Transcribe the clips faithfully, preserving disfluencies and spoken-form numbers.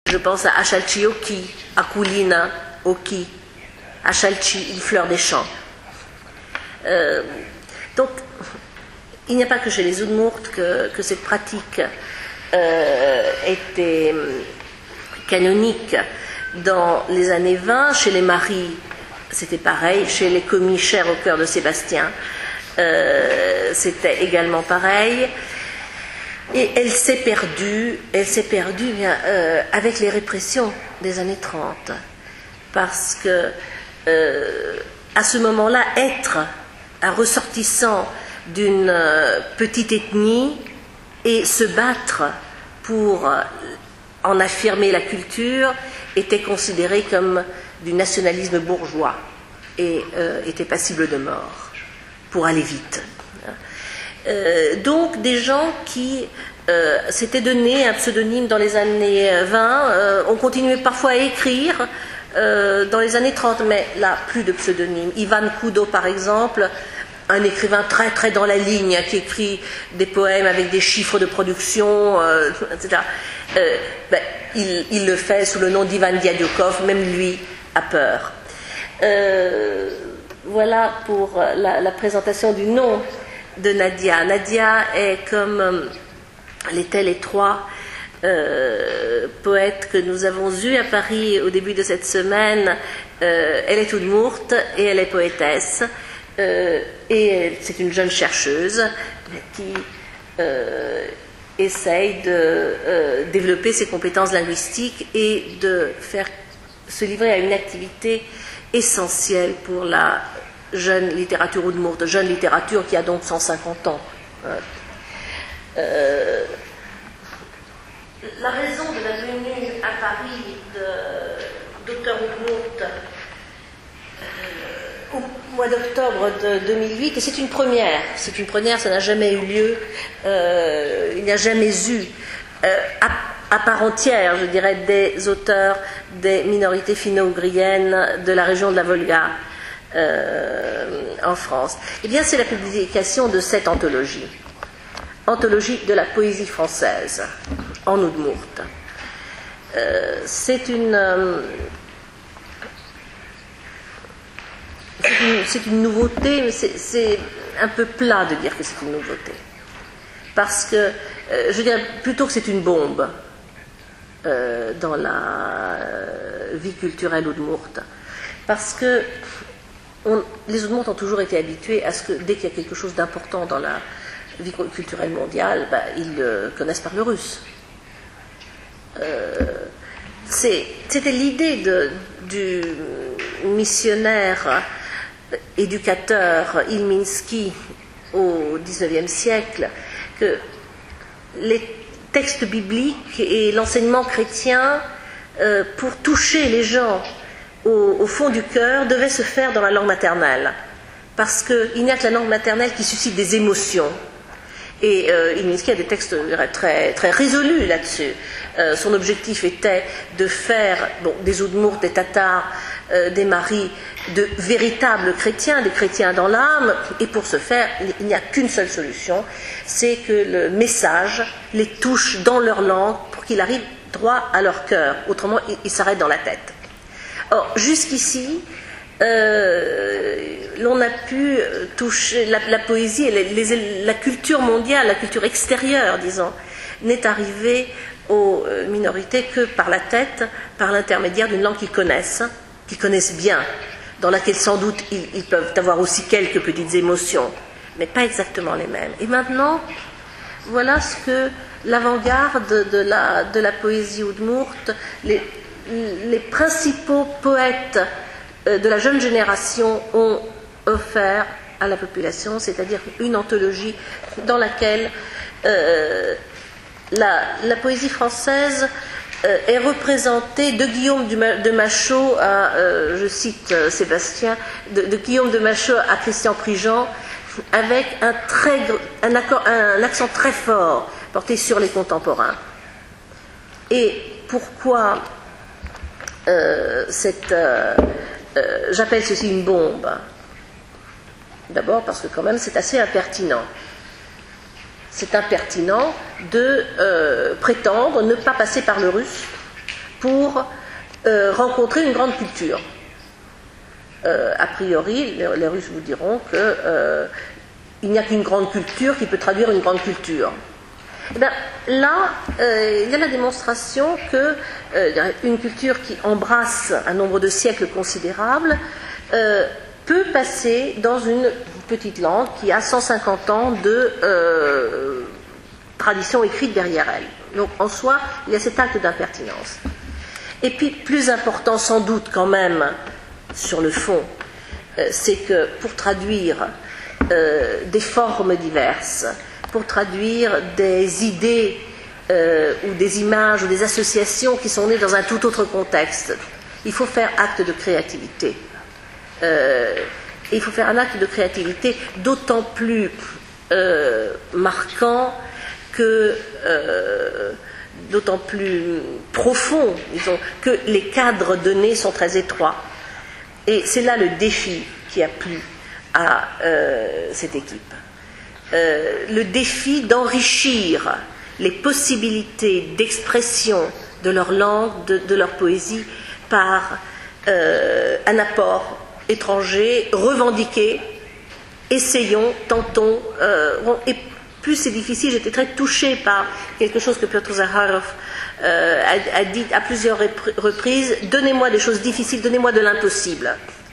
Je pense à Achalchi Oki, Akulina Oki, Achalchi, une fleur des champs. Euh, donc, il n'y a pas que chez les Udmurts que, que cette pratique euh, était canonique. Dans les années vingt, chez les maris, c'était pareil. Chez les commis chers au cœur de Sébastien, euh, c'était également pareil. Et elle s'est perdue, elle s'est perdue bien, euh, avec les répressions des années trente. Parce que, euh, à ce moment-là, être un ressortissant d'une euh, petite ethnie et se battre pour euh, en affirmer la culture était considéré comme du nationalisme bourgeois et euh, était passible de mort pour aller vite. Euh, donc des gens qui euh, s'étaient donné un pseudonyme dans les années vingt, euh, ont continué parfois à écrire euh, dans les années trente, mais là, plus de pseudonymes. Ivan Kudo, par exemple, un écrivain très très dans la ligne, qui écrit des poèmes avec des chiffres de production, euh, et cetera. Euh, ben, il, il le fait sous le nom d'Ivan Diadoukov, même lui a peur. Euh, voilà pour la, la présentation du nom de Nadia. Nadia est comme euh, l'étaient les trois euh, poètes que nous avons eus à Paris au début de cette semaine. Euh, elle est Udmurte et elle est poétesse. Euh, et c'est une jeune chercheuse qui euh, essaye de euh, développer ses compétences linguistiques et de faire se livrer à une activité essentielle pour la jeune littérature Udmurte, jeune littérature qui a donc cent cinquante ans. Euh, la raison de la venue à Paris d'auteurs Udmurte euh, au mois d'octobre de deux mille huit, et c'est une première, c'est une première, ça n'a jamais eu lieu, euh, il n'y a jamais eu euh, à, à part entière, je dirais, des auteurs des minorités finno-ougriennes de la région de la Volga euh, en France. Eh bien, c'est la publication de cette anthologie, anthologie de la poésie française en Udmurte. Euh, c'est une euh, C'est une, c'est une nouveauté, mais c'est, c'est un peu plat de dire que c'est une nouveauté. Parce que, euh, je dirais plutôt que c'est une bombe euh, dans la euh, vie culturelle Udmurte. Parce que on, les Udmurtes ont toujours été habitués à ce que, dès qu'il y a quelque chose d'important dans la vie culturelle mondiale, bah, ils le connaissent par le russe. Euh, c'est, c'était l'idée de, du missionnaire éducateur Ilminski au dix-neuvième siècle, que les textes bibliques et l'enseignement chrétien, euh, pour toucher les gens au, au fond du cœur, devaient se faire dans la langue maternelle, parce qu'il n'y a que la langue maternelle qui suscite des émotions. Et euh, Ilminski a des textes très, très résolus là-dessus. Euh, son objectif était de faire bon, des Udmurtes, des Tatars, euh, des Maris, de véritables chrétiens, des chrétiens dans l'âme. Et pour ce faire, il n'y a qu'une seule solution, c'est que le message les touche dans leur langue pour qu'il arrive droit à leur cœur. Autrement, il, il s'arrête dans la tête. Or, jusqu'ici, Euh, l'on a pu toucher la, la poésie et les, les, la culture mondiale, la culture extérieure, disons, n'est arrivée aux minorités que par la tête, par l'intermédiaire d'une langue qu'ils connaissent, qu'ils connaissent bien, dans laquelle sans doute ils, ils peuvent avoir aussi quelques petites émotions, mais pas exactement les mêmes. Et maintenant, voilà ce que l'avant-garde de la, de la poésie Udmurte, les, les principaux poètes de la jeune génération ont offert à la population, c'est-à-dire une anthologie dans laquelle euh, la, la poésie française euh, est représentée de Guillaume de Machaut à, euh, je cite euh, Sébastien, de, de Guillaume de Machaut à Christian Prigent, avec un, très, un, accord, un accent très fort porté sur les contemporains. Et pourquoi euh, cette... Euh, Euh, j'appelle ceci une bombe. D'abord parce que quand même c'est assez impertinent. C'est impertinent de euh, prétendre ne pas passer par le russe pour euh, rencontrer une grande culture. Euh, a priori, les, les Russes vous diront que euh, il n'y a qu'une grande culture qui peut traduire une grande culture. Et bien, là, euh, il y a la démonstration que euh, une culture qui embrasse un nombre de siècles considérable euh, peut passer dans une petite langue qui a cent cinquante ans de euh, tradition écrite derrière elle. Donc, en soi, il y a cet acte d'impertinence. Et puis, plus important sans doute quand même, sur le fond, euh, c'est que pour traduire euh, des formes diverses, pour traduire des idées euh, ou des images ou des associations qui sont nées dans un tout autre contexte, il faut faire acte de créativité. Euh, et il faut faire un acte de créativité d'autant plus euh, marquant que, euh, d'autant plus profond, disons, que les cadres donnés sont très étroits. Et c'est là le défi qui a plu à euh, cette équipe. Euh, le défi d'enrichir les possibilités d'expression de leur langue, de, de leur poésie, par euh, un apport étranger, revendiqué, essayons, tentons, euh, et plus c'est difficile, j'étais très touchée par quelque chose que Piotr Zakharov euh, a, a dit à plusieurs reprises, donnez-moi des choses difficiles, donnez-moi de l'impossible.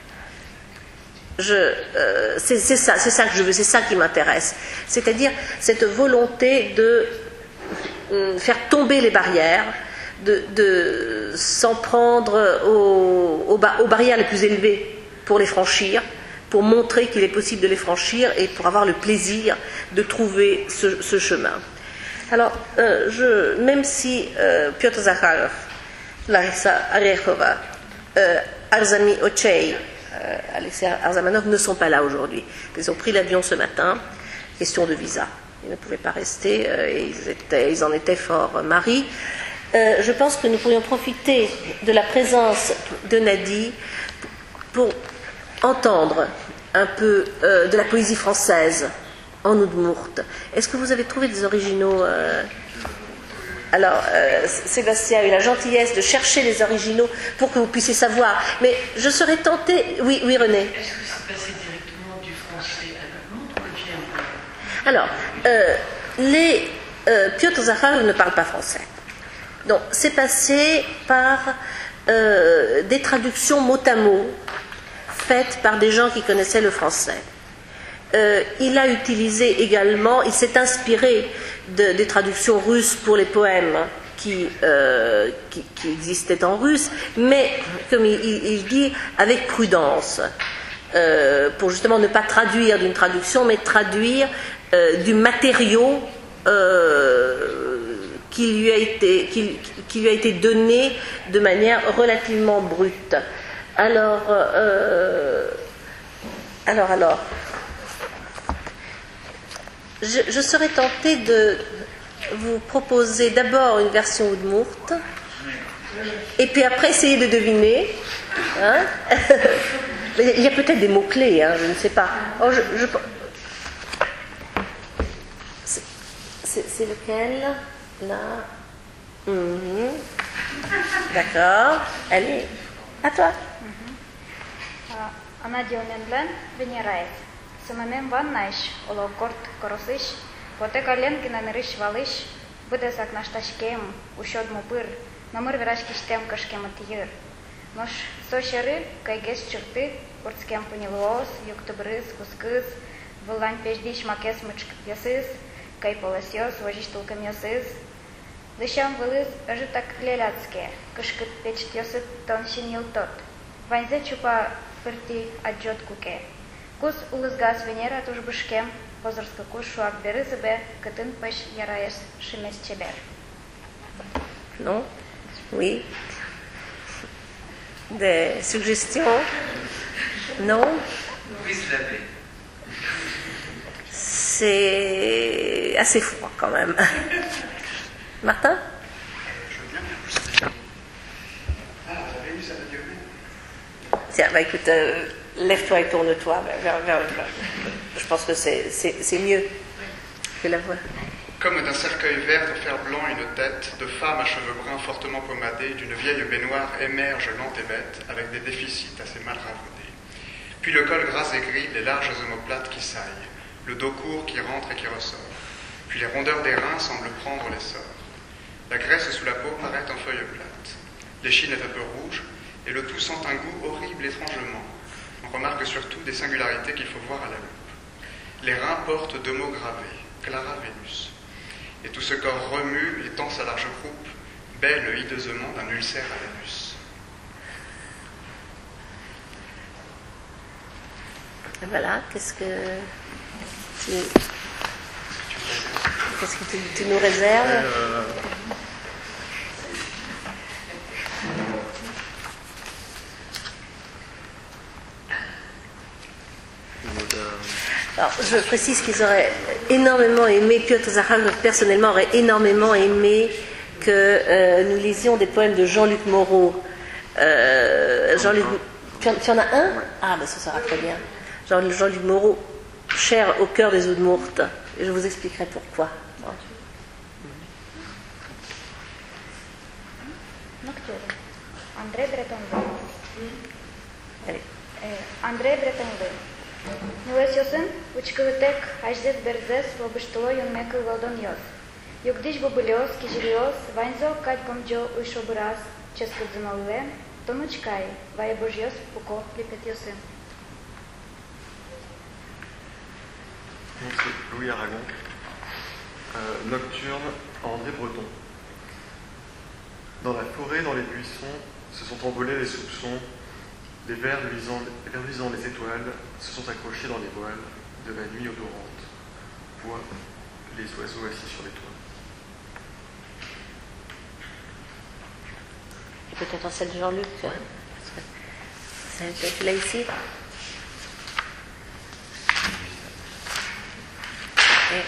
Je, euh, c'est, c'est ça, c'est ça que je veux, c'est ça qui m'intéresse. C'est-à-dire cette volonté de euh, faire tomber les barrières, de, de s'en prendre aux, aux, bar- aux barrières les plus élevées pour les franchir, pour montrer qu'il est possible de les franchir et pour avoir le plaisir de trouver ce, ce chemin. Alors, euh, je, même si euh, Piotr Zakharov, Larissa Ariekhova, euh, Arzami Ochei, Euh, Alexei Arzamanov ne sont pas là aujourd'hui. Ils ont pris l'avion ce matin, question de visa. Ils ne pouvaient pas rester, euh, et ils, étaient, ils en étaient fort maris. Euh, je pense que nous pourrions profiter de la présence de Nadi pour entendre un peu euh, de la poésie française en Udmurt. Est-ce que vous avez trouvé des originaux euh... Alors, euh, Sébastien a eu la gentillesse de chercher les originaux pour que vous puissiez savoir. Mais je serais tentée... Oui, oui, René. Est-ce que c'est passé directement du français à l'allemand ou j'ai un peu... Alors, euh, les, euh, Piotr Zakharov ne parle pas français. Donc, c'est passé par euh, des traductions mot à mot faites par des gens qui connaissaient le français. Euh, il a utilisé également, il s'est inspiré de, des traductions russes pour les poèmes qui, euh, qui, qui existaient en russe, mais, comme il, il, il dit, avec prudence, euh, pour justement ne pas traduire d'une traduction, mais traduire euh, du matériau euh, qui, lui a été, qui, qui lui a été donné de manière relativement brute. Alors, euh, alors, alors... Je, je serais tentée de vous proposer d'abord une version Udmurt, et puis après essayer de deviner. Hein. Il y a peut-être des mots-clés, hein, je ne sais pas. Oh, je, je... C'est, c'est, c'est lequel? Là. Mm-hmm. D'accord. Allez, à toi. Ανадιονέντλεν Венерает. Семенем Ваннайш, Оловгорд Коросиш, Поте Каленки на Нериш Валиш, Будесак Нашташкем, Ушод Мупыр, Намыр Верашкиштем Кашкемат Йыр. Нож Сошеры, Кайгес Черты, Урцкем Пунилуос, Юктубрыз, Кускыз, Вылань Пеждиш Макес Мычк Ясыз, Кай Полосьос, Вожиш Толкам Ясыз, Дышам Вылыз, Ажитак Леляцке, Кышкыт Печт Ясыт Тоншин Йылтот, Ваньзе Чупа Фырти Аджот Куке. Кус улызгаз Венера туж бышкем, позорска куш шуак берызыбе, кытын пыш яраес шимес чебер. Non? Oui? Des suggestions? Non? C'est assez froid quand même. Martin? Tiens, bah écoute, euh, lève-toi et tourne-toi vers, vers, vers, vers. Je pense que c'est, c'est, c'est mieux que la voix. Comme d'un cercueil vert de fer blanc, une tête de femme à cheveux bruns fortement pommadés d'une vieille baignoire émerge lente et bête, avec des déficits assez mal ravaudés. Puis le col gras et gris, les larges omoplates qui saillent, le dos court qui rentre et qui ressort. Puis les rondeurs des reins semblent prendre l'essor. La graisse sous la peau paraît en feuilles plates. L'échine est un peu rouge, et le tout sent un goût horrible étrangement. On remarque surtout des singularités qu'il faut voir à la loupe. Les reins portent deux mots gravés, Clara Vénus. Et tout ce corps remue et tend sa large croupe, belle hideusement d'un ulcère à l'anus. Voilà, qu'est-ce que tu, qu'est-ce que tu, tu nous réserves euh... Alors, je précise qu'ils auraient énormément aimé, Piotr Zaharoff personnellement aurait énormément aimé que euh, nous lisions des poèmes de Jean-Luc Moreau. Euh, Jean-Luc, tu, en, tu en as un ? Ah, ben ça sera très bien. Jean, Jean-Luc Moreau, cher au cœur des Udmurt. Et je vous expliquerai pourquoi. André Breton. André Breton. Милосьосен, учкылытек, ажзес берзес, лобыштыло юнмекы валдон йос. Югдиш бубылёс, кижелиос, ваньзо, кать гомджо, уйшобырас, ческадзымалве, тонучкай, вая божьёс, пуко, липет йосын. C'est Louis Aragon, euh, Nocturne, André Breton. Dans la forêt, dans les buissons, se sont envolés les soupçons. Les vers luisant, vers luisant les étoiles se sont accrochés dans les voiles de la nuit odorante. Voient les oiseaux assis sur les toits. Et peut-être celle de Jean-Luc. Ouais. Celle que tu l'as ici. Et...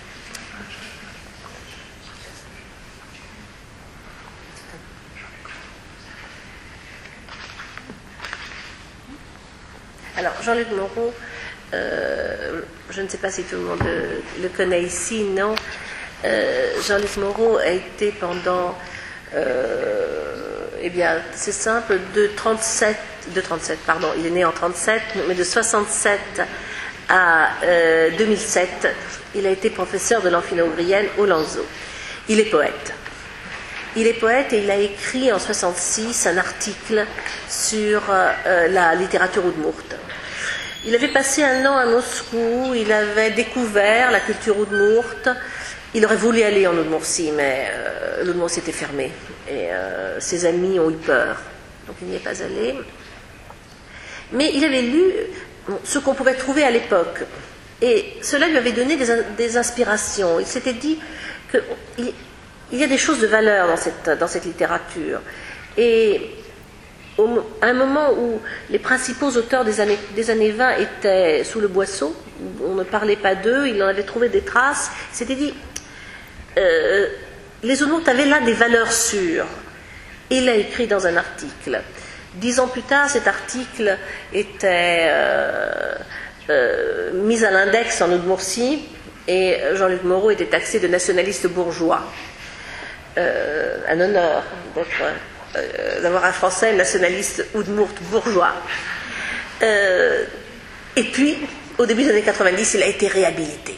Alors, Jean-Luc Moreau, euh, je ne sais pas si tout le monde le, le connaît ici, non. Euh, Jean-Luc Moreau a été pendant, euh, eh bien, c'est simple, de trente-sept, de trente-sept, pardon, il est né en trente-sept, mais de soixante-sept à euh, deux mille sept, il a été professeur de l'amphino-ouvrienne au Lanzo. Il est poète. Il est poète et il a écrit en soixante-six un article sur euh, la littérature udmurte. Il avait passé un an à Moscou, il avait découvert la culture udmurte. Il aurait voulu aller en Udmurtie, mais euh, l'Udmurtie était fermée et euh, ses amis ont eu peur, donc il n'y est pas allé. Mais il avait lu bon, ce qu'on pouvait trouver à l'époque et cela lui avait donné des, des inspirations. Il s'était dit que il, il y a des choses de valeur dans cette, dans cette littérature. Et au, à un moment où les principaux auteurs des années, des années vingt étaient sous le boisseau, on ne parlait pas d'eux, il en avait trouvé des traces, il s'était dit, euh, les Udmurts avaient là des valeurs sûres. Et il l'a écrit dans un article. Dix ans plus tard, cet article était euh, euh, mis à l'index en Udmurtie et Jean-Luc Moreau était taxé de nationaliste bourgeois. Euh, un honneur d'être, euh, d'avoir un Français nationaliste Udmurt bourgeois. Euh, et puis, au début des années quatre-vingt-dix, il a été réhabilité.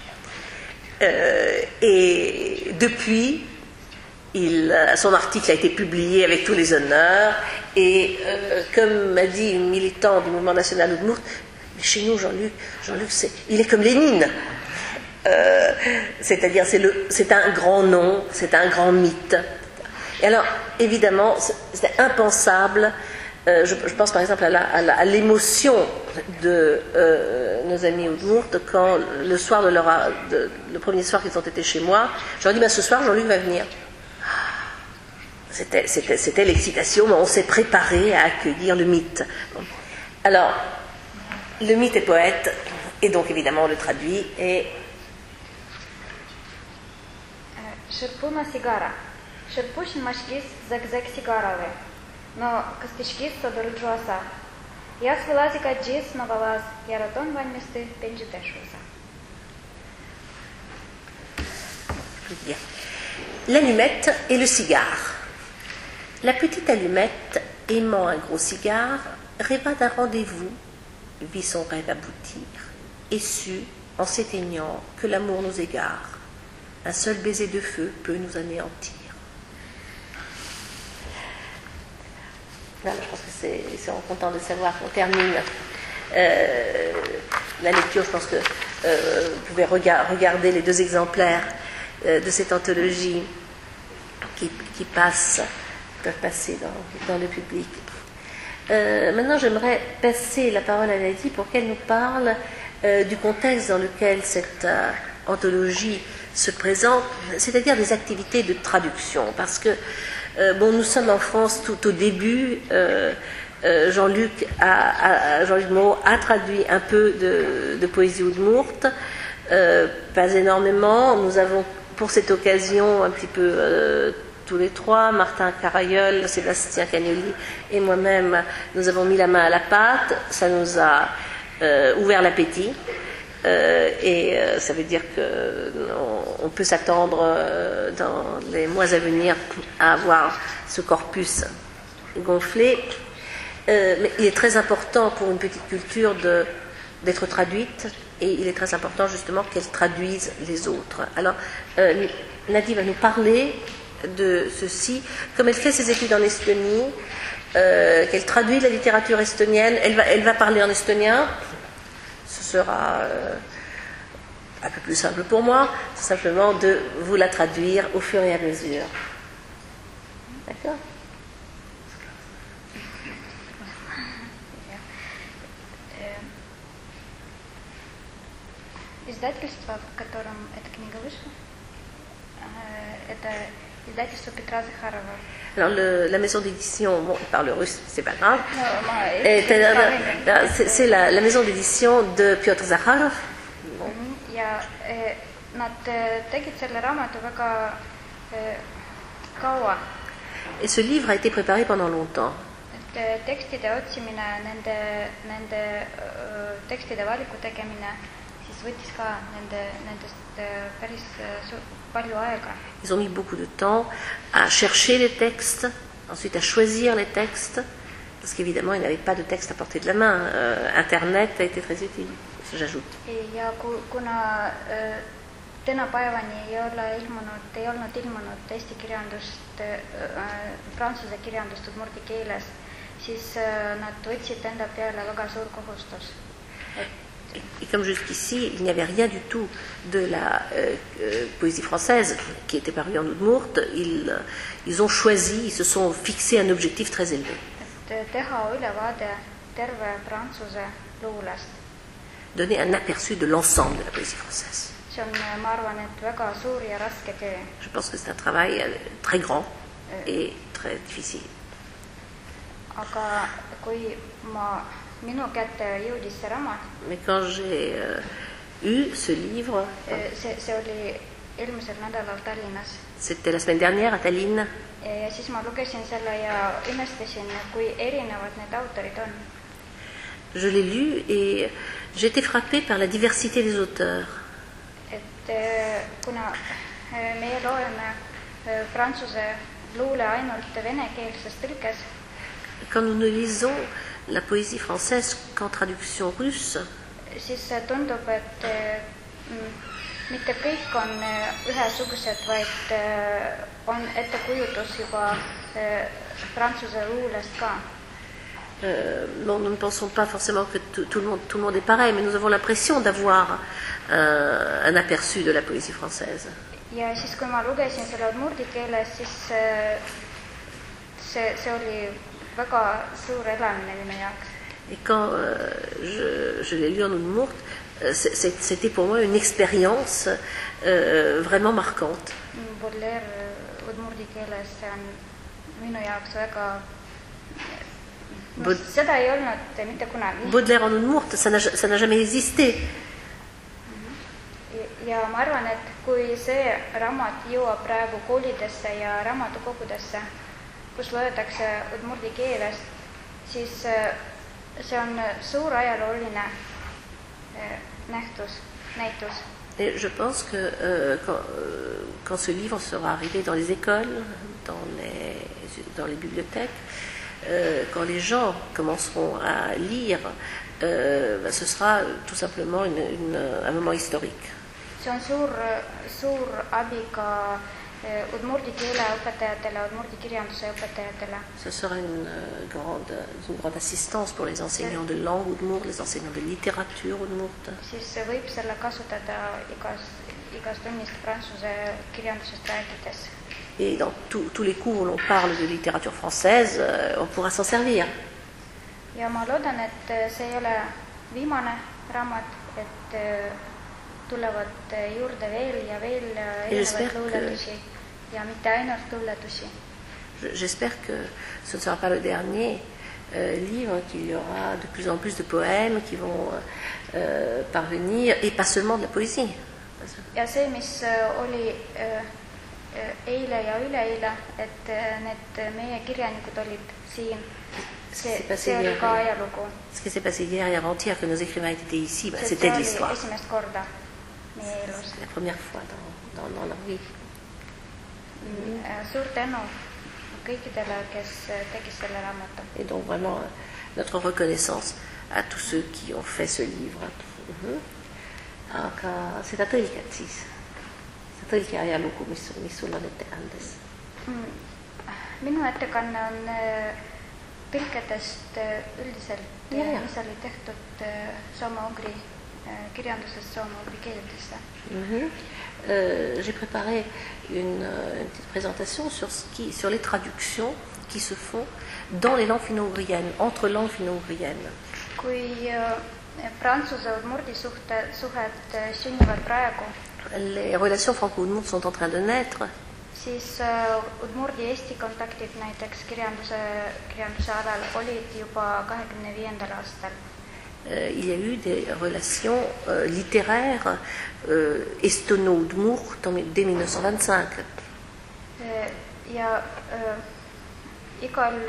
Euh, et depuis, il, son article a été publié avec tous les honneurs. Et euh, comme m'a dit une militante du mouvement national Udmurt, chez nous, Jean-Luc, Jean-Luc c'est, il est comme Lénine. Euh, c'est-à-dire c'est, le, c'est un grand nom, c'est un grand mythe. Et alors, évidemment, c'était impensable. Euh, je, je pense par exemple à, la, à, la, à l'émotion de euh, nos amis Udmurt quand le soir de leur, de, le premier soir qu'ils ont été chez moi, je leur ai dit ben, ce soir Jean-Luc va venir. C'était, c'était, c'était l'excitation, mais on s'est préparé à accueillir le mythe. Bon. Alors, le mythe est poète, et donc évidemment on le traduit et Шерпуна сигара. Шерпушин машкис зак-зак сигараве. Но кастишкис содоруджуаса. Я свелази каджис навалаз. Яратон ваньмисты пенджитешуса. peut dire. L'allumette et le cigare. La petite allumette, aimant un gros cigare, rêva d'un rendez-vous, vit son rêve aboutir, et sut, en s'éteignant, que l'amour nous égare. Un seul baiser de feu peut nous anéantir. Voilà, je pense que c'est, c'est content de savoir qu'on termine euh, la lecture. Je pense que euh, vous pouvez rega- regarder les deux exemplaires euh, de cette anthologie qui, qui passent, peuvent passer dans, dans le public. Euh, maintenant, j'aimerais passer la parole à Nadie pour qu'elle nous parle euh, du contexte dans lequel cette euh, anthologie se présente, c'est-à-dire des activités de traduction, parce que euh, bon, nous sommes en France tout au début. Euh, euh, Jean-Luc a, a, Jean-Luc Moreau a traduit un peu de, de poésie Udmurt, euh, pas énormément. Nous avons pour cette occasion un petit peu euh, tous les trois, Martin Carayeul, Sébastien Cagnoli et moi-même, nous avons mis la main à la pâte. Ça nous a euh, ouvert l'appétit. Euh, et euh, ça veut dire qu'on on peut s'attendre euh, dans les mois à venir à avoir ce corpus gonflé. Euh, mais il est très important pour une petite culture de, d'être traduite, et il est très important justement qu'elle traduise les autres. Alors, euh, Nadie va nous parler de ceci. Comme elle fait ses études en Estonie, euh, qu'elle traduit la littérature estonienne, elle va, elle va parler en estonien. Ce sera euh, un peu plus simple pour moi, c'est simplement de vous la traduire au fur et à mesure. D'accord? Издательство, в котором эта книга вышла, это издательство Петра Захарова. Alors, le, la maison d'édition, bon, il parle russe, c'est pas grave. No, ma, Et, c'est, c'est la, la maison d'édition de Piotr Zakharov. Bon. Ja eh, nad tegid selle raamatu väga eh, kaua. Et ce livre a été préparé pendant longtemps. Et tekstide otsimine, nende, nende uh, tekstide valiku tegemine, siis võttis ka nende, nendest uh, päris uh, palju aega. Ils ont mis beaucoup de temps à chercher les textes, ensuite à choisir les textes, parce qu'évidemment, ils n'avaient pas de texte à portée de la main. Euh, Internet a été très utile, j'ajoute. Ja kuna uh, tänapäevani ei ole ilmunud, ei olnud ilmunud eesti kirjandust, uh, prantsuse kirjandust udmurdi keeles, siis uh, nad võtsid enda peale väga suur kohustus. Et, et comme jusqu'ici, il n'y avait rien du tout de la euh, euh, poésie française qui était parue en Udmurt, ils, ils ont choisi, ils se sont fixés un objectif très élevé. Et teha ülevaade terve prantsuse luulest. Donner un aperçu de l'ensemble de la poésie française. See on, ma arvan, et väga suur ja raske töö. Je pense que c'est un travail très grand et très difficile. Aga kui ma, minu kätte jõudis see raamat, mais quand j'ai euh, eu ce livre, see, see oli eelmisel nädalal Tallinnas. C'était la semaine dernière à Tallinn. Ja siis ma lugesin selle ja imestasin, kui erinevad need autorid on. Je l'ai lu et j'ai été frappée par la diversité des auteurs. Et kuna meie loeme prantsuse luule ainult venekeelses tõlkes, quand nous ne lisons la poésie française qu'en traduction russe, siis tundub, et mitte kõik on ühesugused, vaid on ettekujutus juba prantsuse luulest ka. Euh, bon, nous ne pensons pas forcément que tout, tout, le monde, tout le monde est pareil, mais nous avons l'impression d'avoir euh, un aperçu de la poésie française. Ja siis, kui ma lugesin selle udmurdi keeles, siis see, see oli väga suur elamine minu jaoks. Et quand euh, je, je l'ai lu en udmurt, c'était pour moi une expérience euh, vraiment marquante. Baudelaire udmurdi keeles, see on minu jaoks väga... No, Baud... seda ei olnud mitte kunagi. Baudelaire en udmurt, ça n'a, ça n'a jamais existé. Ja ma arvan, et kui see raamat jõuab praegu koolidesse ja raamatukogudesse, kus loetakse udmurdi keeles, siis see on suur ajalooline nähtus, näitus. Et je pense que euh, quand, euh, quand ce livre sera arrivé dans les écoles, dans les, dans les bibliothèques, euh, quand les gens commenceront à lire, euh, bah, ce sera tout simplement une, une, un moment historique. see on suur, suur abi ka udmurdi keele õpetajatele, udmurdi kirjanduse õpetajatele. Ce sera une grande, une grande assistance pour les enseignants de langue udmurt, les enseignants de littérature udmurt. Siis võib selle kasutada igas, igas tunnist prantsuse kirjandusest rääkides. Et dans tout, tous les cours où l'on parle de littérature française, euh, on pourra s'en servir. Ja ma loodan, et see ei ole viimane raamat, et tulevad juurde veel ja veel erinevaid luuletusi ja mitte ainult luuletusi. J'espère que ce ne sera pas le dernier euh, livre, qu'il y aura de plus en plus de poèmes qui vont euh, parvenir, et pas seulement de la poésie. Ja see, mis oli äh, eile ja üleeile, et need meie kirjanikud olid siin, see, see oli ka ajalugu. Ce qui s'est passé hier et avant-hier, que nos écrivains étaient ici, bah, c'était de l'histoire. Esimest korda. C'est la première fois dans, dans, dans leur vie. Mm. Suur tänu kõikidele, kes tegid selle raamatu. Et donc vraiment notre reconnaissance à tous ceux qui ont fait ce livre. Mm-hmm. Aga seda tõlget siis, seda tõlge ajalugu, mis, mis sul on ette kandes? Mm. Minu ettekanne on tõlkedest üldiselt, ja, ja. mis oli tehtud soome-ugri kirjandusest soome-ugri keeltesse. Mm-hmm. euh, J'ai préparé une, une petite présentation sur, ce qui, sur les traductions qui se font dans les langues finno-ugriennes, entre langues finno-ugriennes. Kui prantsuse udmurdi suhte, suhed sünnivad praegu, les relations franco-udmurt sont en train de naître, siis udmurdi Eesti kontaktid näiteks kirjanduse, kirjanduse alal olid juba kahekümne viiendal aastal. Il y a eu des relations euh, littéraires euh, estono-udmurt dès mille neuf cent vingt-cinq. Ja äh, igal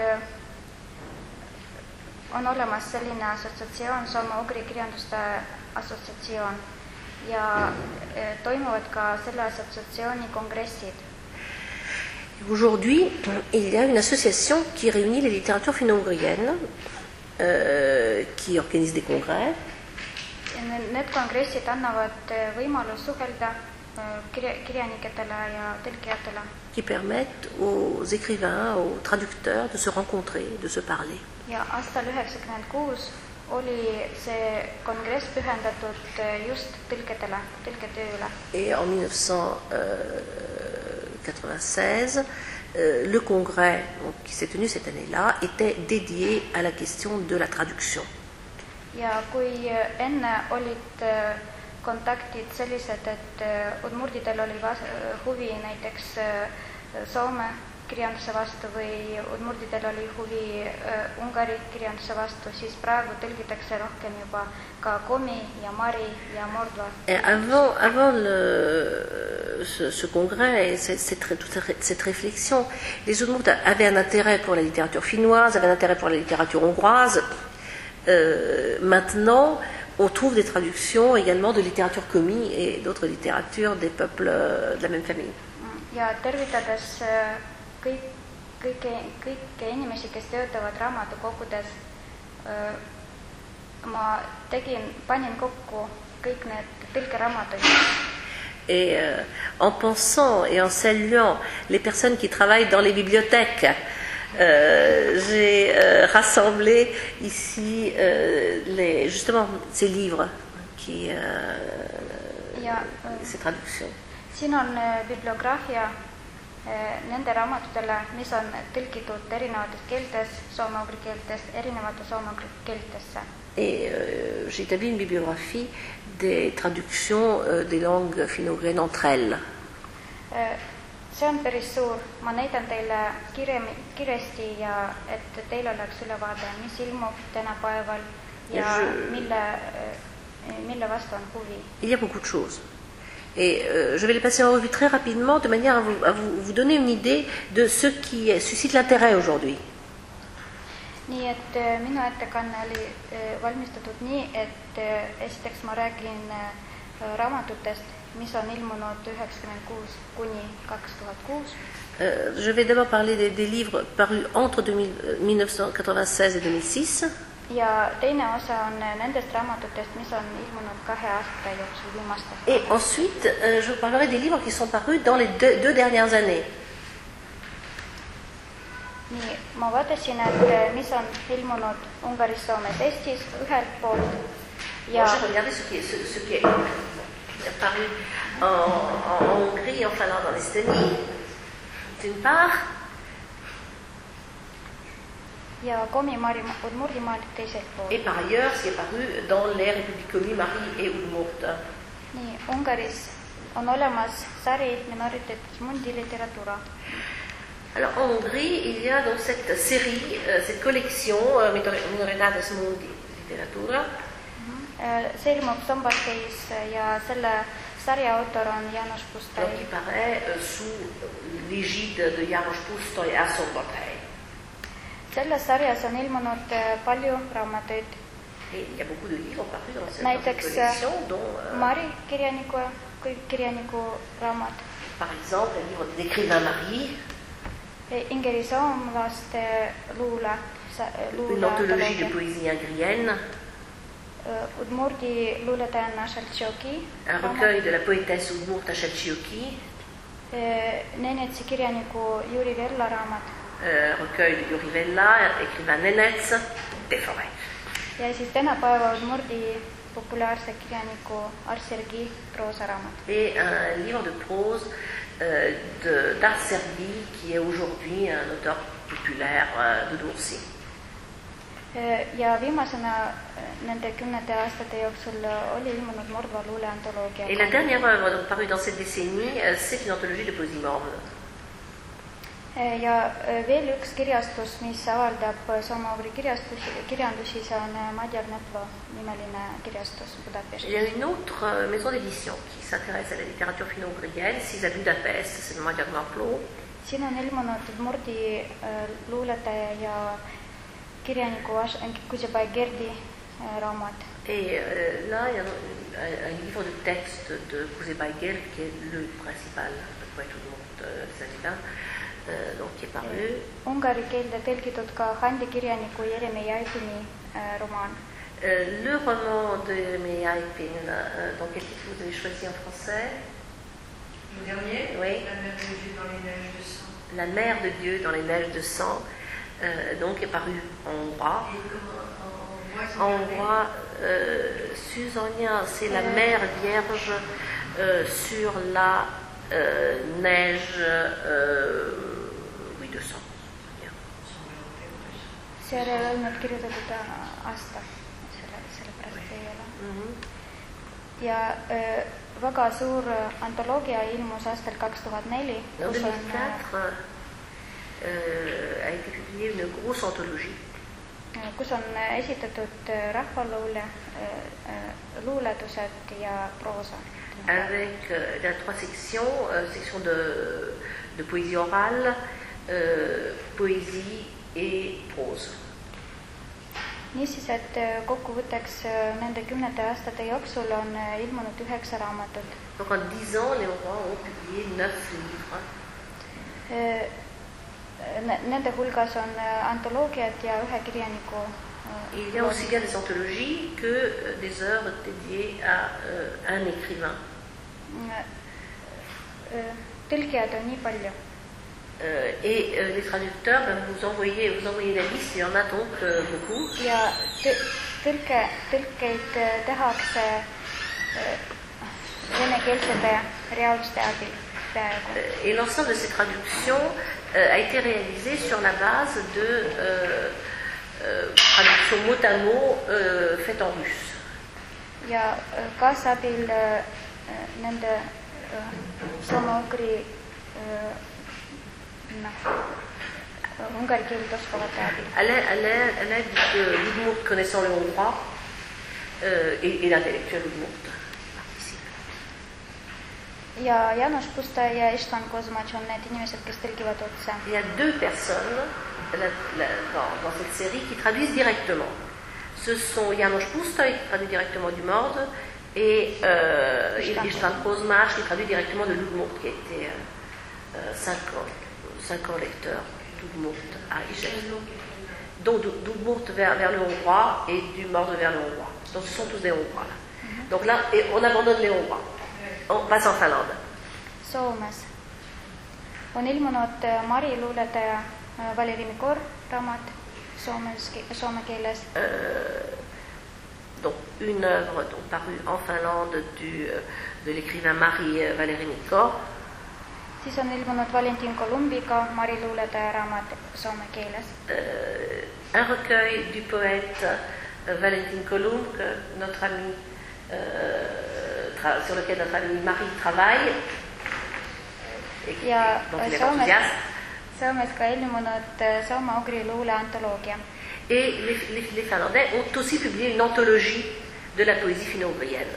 on olemas selline assotsiatsioon, soome-ugri kirjanduste assotsiatsioon, ja äh, toimuvad ka selle assotsiatsiooni kongressid. Aujourd'hui, il y a une association qui réunit les littératures finno-ugriennes, Euh, qui organise des congrès. Need kongressid annavad võimalus suhelda kirjaniketele ja tõlkijatele. Qui permettent aux écrivains, aux traducteurs de se rencontrer, de se parler. Ja aastal üheksakümmend kuus oli see kongress pühendatud just tõlkedele, tõlketööle. Et en mille neuf cent quatre-vingt-seize, Euh, le congrès donc, qui s'est tenu cette année-là était dédié à la question de la traduction. Ja kui enne olid kontaktid sellised, et udmurdidel oli huvi näiteks Soome kirjanduse vastu või udmurdidel oli huvi Ungari kirjanduse vastu, siis praegu tõlgitakse rohkem juba ka Komi ja Mari ja Mordva. Avant, avant le, ce, ce congrès et cette, cette, cette réflexion, les udmurts avaient un intérêt pour la littérature finnoise, avaient un intérêt pour la littérature hongroise. Euh, maintenant, on trouve des traductions également de littérature Komi et d'autres littératures des peuples de la même famille. Ja tervitades kõik, kõiki, kõiki inimesi, kes töötavad raamatukogudes, ma tegin, panin kokku kõik need tõlkeraamatud. Et euh, en pensant et en saluant les personnes qui travaillent dans les bibliothèques, euh, j'ai euh, rassemblé ici euh, les, justement ces livres, qui, euh, ja, ces traductions. Siin on bibliograafia nende raamatutele, mis on tõlgitud erinevatest keeltes, soome-ugri keeltest, erinevate soome-ugri keeltesse. Et euh, j'ai établi une bibliographie des traductions euh, des langues finno-ugriennes entre elles. See on päris suur. Ma näitan teile kirje, kirjesti, ja et teil oleks ülevaade, mis ilmub tänapäeval ja je... mille, mille vastu on huvi. Il y a beaucoup de choses. Et euh, je vais les passer en revue très rapidement de manière à, vous, à vous, vous donner une idée de ce qui suscite l'intérêt aujourd'hui. Nii et minu ettekanne oli valmistatud nii, et esiteks ma räägin raamatutest, mis on ilmunud üheksakümmend kuus kuni kaks tuhat kuus. Euh, je vais d'abord parler des, des livres parus entre deux mille, euh, mille neuf cent quatre-vingt-seize et deux mille six. Ja teine osa on nendest raamatutest, mis on ilmunud kahe aasta jooksul viimastel. Et ensuite, euh, je vous parlerai des livres qui sont parus dans les deux, deux dernières années. Nii, ma vaatasin, et mis on ilmunud Ungaris, Soomes, Eestis ühelt poolt. Ja Moi, j'ai regardé ce qui est, ce, ce qui est paru en, en, en Hongrie, en Finlande, en Estonie, d'une part. ja Komi-Mari Udmurdimaalt teiselt poolt. Et par ailleurs, ce qui est paru dans les républiques Komi-Mari et Udmurt. Nii, Ungaris on olemas sari Minoriteetis Mundi literatura. Alors en Hongrie, il y a donc cette série, euh, cette collection euh, Minoriteetis Mundi literatura. See ilmub Sombakeis ja selle sarja autor on János Pusztai. Donc, qui paraît euh, sous l'égide de János Pusztai à Szombathely. Selles sarjas on ilmunud palju raamatuid. Et il y a beaucoup de livres parus dans cette, Näiteks, dans cette collection, dont euh, Mari kirjaniku, kirjaniku raamat. par exemple le livre d'écrivain Marie, Ingeri soomlaste luule, luule une anthologie de poésie ingrienne, Udmurdi luuletajanna Šaltšioki, un recueil de la poétesse Udmurta Šaltšioki, Nenetsi kirjaniku Juri Vella raamat. un recueil de Juri Vella, écrivain Nenets, des forêts. Ja siis tänapäeva Udmurdi populaarse kirjaniku Ars-Sergi proosaraamat. Et un livre de prose euh, de, d'Ars Sergi, qui est aujourd'hui un auteur populaire euh, de Doursi. Ja viimasena nende kümnete aastate jooksul oli ilmunud Mordva luuleantoloogia. Et la dernière œuvre donc, parue dans cette décennie, euh, c'est une anthologie de poésie morne. Ja veel üks kirjastus, mis avaldab soome-ugri kirjastusi, kirjandusi, see on Madjar Neplo nimeline kirjastus Budapestis. Il y a une autre euh, maison d'édition qui s'intéresse à la littérature finno-ugrienne, c'est à Budapest, c'est le Madjar Neplo. Siin on ilmunud Udmurdi luuletaja ja kirjaniku Kuzebai Gerdi raamat. Et euh, là, il y a un, un livre de texte de Kuzebai Gerdi qui est le principal poète Udmurt euh, Salida, euh, donc qui est paru. Ungari keelde tõlgitud ka Handi kirjaniku Jeremy Jaipini äh, roman. Euh, le roman de Jeremy Jaipin, euh, donc quel titre vous avez choisi en français? Le dernier, Oui. La mer de Dieu dans les neiges de sang. La mer de Dieu dans les neiges de sang, euh, donc est paru en hongrois. Et comment, en, En hongrois, euh, Suzonia, c'est la mère vierge euh, sur la euh, neige, euh, oui, de sang. Seal ei ole olnud kirjutatud aasta, selle, selle pärast ei ole. Mm-hmm. Ja äh, väga suur antoloogia ilmus aastal kaks tuhat neli. En deux mille quatre euh, a été publiée une grosse anthologie. Kus on esitatud rahvaluule, luuledused ja proosa. Avec euh, il y a trois sections, euh, section de, de poésie orale, euh, poésie et prose. Niisiis, et kokkuvõtteks nende kümnete aastate jooksul on ilmunud üheksa raamatut. Donc en dix ans, les Hongrois ont publié neuf livres. Nende hulgas on antoloogiad ja ühe kirjaniku. Il y a aussi bien des anthologies que des œuvres dédiées à euh, un écrivain. Tõlgijad on nii palju. Euh, et euh, les traducteurs, ben, vous envoyez, vous envoyez la liste, il y en a donc euh, beaucoup. Ja tõlke, tõlkeid tehakse venekeelsete reaaliste abil peaaegu. Et l'ensemble de ces traductions euh, a été réalisé sur la base de euh, euh, traductions mot à mot euh, faites en russe. Ja kaasabil nende soome-ugri ungari keelt oskavate abil. À l'aide de l'Udmurt connaissant le hongrois euh, et, et l'intellectuel Udmurt participe. Ja János Pusztai ja István Kozmač on need inimesed, kes tõlgivad otse. Il y a deux personnes la, la, dans, dans cette série qui traduisent directement. Ce sont János Pusztai qui traduit directement du mord et euh, Istvan Kozmach qui traduit directement de Ludmurt, qui était euh, cinq ans, cinq ans lecteur Ludmurt à Ijek. Donc Ludmurt vers, vers le hongrois et du Mord vers le hongrois. Donc ce sont tous des hongrois là. Mm-hmm. Donc là, et on abandonne les hongrois. On passe en Finlande. Soomes on ilmunud Mari luuletaja Valeri Mikor raamat soomes, soome keeles. Euh, donc une œuvre donc, parue en Finlande du, de l'écrivain Mari Valeri Mikor. Siis on ilmunud Valentin Kolumbiga Mari luuletaja raamat soome keeles. Euh, un recueil du poète euh, Valentin Kolumb, que notre ami, euh, tra- sur lequel notre ami Marie travaille. Et qui, ja donc il est Soomes, enthousiaste. Soomes ka ilmunud soome-ugri luule antoloogia. Et les, les, les Finlandais ont aussi publié une anthologie de la poésie finno-ugrienne.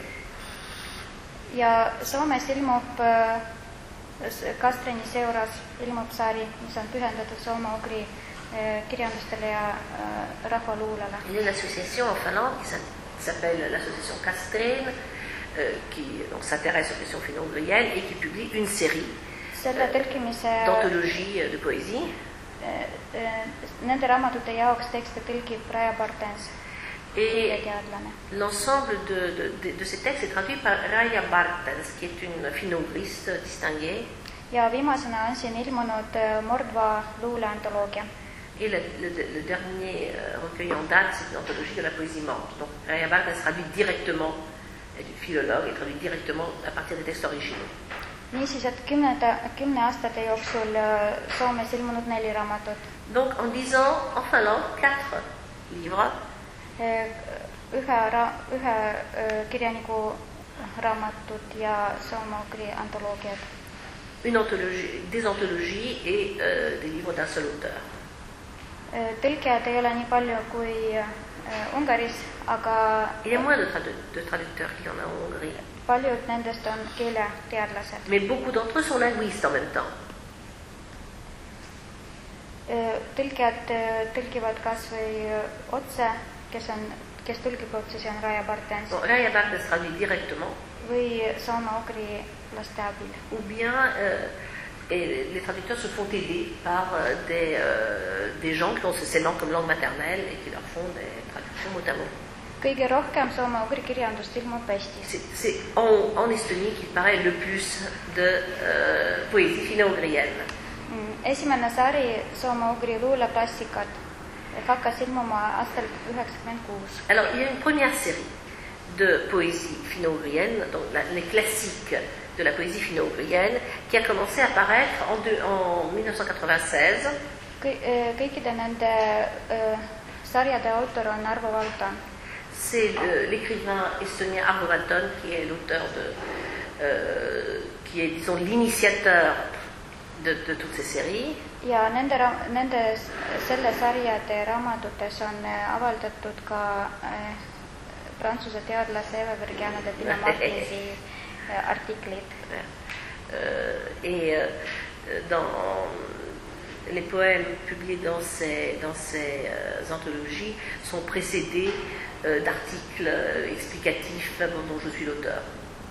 Ja Soomes ilmub Kastreni seuras ilmub sari, mis on pühendatud soome-ugri kirjandustele ja rahvaluulele. Il y a une association en Finlande qui s'appelle l'association Kastren, euh, qui donc, s'intéresse aux questions finno-ugriennes et qui publie une série euh, d'anthologies de poésie. Nende raamatute jaoks tekste tõlgib Raja Bartens. Et l'ensemble de, de, de, de ces textes est traduit par Raja Bartens, qui est une finno-ugriste distinguée. Ja viimasena on siin ilmunud Mordva luuleantoloogia. Et le, le, le dernier recueil en date, c'est une anthologie de la poésie morte. Donc Raja Bartens traduit directement, elle est philologue, et traduit directement à partir des textes originaux. Niisiis, et kümneda, kümne aastate jooksul Soomes ilmunud neli raamatut. Donc en lisant en Finlande quatre livres, ühe, ra, ühe kirjaniku raamatut ja soome-ugri antoloogiad. Une anthologie, des anthologies et euh, des livres d'un seul auteur. Tõlkijad ei ole nii palju kui Ungaris, aga il y a moins de, tradu de traducteurs qu'il y en a en Hongrie. Paljud nendest on keeleteadlased. Mais beaucoup d'entre eux sont linguistes en même temps. Tõlkijad tõlgivad kas või otse, kes, on, kes tõlgib otse, see on Raja Bartens. Bon, Raja Bartens traduit directement. Või soome-ugri laste abil. Ou bien euh, et les traducteurs se font aider par euh, des, euh, des gens qui ont ces langues comme langue maternelle et qui leur font des traductions mot à mot. Kõige rohkem soome-ugri kirjandust ilmub Eestis. C'est en, en Estonie qu'il paraît le plus de euh, poésie finno-ugrienne. Esimene sari soome-ugri luuleklassikat hakkas ilmuma aastal üheksakümmend kuus. Alors, il y a une première série de poésie finno-ugrienne, donc la, les classiques de la poésie finno-ugrienne, qui a commencé à apparaître en, de, en mille neuf cent quatre-vingt-seize. Kõikide nende uh, sarjade autor on Arvo Valton. C'est l'écrivain estonien Arvo Valton qui est l'auteur de, euh, qui est, disons, l'initiateur de, de toutes ces séries. Ja nende, nende selle sarjade raamatutes on avaldatud ka äh, prantsuse teadlase Eva Bergiana de Pina Martinsi äh, artiklid. Euh, et euh, dans les poèmes publiés dans ces, dans ces euh, anthologies sont précédés euh, d'articles euh, explicatifs dont je suis l'auteur.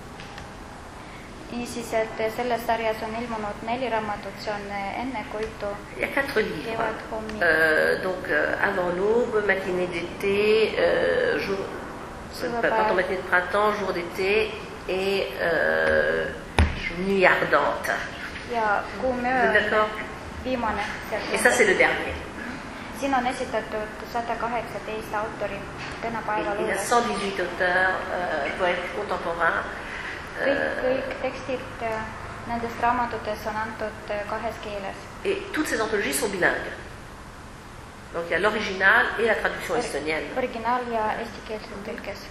Niisiis, et selles sarjas on ilmunud neli raamatut, see on enne koitu. Il y a quatre livres. Euh, donc, euh, avant l'aube, matinée d'été, euh, jour, pardon, matinée de printemps, jour d'été et euh, nuit ardente. Ja kuum öö, viimane. Et ça, c'est le dernier. Siin on esitatud sada kaheksateist autori tänapäeva luules. Il y a cent dix-huit auteurs, euh, poètes contemporains. Kõik, kõik tekstid nendest raamatutes on antud kahes keeles. Et toutes ces anthologies sont bilingues. Donc il y a l'original et la traduction estonienne. Originaal ja eestikeelses tõlkes.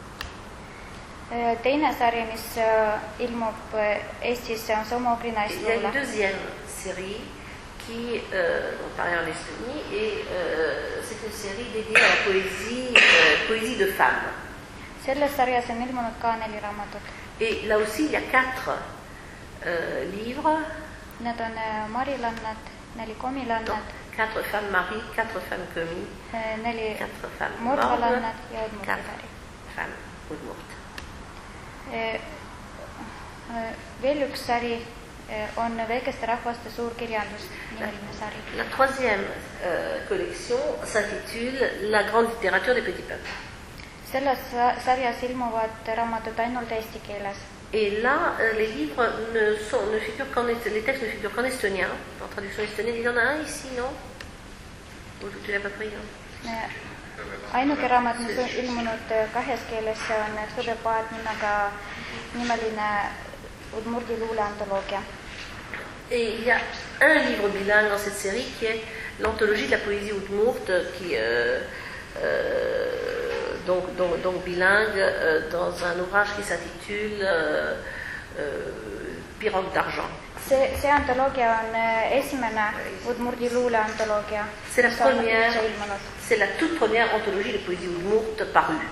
Teine sari, mis ilmub Eestis, on soome-ugri naisluule. Il y a une deuxième série qui euh, paraît en Estonie et euh, c'est une série dédiée à la poésie, euh, poésie de femmes. Selles sarjas on ilmunud ka neli raamatut. Et là aussi, il y a quatre euh, livres. Need on marilannad, neli komilannad. Quatre femmes Marie, quatre femmes commis, neli quatre femmes mordvalannad ja Udmurti. Femmes Udmurt. Veel üks sari on väikeste rahvaste suurkirjandus, nimeline sari. La troisième euh, collection s'intitule La grande littérature des petits peuples. Selles sarjas ilmuvad raamatud ainult eesti keeles. Et là, euh, les livres ne, sont, ne figurent qu'en est- les textes ne figurent qu'en estonien, en traduction estonienne. Il y en a un ici, non? Ou tu l'as pas pris, non? Ainuke raamat, mis on ilmunud kahes keeles, see on Sõbepaat nimega nimeline Udmurdi luuleantoloogia. Et il y a un livre bilingue dans cette série qui est l'anthologie de la poésie Udmurt, qui euh, euh, donc, donc, donc bilingue euh, dans un ouvrage qui s'intitule euh, euh, Pirogue d'argent. See, see antoloogia on esimene Udmurdi luuleantoloogia, C'est la mis on première, üldse ilmunud. c'est la toute première anthologie de poésie Udmurt parue.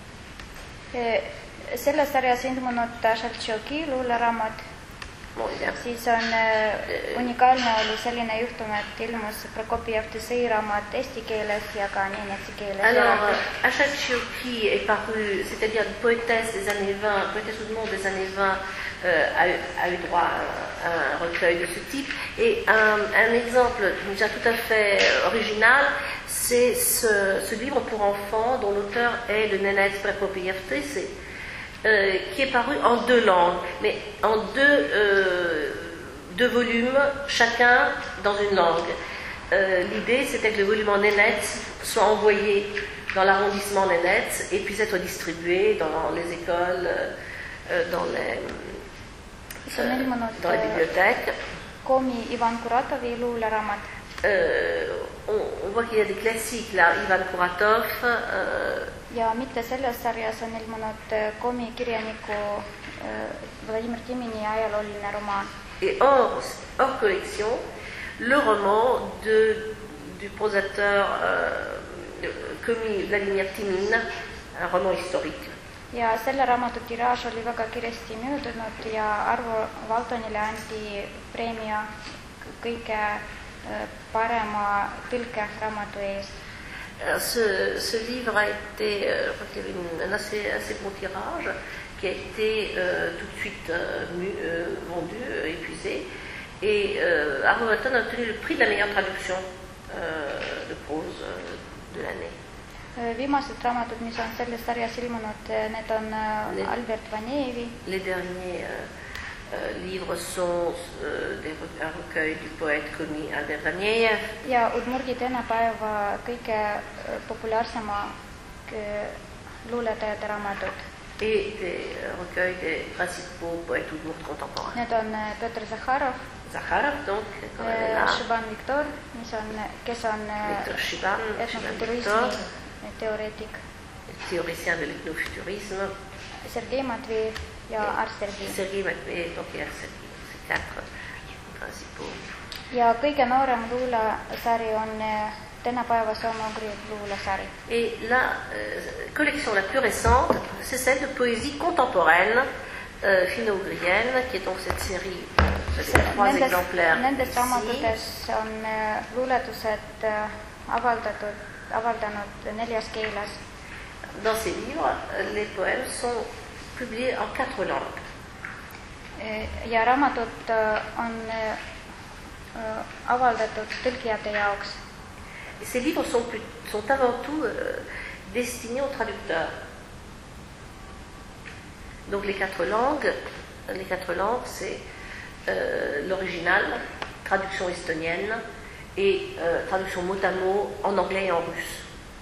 Selles sarjas ilmunud Šaltšoki luuleraamat, Bon, il y a- siis on äh, unikaalne oli selline juhtum, et ilmus Prokopjev Tõsi raamat eesti keeles ja ka nenetsi keeles. Alors, euh, Achachioki est parue, c'est-à-dire une poétesse des années vingt, poétesse Udmurt des années vingt, euh, a, eu, a eu droit à, à un recueil de ce type. Et un, un exemple déjà tout à fait original, c'est ce, ce livre pour enfants dont l'auteur est le Nenets Prokopjev Tõsi, euh, qui est paru en deux langues, mais en deux, euh, deux volumes, chacun dans une langue. Euh, L'idée, c'était que le volume en Nenets soit envoyé dans l'arrondissement Nenets et puisse être distribué dans les écoles, euh, dans, les, See on ilmunud dans les bibliothèques. Komi Ivan Kuratovi luuleraamat. Euh, on, on voit qu'il y a des classiques là, Ivan Kuratov. Euh, Ja mitte selles sarjas on ilmunud Komi kirjaniku äh, Vladimir Timini ajalooline romaan. et hors, hors collection, le roman de, du prosateur euh, Komi Vladimir Timin, un roman historique. Ja selle raamatu tiraaž oli väga kiiresti möödunud ja Arvo Valtonile anti preemia kõige äh, parema tõlke raamatu eest. Ce, ce livre a été, euh, je crois qu'il y avait une, un assez, assez bon tirage qui a été euh, tout de suite euh, mu, euh, vendu, euh, épuisé. Et euh, Arvo Valton a obtenu le prix de la meilleure traduction euh, de prose euh, de l'année. Viimased raamatud, mis on selles sarjas ilmunud, need on Les- Albert Vanejevi Les derniers euh, euh, livres sont euh, des, re- un recueil du poète Komi Albert Vaniev, ja Udmurdi tänapäeva kõige äh, populaarsema äh, luuletajate raamatud. et des euh, recueils des principaux poètes Udmurt contemporains. Need on äh, Petr Zakharov, Zakharov, donc, quand elle est äh, là, Šiban Viktor, mis on, kes on äh, Victor Šiban, Šiban Viktor, etnofuturismi teoreetik, théoricien de l'ethnofuturisme, Sergei Matvejev ja Ars Sergei. Sergei Matvejev, donc il y a ces, ces quatre principaux. Ja kõige noorem luulesari on äh, tänapäeva soome-ugri luulesari. Et la euh, collection la plus récente, c'est celle de poésie contemporaine euh, finno-ougrienne, qui est donc cette série, euh, vous avez trois Nendes, exemplaires nendes ici. raamatutes on äh, luuletused äh, avaldatud, avaldanud neljas keeles. Dans ces livres, euh, les poèmes sont publiés en quatre langues. Äh, Ja raamatud äh, on äh, äh, avaldatud tõlkijate jaoks. Et ces livres sont, plus, sont avant tout euh, destinés aux traducteurs. Donc les quatre langues, les quatre langues, c'est euh, l'original, traduction estonienne et euh, traduction mot à mot en anglais et en russe.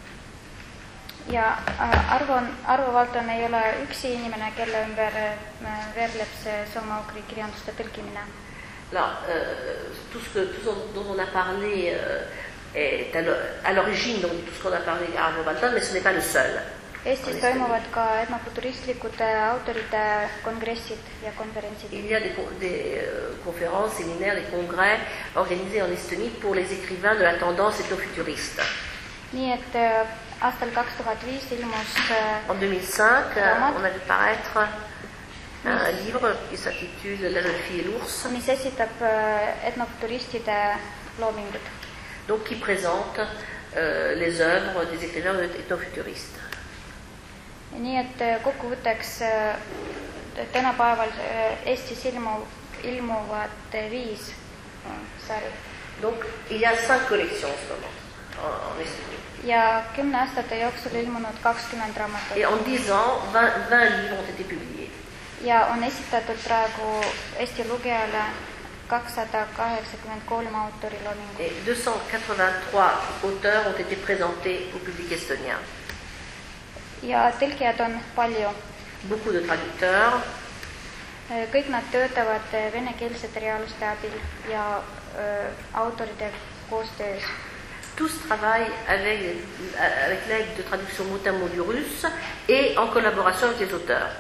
Ja äh, Arvo, Arvo Valton ei ole üksi inimene, kelle ümber äh, veerleb see soome-ugri kirjanduste tõlkimine. Là, euh, tout ce, que, tout ce dont on a parlé euh, est à l'o- à l'origine donc, de tout ce qu'on a parlé à Arvo Valton, mais ce n'est pas le seul. Eestis toimuvad ka etnofuturistlikud autorite kongressid ja konverentsid. Il y a des, con- des euh, conférences, séminaires, des congrès organisés en Estonie pour les écrivains de la tendance ethnofuturiste. Nii et äh, aastal kaks tuhat viis ilmus äh, En deux mille cinq, euh, Raamat. on a vu paraître un livre qui s'intitule La jeune fille et l'ours, mis esitab äh, etnofuturistide loomingut. donc qui présente euh, les œuvres des écrivains ethnofuturistes. Nii et äh, kokkuvõtteks äh, tänapäeval Eestis ilmu, ilmuvad viis sari. Donc, il y a cinq collections en ce moment en, en Estonie. Ja kümne aastate jooksul ilmunud kakskümmend raamatut. Et en dix ans, vingt, vingt livres ont été publiés. Ja on esitatud praegu Eesti lugejale kakssada kaheksakümmend kolm autori loomingut. Et deux cent quatre-vingt-trois auteurs ont été présentés au public estonien. Ja tõlkijad on palju. Beaucoup de traducteurs. Kõik nad töötavad venekeelsete reaaluste abil ja äh, autorite koostöös. Tous travaillent avec, avec l'aide de traduction mot à mot du russe et en collaboration avec les auteurs.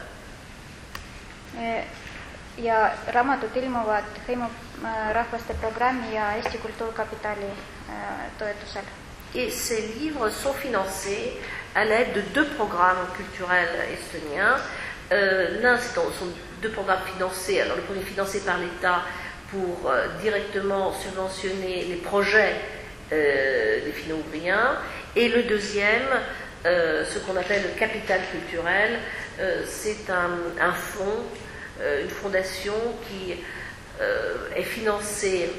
Ja raamatud ilmuvad hõimurahvaste programmi ja Eesti Kultuurkapitali toetusel. Et ces livres sont financés à l'aide de deux programmes culturels estoniens. Euh, L'un, ce sont deux programmes financés, alors le premier financé par l'État pour euh, directement subventionner les projets euh, des finno-ouvriens, et le deuxième, euh, ce qu'on appelle le capital culturel, euh, c'est un, un fonds, euh, une fondation qui euh, est financée,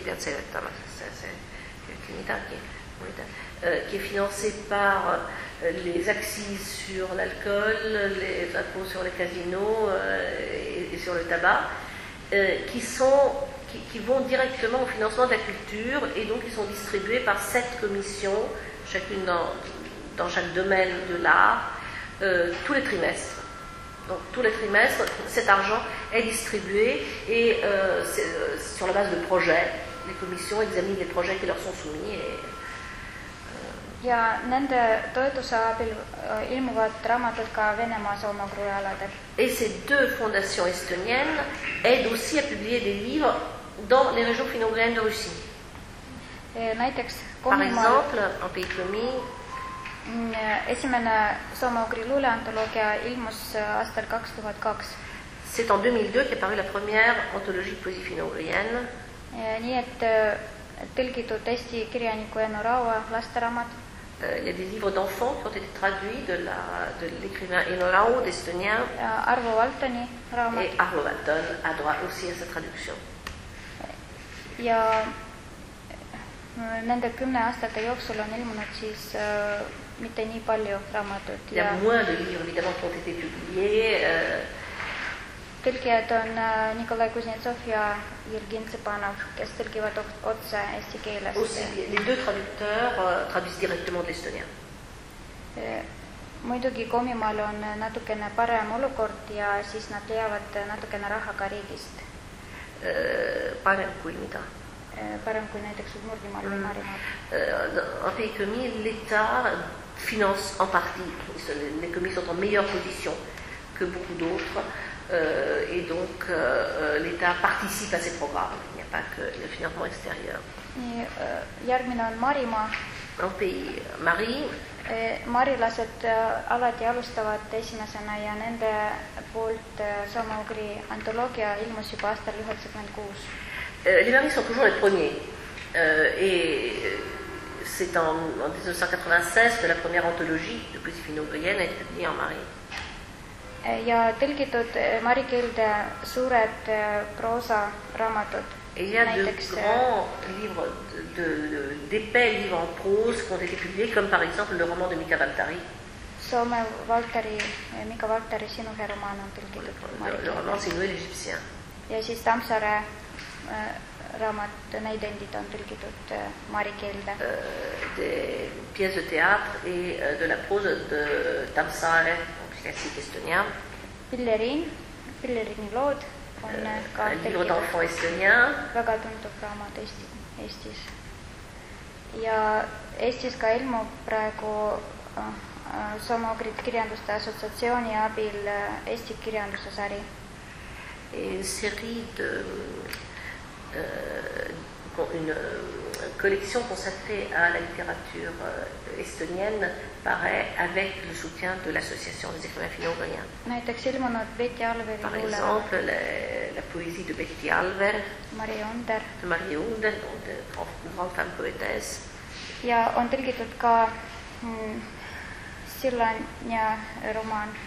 euh, qui est financée par euh, les accises sur l'alcool, les impôts sur les casinos euh, et, et sur le tabac, euh, qui, sont, qui, qui vont directement au financement de la culture et donc ils sont distribués par sept commissions, chacune dans, dans chaque domaine de l'art, euh, tous les trimestres. Donc tous les trimestres, cet argent est distribué et euh, c'est, euh, sur la base de projets. Les commissions examinent les projets qui leur sont soumis. Et, ja nende toetuse abil ilmuvad raamatud ka Venemaa soome-ugri aladel. Et ces deux fondations estoniennes aident aussi à publier des livres dans les régions finno-ugriennes de Russie. Näiteks Par exemple, en pays commis, esimene soome-ugri luuleantoloogia ilmus aastal kaks tuhat kaks. C'est en deux mille deux qu'est parue la première anthologie de poésie finno-ugrienne. Nii et tõlgitud Eesti kirjaniku Enno Raua lasteraamat. Euh, il y a des livres d'enfants qui ont été traduits de, la, de l'écrivain Enno Rau, d'estonien. Arvo Valtoni raamat. Et Arvo Valton a droit aussi à sa traduction. Ja nende kümne aastate jooksul on ilmunud siis äh, mitte nii palju raamatut. Il y a ja moins de livres évidemment qui ont été publiés. Euh, Tõlkijad on äh, Nikolai Kuznetsov ja Jürgen Tsepanov, kes tõlgivad otse eesti keelest. Aussi, les deux traducteurs euh, traduisent directement de l'estonien. Muidugi Komimaal on natukene parem olukord ja siis nad leiavad natukene raha ka riigist. Euh, parem kui mida? Parem kui näiteks Udmurgimaal või Marimaal. Euh, en pays commis, l'État finance en partie. Les commis sont en meilleure position que beaucoup d'autres. Euh, et donc euh, l'État participe à ces programmes. Il n'y a pas que le financement extérieur. Järgmine on Marimaa. En pays Mari. Marilased alati alustavad esimesena ja nende poolt soome-ugri antoloogia ilmus juba aastal üheksakümmend kuus. Les Maris sont toujours les premiers. Euh, et c'est en, en dix-neuf cent quatre-vingt-seize que la première anthologie de poésie finno-ugrienne a été publiée en Mari. Ja tõlgitud marikeelde suured proosaraamatud. Il y a näiteks, de grands livres, de, de, d'épais livres en prose qui ont été publiés, comme par exemple le roman de Mika Waltari. Soome Valtari, Mika Waltari Sinuhe roman on tõlgitud marikeelde. Le roman Sinuhe l'Égyptien. Ja siis Tammsaare raamat Näidendid on tõlgitud marikeelde. Euh, des pièces de théâtre et euh, de la prose de Tammsaare, classique estonien. Pillerin, Pillerini lood on euh, ka un livre d'enfant estonien. Väga tuntud raamat Eesti, Eestis. Ja Eestis ka ilmub praegu äh, soome-ugri kirjanduste assotsiatsiooni abil Eesti kirjanduse sari. Une série de euh, une collection consacrée à la littérature estonienne paraît avec le soutien de l'association des écrivains finno-ugriens. Näiteks ilmunud Betty Alveri Par exemple, la, la poésie de Betty Alver, Marie Onder, de Marie Onder, de grande, grande femme poétesse. Ja on tõlgitud ka mm, Sillanja romaan.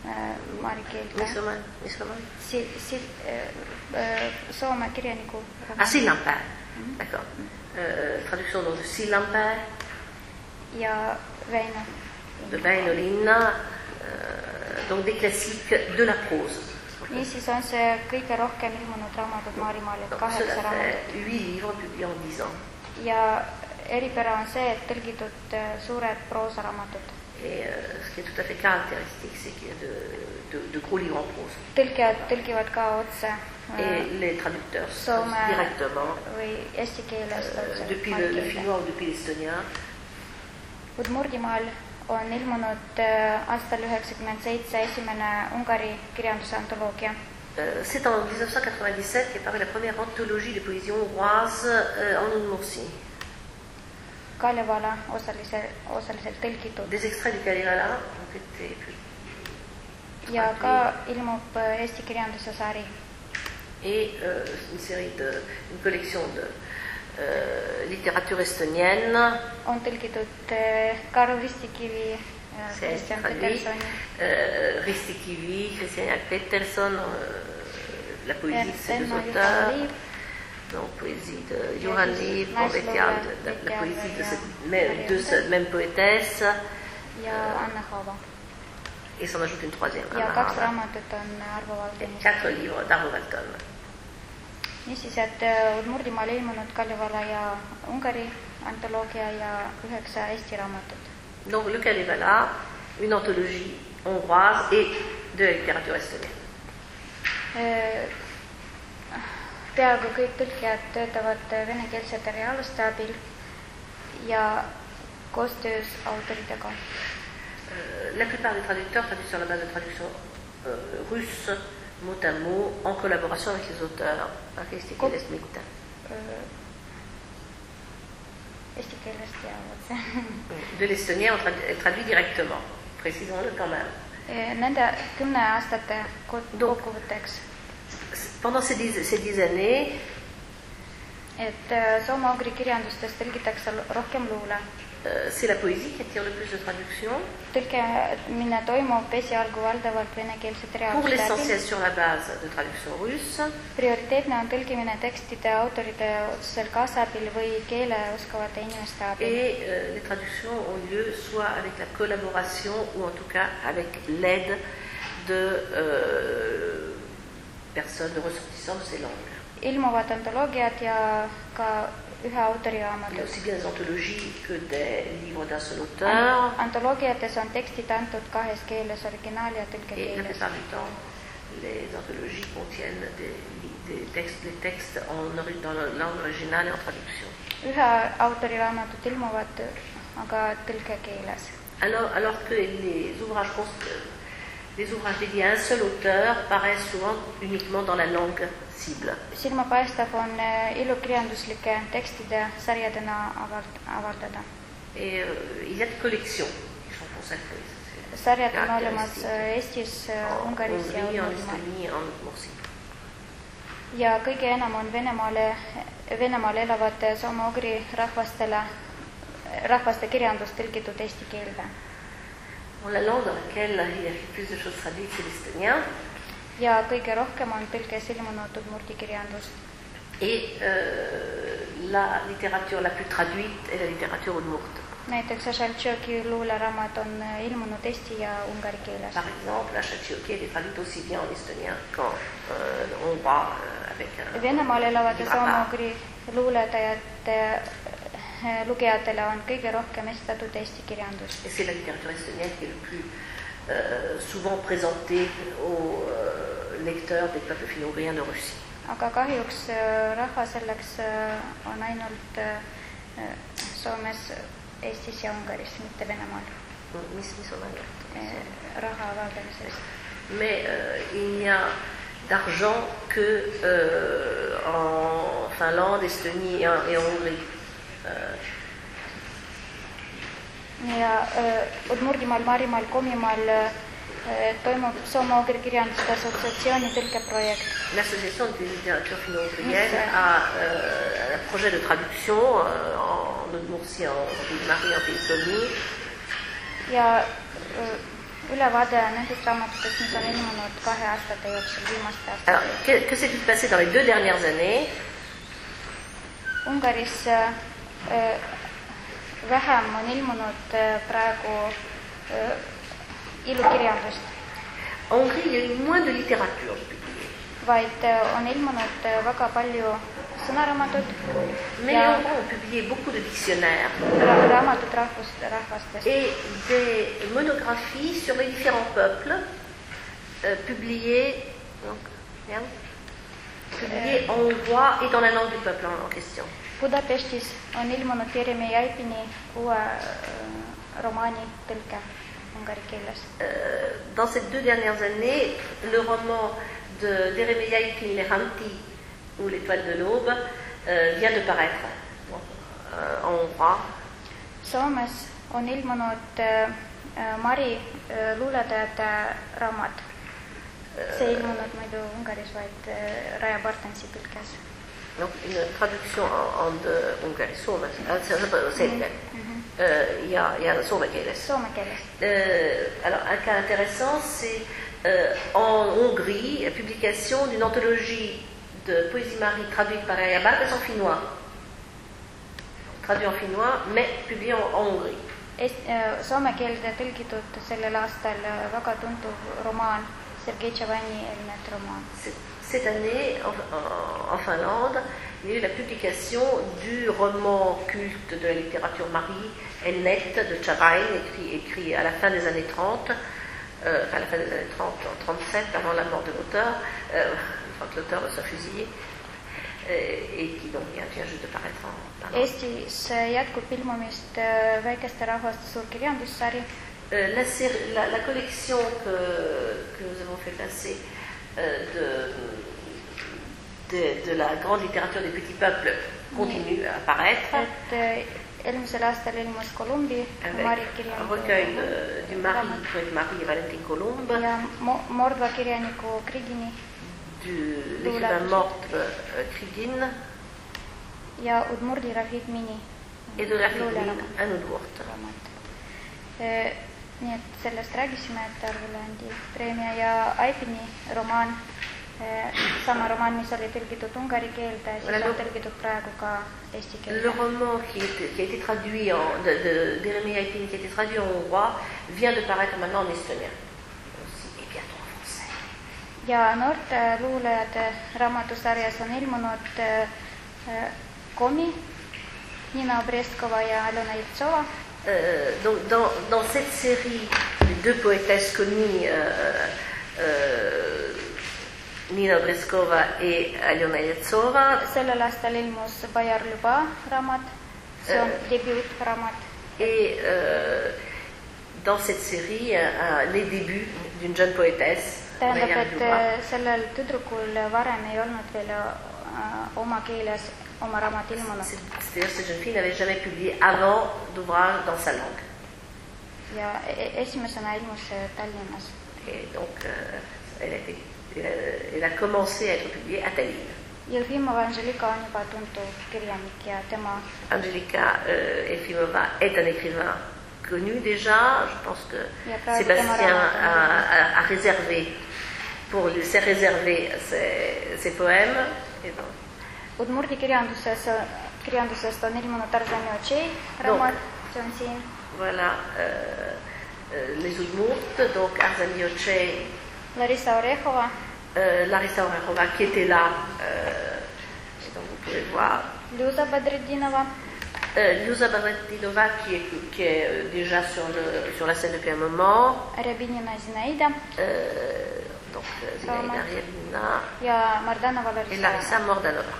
Maari keelde. Mis romaan? Mis romaan? Si, si, äh, Soome kirjaniku romaan. Ah, Sillanpää. Mm-hmm. D'accord. Euh, traduction donc de Sillanpää. Ja Väino. De Väino linna. Euh, donc des classiques de la prose. Niisiis on see kõige rohkem ilmunud raamatud Maarimaal, et kaheksa raamatut. huit livres publiés en dix ans. Ja eripära on see, et tõlgitud suured proosaraamatud. Et euh, ce qui est tout à fait caractéristique, c'est qu'il y a de, de, de gros livres en prose. Tõlkijad tõlgivad ka otse. Et les traducteurs traduisent directement või eesti keelest euh, depuis le, le finnois ou depuis l'estonien. Udmurdimaal on ilmunud aastal üheksakümmend seitse esimene Ungari kirjanduse antoloogia. C'est en dix-neuf cent quatre-vingt-dix-sept qu'est parue la première anthologie de poésie hongroise en Udmurtie. Kalevala osalise, osaliselt tõlgitud. Des extraits du Kalevala ont été publiés. Ja ka ilmub eesti kirjanduse sari. Et euh, une série de, une collection de Euh, littérature estonienne. On tõlgitud Karl Ristikivi, Kristjan Peterson. Euh, Ristikivi, Kristjan Peterson, euh, la poésie de ces deux auteurs. Donc, poésie de Johan Liv, Pombetial, la poésie de cette même, deux même poétesse. Ja Anna Haava. Et s'en ajoute une troisième. Ja kaks raamatut on Arvo Valton. Quatre livres d'Arvo Valton. Niisiis, et Udmurdimaal ilmunud Kalevala ja Ungari antoloogia ja üheksa eesti raamatut. Donc le Kalevala, une anthologie hongroise et de la littérature estonienne. Peaaegu kõik tõlkijad töötavad venekeelsete reaaliste abil ja koostöös autoritega. La plupart des traducteurs traduisent sur la base de traduction euh, russe, mot à mot, en collaboration avec les auteurs. Aga eesti keelest mitte. Eesti keelest ja otse. De l'estonien on traduit directement. Précisons-le quand même. Nende kümne aastate kokkuvõtteks. Pendant ces dix, ces dix années, et soome-ugri kirjandustest tõlgitakse rohkem luule. C'est la poésie qui attire le plus de traductions. Tõlkimine toimub esialgu valdavalt venekeelsete Pour l'essentiel sur la base de traduction russe. Prioriteetne on tõlkimine tekstide autorite otsesel kaasabil või keele oskavate inimeste abil. Et euh, les traductions ont lieu soit avec la collaboration ou en tout cas avec l'aide de euh, personnes, de ressortissants de ces langues. Ilmuvad antoloogiad ja ka ühe autori raamatud. Il y a aussi bien des anthologies que des livres d'un seul auteur. Antoloogiates on tekstid antud kahes keeles, originaal- ja Et la tõlkekeeles. plupart du temps, les anthologies contiennent des, des textes, des textes en, dans la langue originale et en traduction. Ühe autori raamatud ilmuvad aga tõlkekeeles. Alors, alors que les ouvrages, les ouvrages dédiés à un seul auteur paraissent souvent uniquement dans la langue cible. Silma paistab on ilukirjanduslike tekstide sarjadena avaldada. Et euh, il y a des collections qui sont consacrées. Sarjad on olemas Eestis, Ungaris ja Udmurdimaal. Ja kõige enam on Venemaale, Venemaal elavate soome-ugri rahvastele, rahvaste kirjandust tõlgitud eesti keelde. La langue dans laquelle il y a plus de choses traduites, c'est l'estonien. Ja kõige rohkem on tõlkes ilmunud udmurdi kirjandust. Et euh, la littérature la plus traduite est la littérature udmurte. Näiteks Šaltšoki luuleraamat on ilmunud eesti ja ungari keeles. Par exemple, la Šaltšoki est traduite aussi bien en estonien qu'en euh, hongrois euh, avec un... Venemaal elavate soome-ugri luuletajate lugejatele on kõige rohkem esitatud eesti kirjandust. Et c'est la littérature estonienne qui est le plus euh, souvent présentée aux euh, lecteurs des peuples finno-ugriens de Russie. Aga kahjuks rahva selleks on ainult Soomes, Eestis ja Ungaris, mitte Venemaal. Mis, mis on ainult? Raha avaldamisest. Mais euh, il n'y a d'argent que euh, en Finlande, Estonie et en, et en Hongrie. Euh, ja äh, Udmurdimaal, Maarimaal, Komimaal äh, toimub soome-ugri kirjanduste assotsiatsiooni tõlkeprojekt. L'association de littérature finno-ugrienne a euh, un projet de traduction euh, en Udmurtie, en Ville-Marie, en Estonie. Ja äh, ülevaade nendest raamatutest, mis on ilmunud kahe aastate jooksul, viimaste Alors, aastate. que, que s'est-il passé dans les deux dernières années? Ungaris äh, vähem on ilmunud äh, praegu äh, ilukirjandust, En Hongrie, il y a eu moins de littérature publiée. vaid äh, on ilmunud äh, väga palju sõnaraamatud Mais ja les Hongrois ont publié beaucoup de dictionnaires ra- raamatud rahvust, rahvastest et des monographies sur les différents peuples euh, publiées, donc, bien, publiées en hongrois et dans la langue du peuple en, en question. Budapestis on ilmunud Jeremy Jaipini uue äh, romaani tõlke ungari keeles. Euh, dans ces deux dernières années, le roman de d'Eremi Jaipin Lehanti, ou L'étoile de l'aube, euh, vient de paraître bon, euh, en hongrois. Soomes on ilmunud äh, Mari äh, luuletajate raamat. See ei ilmunud muidu Ungaris, vaid äh, Raja Bartensi tõlkes. Donc une traduction en, en de ungari, soome, c'est selge. Euh, Il y a, il y a soome keeles. Soome keeles. Euh, alors un cas intéressant, c'est euh, en Hongrie, la publication d'une anthologie de poésie Marie traduite par Raja Bartens en finnois. Traduit en finnois, mais publié en, en Hongrie. Est- äh, Soome keelde tõlgitud sellel aastal äh, väga tuntuv romaan, Sergei Tšavani Elnet romaan. C'est- Cette année, en, en- en Finlande, il y a eu la publication du roman culte de la littérature Marie, Elnet de Tšavain, écrit, écrit à la fin des années trente, euh, enfin à la fin des années trente, en trente-sept, avant la mort de l'auteur, euh, enfin que l'auteur soit fusillé, euh, et qui donc vient, vient juste de paraître en Finlande. Eestis äh, jätkub ilmumist äh, väikeste rahvaste suur kirjandussari. Euh, la, série- la- la collection que, que nous avons fait passer euh, de, de, de la grande littérature des petits peuples continue à apparaître. Et äh, eelmisel aastal ilmus Kolumbi Mari Avec un recueil kirjaniku de, du mari, poète Marie et Valentin Colombe, ja Mo- Mordva kirjaniku Krigini du l'écrivain morte euh, Krigin ja Udmurdi Rafid Mini et de la Krigin luuleraamat. à Nudvort. Äh, nii et sellest rääkisime, et Arvile andi preemia ja Aipini romaan, äh, sama romaan, mis oli tõlgitud ungari keelde, siis Voilà, on donc- tõlgitud praegu ka eesti Le keelde. roman qui, est- qui a été traduit en, de, de, d'Eremi Jaipin, qui a été traduit en hongrois, vient de paraître maintenant en estonien aussi, et bientôt en français. Ja noorte luulejate raamatusarjas on ilmunud äh, äh, Komi, Nina Obreskova ja Alena Iltsova. Euh, donc dans, dans cette série, les deux poétesses connues, euh, euh, Nina Obreskova et Aljona Jetsova, Sellel aastal ilmus Bajar Luba raamat, see on Äh. debüütraamat. et euh, dans cette série, euh, les débuts d'une jeune poétesse. tähendab, Maria et Juba. äh, sellel tüdrukul varem ei olnud veel äh, oma keeles oma raamat ilmunud C'est- C'est-à-dire que cette jeune fille n'avait jamais publié avant d'ouvrage dans sa langue. ja e- esimesena ilmus see Tallinnas. Et donc, euh, elle, a été, elle, a, elle a commencé à être publiée à Tallinn. Jevimova Angelika on juba tuntud kirjanik ja tema Angelika euh, Efimova est un écrivain connu déjà. Je pense que Ja praegu Sébastien tema raamat on- a, a, a réservé, pour lui, s'est réservé ses, ses poèmes. Et donc, Udmurdi kirjanduses, kirjandusest on ilmunud Tarzani Otsei raamat, see on siin. voilà euh, euh, les Udmurtes, donc Arzani Ocei, Larissa Orehova, euh, Larissa Orehova qui était là, euh, et donc vous pouvez voir. Liuza Badreddinova, Euh, Liuza Badreddinova qui est, qui est euh, déjà sur, le, sur la scène depuis un moment. Rябinina Zinaida Euh, donc euh, Zinaida Sama. Rябina ja Mardanova et Larissa. Larissa Mordanova.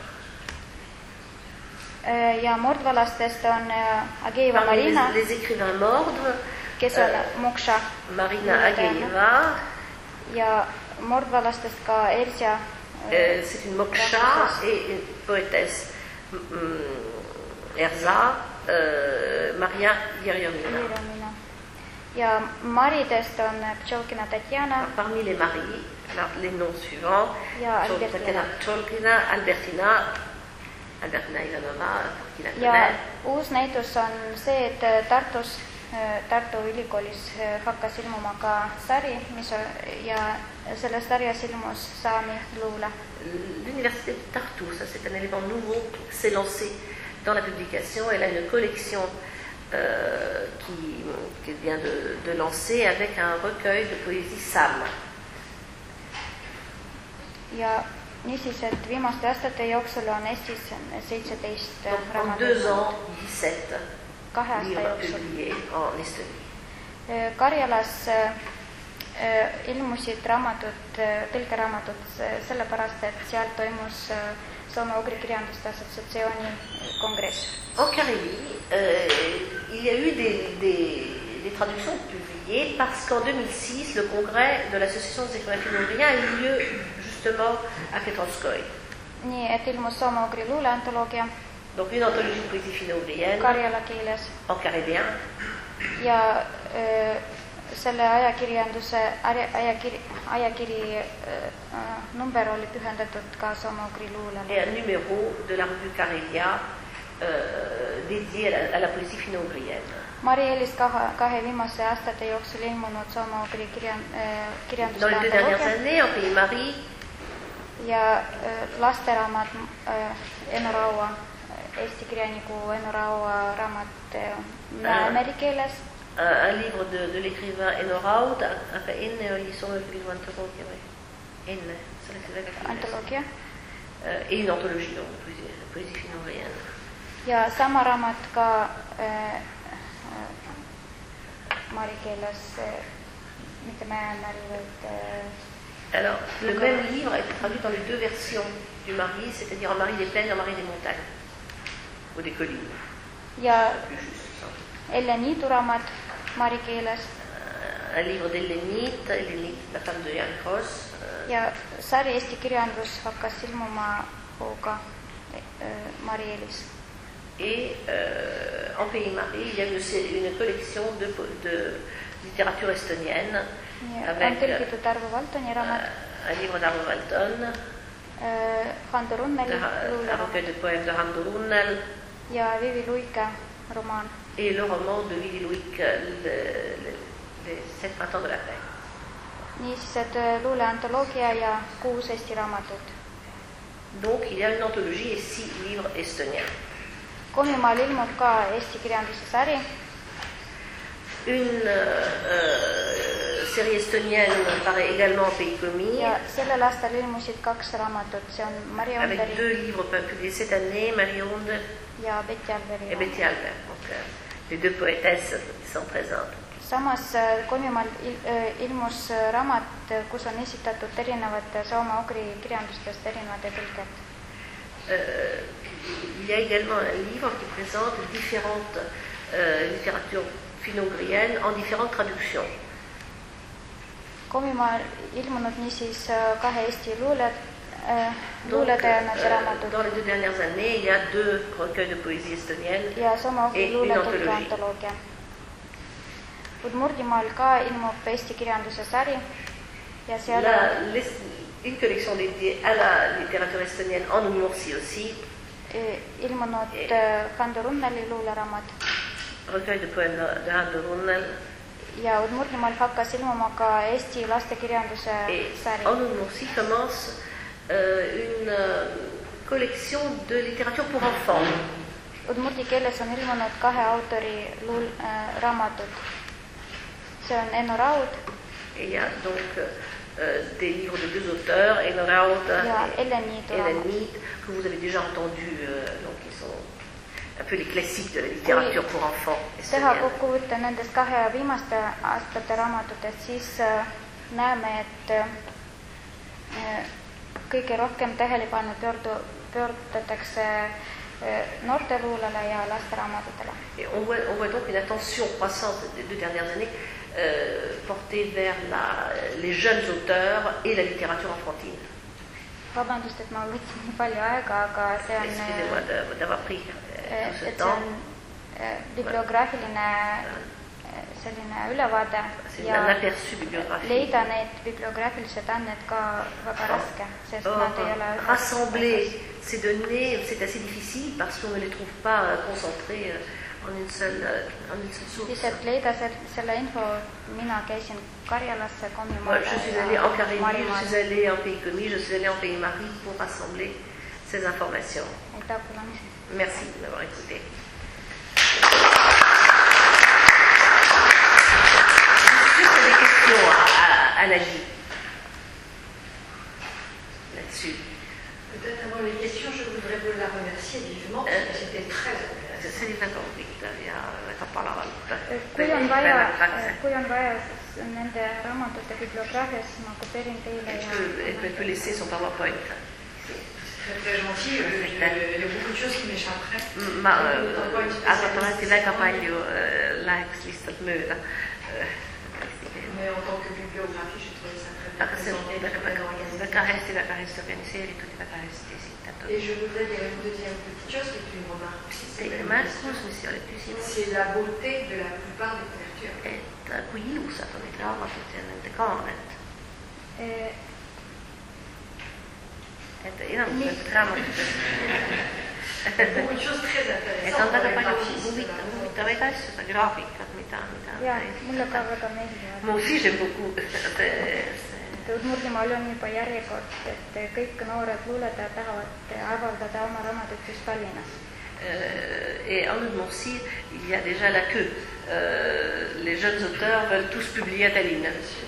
Ja mordvalastest on äh, Ageieva Parmi Marina, les, les écrivains mordes, kes on äh, Moksha Marina Luuletajana. Ageieva, ja mordvalastest ka Elsia euh, c'est une moksha et une poétesse mm, Erza, euh, Maria Yeriomina. Jeremina. Ja Maridest on Ptšolkina Tatjana Parmi les maris, alors les noms suivants, ja Tšolkina, Albertina. Tšolkina, Albertina, Albertina Ivanova, pour qui la Ja connaît. uus näitus on see, et Tartus Tartu Ülikoolis hakkas ilmuma ka sari, mis ja selles sarjas ilmus saami luule. L'université de Tartu, ça c'est un élément nouveau qui s'est lancé dans la publication. Elle a une collection euh, qui, qui vient de, de lancer avec un recueil de poésie saame. Ja niisiis, et viimaste aastate jooksul on Eestis seitseteist En deux ans, dix-sept kahe aasta livres jooksul. publiés en Estonie. Karjalas ilmusid raamatud, tõlkeraamatud sellepärast, et seal toimus Soome-Ugri kirjanduste assotsiatsiooni kongress. En Carélie, euh, il y a eu des, des, des traductions publiées parce qu'en deux mille six, le congrès de l'association des écrivains finno-ugriens a eu lieu justement à Ketonskoi. Nii, et ilmus Soome-Ugri luuleantoloogia Donc une anthologie de poésie finno-ugrienne karjala keeles en carélien. ja öö, selle ajakirjanduse ajakiri, ajakiri öö, number oli pühendatud ka Soome-Ugri luulele. Et un numéro de la revue Carélia euh, dédié à la, à la poésie finno-ugrienne. Mari-Elis kahe, kahe viimase aastate jooksul ilmunud Soome-Ugri kirjan, kirjanduste Dans les deux dernières années, en Pays Marie, ja öö, lasteraamat öö, Enno Raua, Eesti kirjaniku Enno Raua raamat Mäemeri keeles. Un livre de, de l'écrivain Enno Raud, aga enne oli Soome-Ugri antoloogia või? Enne, sellest oli väga kiiresti. Antoloogia. Et une anthologie, donc, de poésie, poésie finno-ugrienne. Ja sama raamat ka äh, mari keeles, äh, mitte Mäemeri, vaid äh, Alors, le même livre a été traduit dans les deux versions du Mari, c'est-à-dire en Mari des plaines et en Mari des montagnes, ou des collines. ja Plus juste, Elle Niidu raamat mari keeles un livre d'Hélénite, Hélénite, la femme de Jan Kross. ja sari Eesti kirjandus hakkas ilmuma hooga Mari-Elis. Et euh, en Pays Marie, il y a une, une collection de, de littérature estonienne Ja, avec on tõlgitud Arvo Valtoni raamat, euh, un livre d'Arvo Valton, äh, Hando Runneli un luuleraamat recueil de poèmes de Hando Runnel ja Vivi Luike romaan. et le roman de Vivi Luik, le, le, Les sept printemps de la paix. Niisiis, et luuleantoloogia ja kuus Eesti raamatut. Donc il y a une anthologie et six livres estoniens. Komimaal ilmub ka Eesti kirjanduse sari. Une euh, série estonienne paraît également en Pays Komi. Ja sellel aastal ilmusid kaks raamatut, see on Mari Avec Onderi deux livres publiés cette année, Marie Onde ja Betty Alberi et Betty raamat. Albert. Donc euh, les deux poétesses qui sont présentes. Samas Komimaal ilmus raamat, kus on esitatud erinevate soome-ugri kirjandustest erinevate tõlked. Euh, il y a également un livre qui présente différentes euh, littératures finno-ugriennes en différentes traductions. Komimaal ilmunud niisiis kahe Eesti luuled, luuleteadnase raamatud. Dans les deux dernières années, il y a deux recueils de poésie estonienne ja soome-ugri et une luuletõlke anthologie. antoloogia. Udmurdimaal ka ilmub Eesti kirjanduse sari ja seal La, les, une collection dédiée à la littérature estonienne en Udmurtsi aussi, ilmunud Hando Runneli luuleraamat recueil de poèmes de, de Hando Runnel. ja Udmurdimaal hakkas ilmuma ka Eesti lastekirjanduse Et sari. en Udmurtsi commence euh, une euh, collection de littérature pour enfants. Udmurdi keeles on ilmunud kahe autori luul, äh, raamatut. See on Enno Raud Et il y a donc euh, des livres de deux auteurs, Enno Raud ja et Elle Niidu Hélène raamat. Niit, que vous avez déjà entendu, euh, donc ils sont un peu les classiques de la littérature pour enfants Teha estonienne. kokkuvõtte nendest kahe viimaste aastate raamatutest, siis äh, näeme, et äh, kõige rohkem tähelepanu pöördu, pöördatakse äh, noorteluulele ja lasteraamatutele. Et on voit, on voit donc une attention croissante des deux dernières années euh, portée vers la, les jeunes auteurs et la littérature enfantine. Vabandust, et ma võtsin nii palju aega, aga see on, Excusez-moi de- d'avoir pris euh, tout ce et see temps. on äh, bibliograafiline äh, selline ülevaade C'est ja un aperçu bibliographique. leida need bibliograafilised andmed ka väga raske, sest Or, nad ei ole rassembler ces données, c'est assez difficile parce qu'on ne les trouve pas euh, concentrées euh, en une seule, en une seule source. siis, et leida se, selle info, mina käisin Karjalasse, Moi, Komimaale je suis allée en Carélie, je Marimaale. suis allée en Pays Commis, je suis allée en Pays Marie pour rassembler ces informations. Aitäh kuulamisest! Merci de m'avoir écouté. Est-ce que des questions à, à, à Nagui là-dessus? Peut-être avant les questions, je voudrais vous la remercier vivement, parce que c'était très intéressant. Selline Victoria väga palavat. Kui on vaja, kui on vaja nende raamatute bibliograafias, ma kopeerin teile ja... Elle peut laisser son PowerPoint. Très très gentil, il y a beaucoup de choses qui m'échapperaient. Ma arvatavasti väga palju läheks lihtsalt mööda. Mais en tant que bibliographie, j'ai trouvé ça très bien Aga see on présenté, väga, très bien väga, organisé. väga hästi, väga hästi organiseeritud ja väga hästi esitatud. Et je voudrais dire une deuxième petite chose qui est une remarque aussi. Teine märkus, mis ei ole küsimus, C'est la beauté de la plupart des couvertures. et kui ilusad on need raamatud ja nende kaaned. Eh, Et enamus nendest raamatutest, Beaucoup de choses très et intéressantes. on väga pour les palju graphistes, huvitav, la- huvitavaid asju, seda graafikat, mida, mida ja mulle ka väga meeldivad. Moi aussi j'aime beaucoup see, see et Udmurtimaal on juba järjekord, et kõik noored luuletajad tahavad avaldada oma raamatuid just Tallinnas. Euh, et en Udmurtie, il y a déjà la queue. Euh, les jeunes auteurs veulent tous publier à Tallinn. Et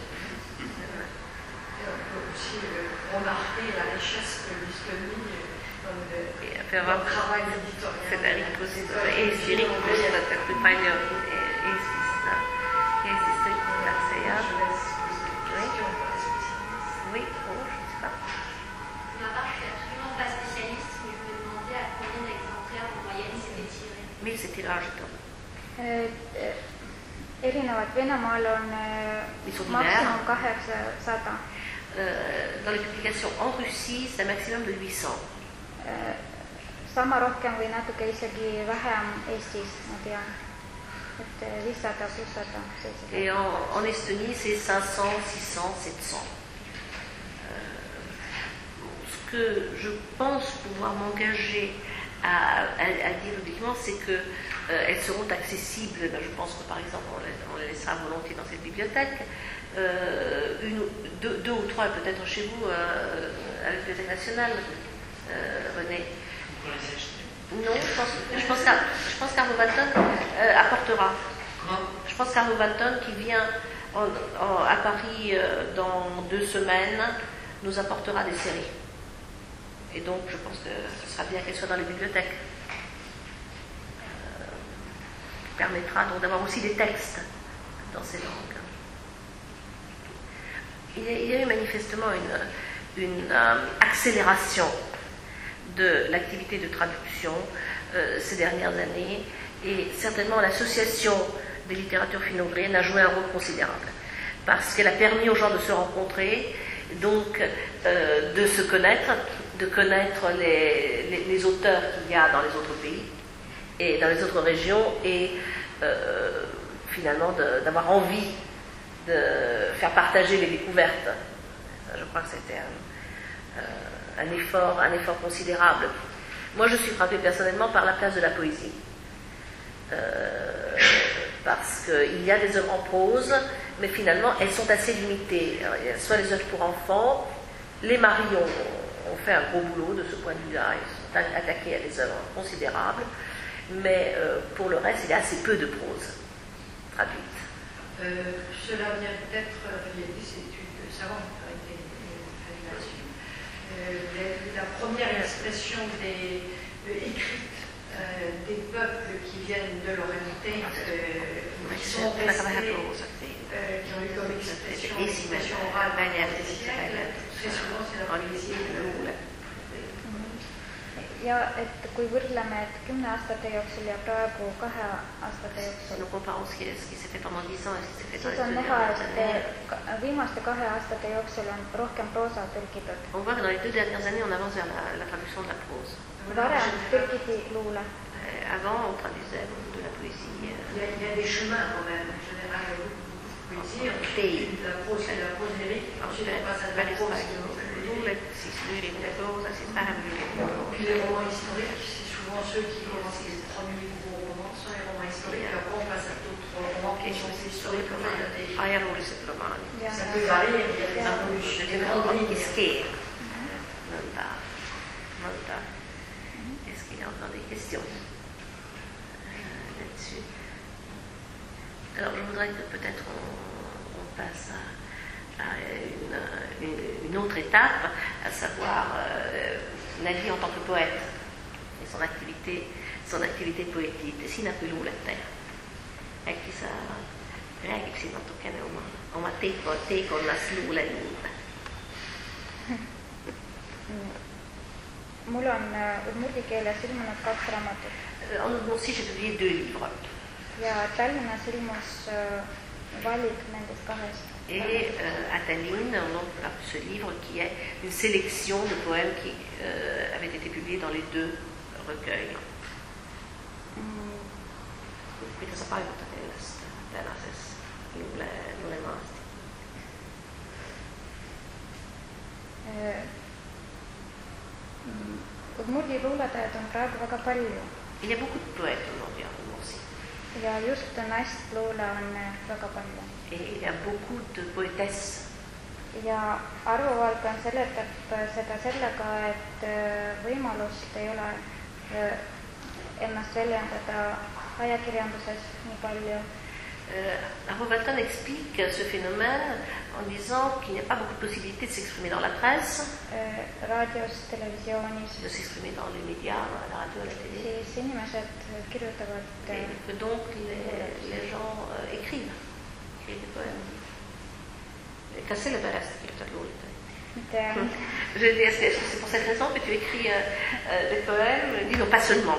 on peut aussi euh, remarquer la richesse disponible dans le, Ja dans peavad le travail éditorial. seda rikkust, Eesti rikkust võtta, kui palju Eestis, Eestis tõlgitakse ja Je laisse poser des questions pour les spécialistes. või, oh, je sais pas. Ma part, je suis absolument pas spécialiste, mais je me demandais à combien d'exemplaires en moyenne c'était tiré. Mil see tiraaž on? Eh, eh, erinevad Venemaal on eh, Mis on maksimum lineaar? kaheksasada. Euh, dans les publications en Russie, c'est un maximum de huit cents. Eh, sama rohkem või natuke isegi vähem Eestis, ma tean. Et eh, viissada, kuussada, seitsesada. Et en, en Estonie, c'est cinq cents, six cents, sept cents. Euh, ce que je pense pouvoir m'engager à, à, à dire publiquement, c'est qu'elles euh, seront accessibles. Ben, je pense que par exemple, on les, on les laissera volontiers dans cette bibliothèque. Euh, une, deux, deux ou trois peut-être chez vous euh, à la Bibliothèque nationale, euh, René. Non, je pense, je pense qu'Ar- je pense qu'Arnaud Walton euh, apportera. Je pense qu'Arnaud Walton, qui vient en- en- à Paris euh, dans deux semaines, nous apportera des séries. Et donc, je pense que ce sera bien qu'elle soit dans les bibliothèques. Euh, qui permettra donc d'avoir aussi des textes dans ces langues. Il y a, il y a eu manifestement une, une euh, accélération de l'activité de traduction euh, ces dernières années, et certainement l'association des littératures finno-ugriennes a joué un rôle considérable parce qu'elle a permis aux gens de se rencontrer, donc euh, de se connaître, de connaître les, les, les auteurs qu'il y a dans les autres pays et dans les autres régions, et euh, finalement de, d'avoir envie de faire partager les découvertes. Je crois que c'était un, euh, un effort, un effort considérable. Moi, je suis frappée personnellement par la place de la poésie. Euh, parce qu'il y a des œuvres en prose, mais finalement, elles sont assez limitées. Alors, il y a soit les œuvres pour enfants, les maris ont, ont fait un gros boulot de ce point de vue-là, ils sont attaqués à des œuvres considérables, mais euh, pour le reste, il y a assez peu de prose traduite. Euh, cela vient peut-être, euh, il y a des études savantes qui ont été faites là-dessus. Euh, la, la première expression des, euh, écrite euh, des peuples qui viennent de l'Orienté, euh, qui sont restés, euh, qui ont eu comme expression, expression orale pendant des siècles, très souvent c'est la poésie de la ja et kui võrdleme, et kümne aastate jooksul ja praegu kahe aastate jooksul, Nous comparons ce qui, ce qui s'est fait pendant dix ans et ce qui s'est fait dans siis les on deux näha, dernières et années. ka- viimaste kahe aastate jooksul on rohkem proosa tõlgitud. On voit que dans les deux dernières années, on avance vers la, la traduction de la prose. Varem tõlgiti luule. Euh, avant, on traduisait de la poésie. Il Euh, y, a, il y a des chemins quand même, en général, il y a beaucoup de poésie, Tei. ensuite la prose, c'est la prose lyrique, ensuite on passe à la välistä prose luulet, siis lüürinen proosa, siis vähem lüürinen proosa. Puis les romans historiques, c'est souvent souvent ceux qui commencent les premiers gros romans sont les romans historiques, et après on passe à d'autres romans qui sont des historiques comme des... ajalliset romaanit. Ça peut varier, mais il y a des Se évolutions. on iskee monta, monta est-ce qu'il y a encore des questions euh, là-dessus? Alors je voudrais que peut-être on, on passe à, à une, une, une autre étape, à savoir euh, Nali en tant que poète et son activité, son activité poétique. Siinä luulette äkki saa räägiksin natukene oma, oma teiko, teikonnas luulejuurde. Mul on udmurdi keeles ilmunud kaks raamatut. En Udmurtsi, j'ai publié deux livres. Ja Tallinnas ilmus valik nendest kahest. Et euh, à Tallinn, on a ce livre qui est une sélection de poèmes qui euh, avaient été publiés dans les deux recueils. Mm. Mitä sä painotat tästä tällaisessa luulemaasti? Udmurdi luuletajaid on praegu väga palju. Il y a beaucoup de poètes aujourd'hui en Udmurtsi. Ja just naistluule on väga palju. Et il y a beaucoup de poétesses. Ja arvuvalt on seletab seda sellega, et võimalust ei ole ennast väljendada ajakirjanduses nii palju. Euh, Arvo-Valton explique ce phénomène en disant qu'il n'y a pas beaucoup de possibilités de s'exprimer dans la presse, äh, radios, televisioonis, de s'exprimer dans les médias, la radio, la télé. Siis inimesed kirjutavad Et que donc les, les gens euh, écrivent, écrivent des poèmes. Kas sellepärast kirjutad luuleid? Je dis, est-ce que c'est pour cette raison que tu écris euh, euh, des poèmes? Dis non, pas seulement.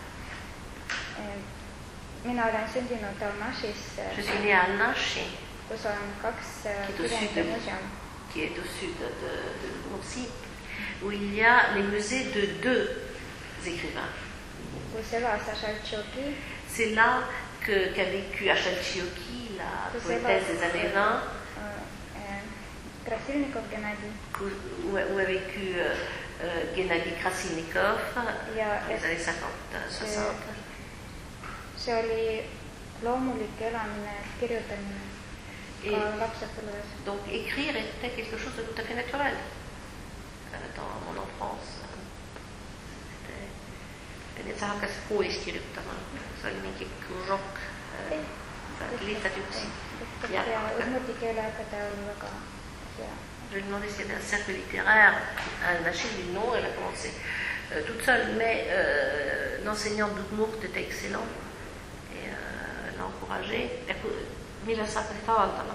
Mina olen sündinud Alnashis, Je suis née à Alnashi, kus on kaks qui est au sud kirjanike de, muuseum. qui est au sud de, de Udmurtsi, où il y a les musées de deux écrivains. Kus elas Ashaltšioki, C'est là que, qu'a vécu Ashaltšioki, la poétesse des années vingt, Krasilnikov Gennadi où, où a vécu euh, euh, Gennadi Krasilnikov ja dans les années cinquante soixante. see oli loomulik elamine, kirjutamine Et ka lapsepõlves. donc écrire était quelque chose de tout à fait naturel euh, dans mon enfance. C'était, et sa hakkas koolist kirjutama, see oli mingi krokk, lihtsalt üks. ja udmurdi keele õpetaja oli väga hea. Je lui ai demandé s'il y avait un cercle littéraire à Alnashi, il dit non, elle a commencé euh, toute seule, mais euh, l'enseignant d'Udmurt était excellent. Encouragé. Millal sa hakkasid avaldama?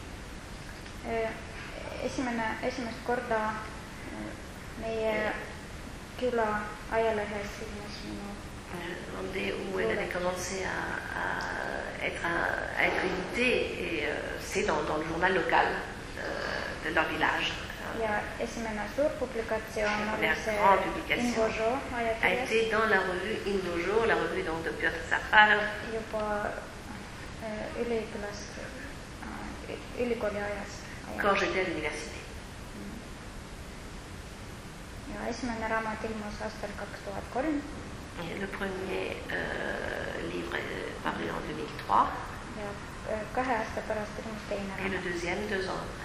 Esimene, esimest korda meie küla ajalehes ilmus minu. Demandé où elle avait commencé à, à, être, à, à être éditée, et euh, c'est dans, dans le journal local euh, de leur village. Ja esimene suur publikatsioon oli see Indojo a ajakirjas. été dans la revue Indojo, la revue donc de Piotr Zakhar. Juba üliõpilast, ülikooli ajas. Quand j'étais à l'université. Ja esimene raamat ilmus aastal kaks tuhat kolm. Le premier euh, livre est paru en deux mille trois. Ja kahe aasta pärast ilmus teine raamat. Et le deuxième deux ans après.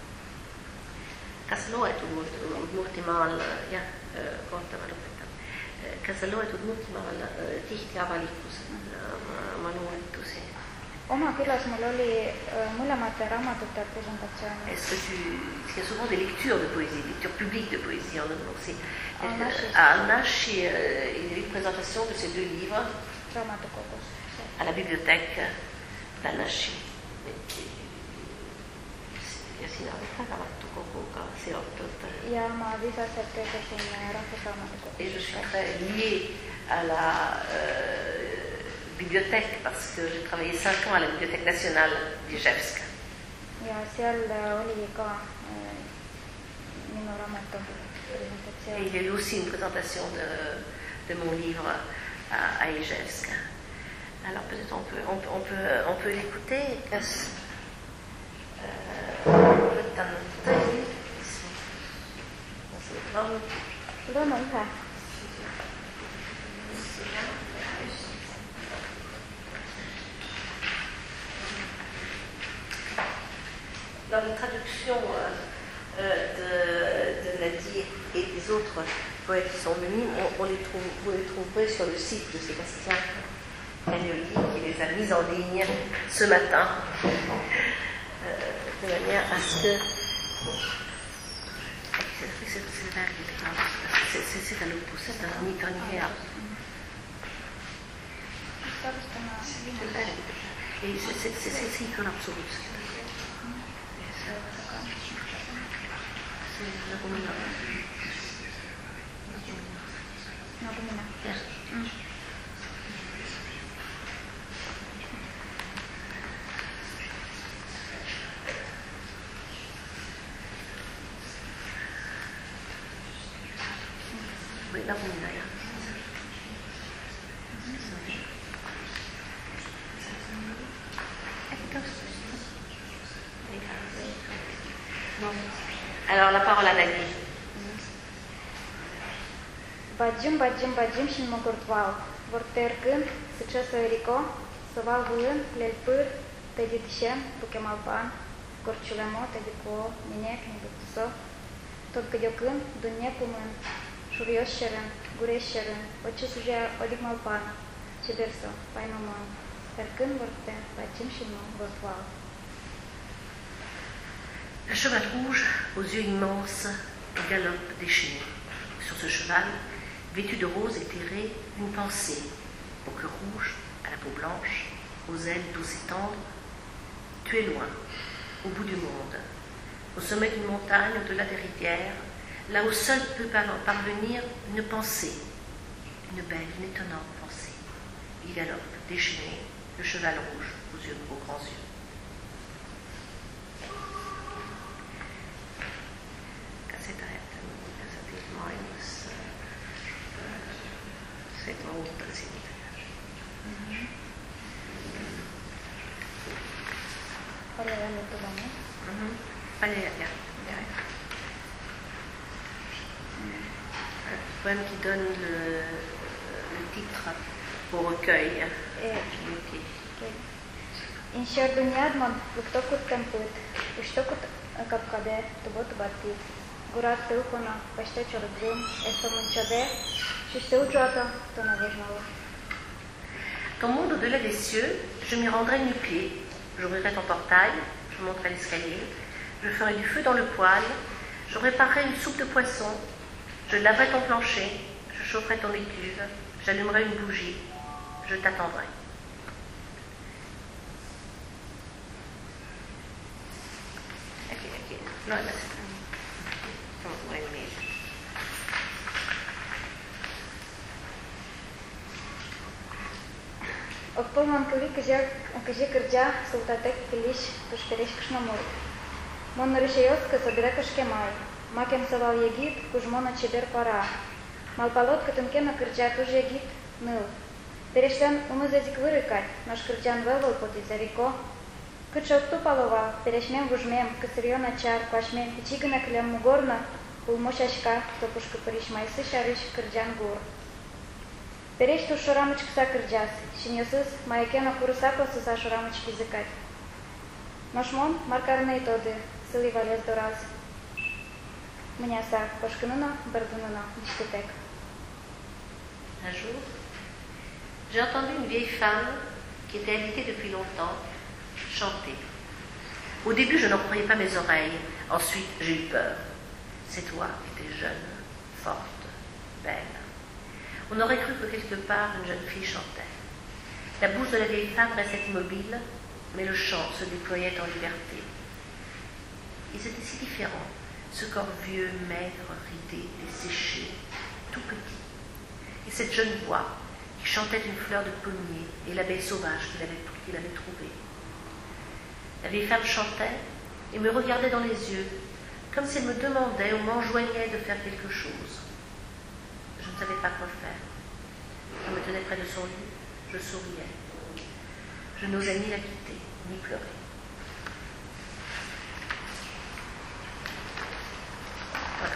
Kas loed Udmurtimaal, jah, kohta ma lõpetan. Kas sa loed Udmurtimaal tihti avalikkusena oma luuletusi? Oma külas mul oli mõlemate raamatute presentatsiooni. Est-ce que tu, il y a souvent des lectures de poésie, des lectures publiques de poésie en Udmurtsi. À Alnashi, il y a eu une présentation de ces deux livres à la bibliothèque d'Alnashi. Ja siinä oli raamatukoguga seotud. Ja ma viisaselt töötasin rahvusraamatukogus. Et je suis très liée à la euh, bibliothèque parce que j'ai travaillé cinq ans à la Bibliothèque nationale d'Ijevsk. Ja seal oli ka äh, minu raamatu presentatsioon. Et il y a eu aussi une présentation de, de mon livre à, à Ijevsk. Alors peut-être on peut, on peut, on peut, on peut l'écouter. Võtan tõi. Lõuna ühe. dans les traductions euh, euh, de, de Nadi et des autres poètes qui sont venus, on, on les trouve, vous les trouverez sur le site de Sébastien Cagnoli, qui les a mises en ligne ce matin, euh, de manière à ce que... C'est un opposé, c'est un italiano. Et c'est con absoluto. C'est la comunità. No, comunità. Oui, la comunità. Alors la parole à Nadi. Bajim, bajim, bajim și mă curtval. Vor tergând, să ce să rico, să val vâlând, lelpâr, te didșen, buchem alban, corciulemo, te dico, minec, nibuțo, tot gădiocând, dunne pământ, șurios șerân, gureș șerân, o ce suje odic malpan, ce verso, pai mămân, tergând vor te, bajim și mă curtval. Un cheval rouge aux yeux immenses galope déchaîné. Sur ce cheval, vêtu de rose éthéré, une pensée, au cœur rouge, à la peau blanche, aux ailes douces et tendres. Tu es loin, au bout du monde, au sommet d'une montagne, au-delà des rivières, là où seul peut parvenir une pensée, une belle, une étonnante pensée. Il galope déchaîné, le cheval rouge aux yeux, aux grands yeux. Allez, derrière. Un poème qui donne le, le titre au recueil. Inșer dunyadman, luktokut temput, uștokut kapkade, tubot batit, gurat tăucona, paște ciorgâm, este mânciode, și știu joată, tu nu vezi nouă. Ton monde au-delà des cieux, je m'y rendrai nu-pied. J'ouvrirai ton portail, je monterai l'escalier, je ferai du feu dans le poêle, je préparerai une soupe de poisson, je laverai ton plancher, je chaufferai ton écuve, j'allumerai une bougie, je t'attendrai. Ok, ok. Non, là, c'est bon, ouais, mais... Окполман кыли кыже кырджа султатек кылиш тушпереш кышнамур. Мон нарышайоска собира кышкемай. Макем савал егит кужмона чебер пара. Малпалот кытынкена кырджа туж егит ныл. Перештен умызедик вырыкать, наш кырджан вевел поти зарико. Кычокту палова, перешмем вужмем, кысырьё начар, пашмем, пичигына клем мугорна, улмошашка, топушка париш майсы шарыш кырджан гур. Переш ту шорамыч кыса кырджас, шиньосыз маякена курысако сыса шорамыч кизыкать. Ношмон маркарней тоды, сыли валез дораз. Мняса пошкынына, бердынына, дистетек. Un jour, j'ai entendu une vieille femme qui était alitée depuis longtemps chanter. Au début, je n'en croyais pas mes oreilles. Ensuite, j'ai eu peur. C'est toi qui étais jeune, forte, belle. On aurait cru que quelque part une jeune fille chantait. La bouche de la vieille femme restait immobile, mais le chant se déployait en liberté. Ils étaient si différents, ce corps vieux, maigre, ridé, desséché, tout petit. Et cette jeune voix qui chantait une fleur de pommier et l'abeille sauvage qu'il avait, qu'il avait trouvée. La vieille femme chantait et me regardait dans les yeux, comme si elle me demandait ou m'enjoignait de faire quelque chose. Je ne savais pas quoi faire. Je me tenais près de son lit, je souriais. Je n'osais ni la quitter, ni pleurer. Voilà.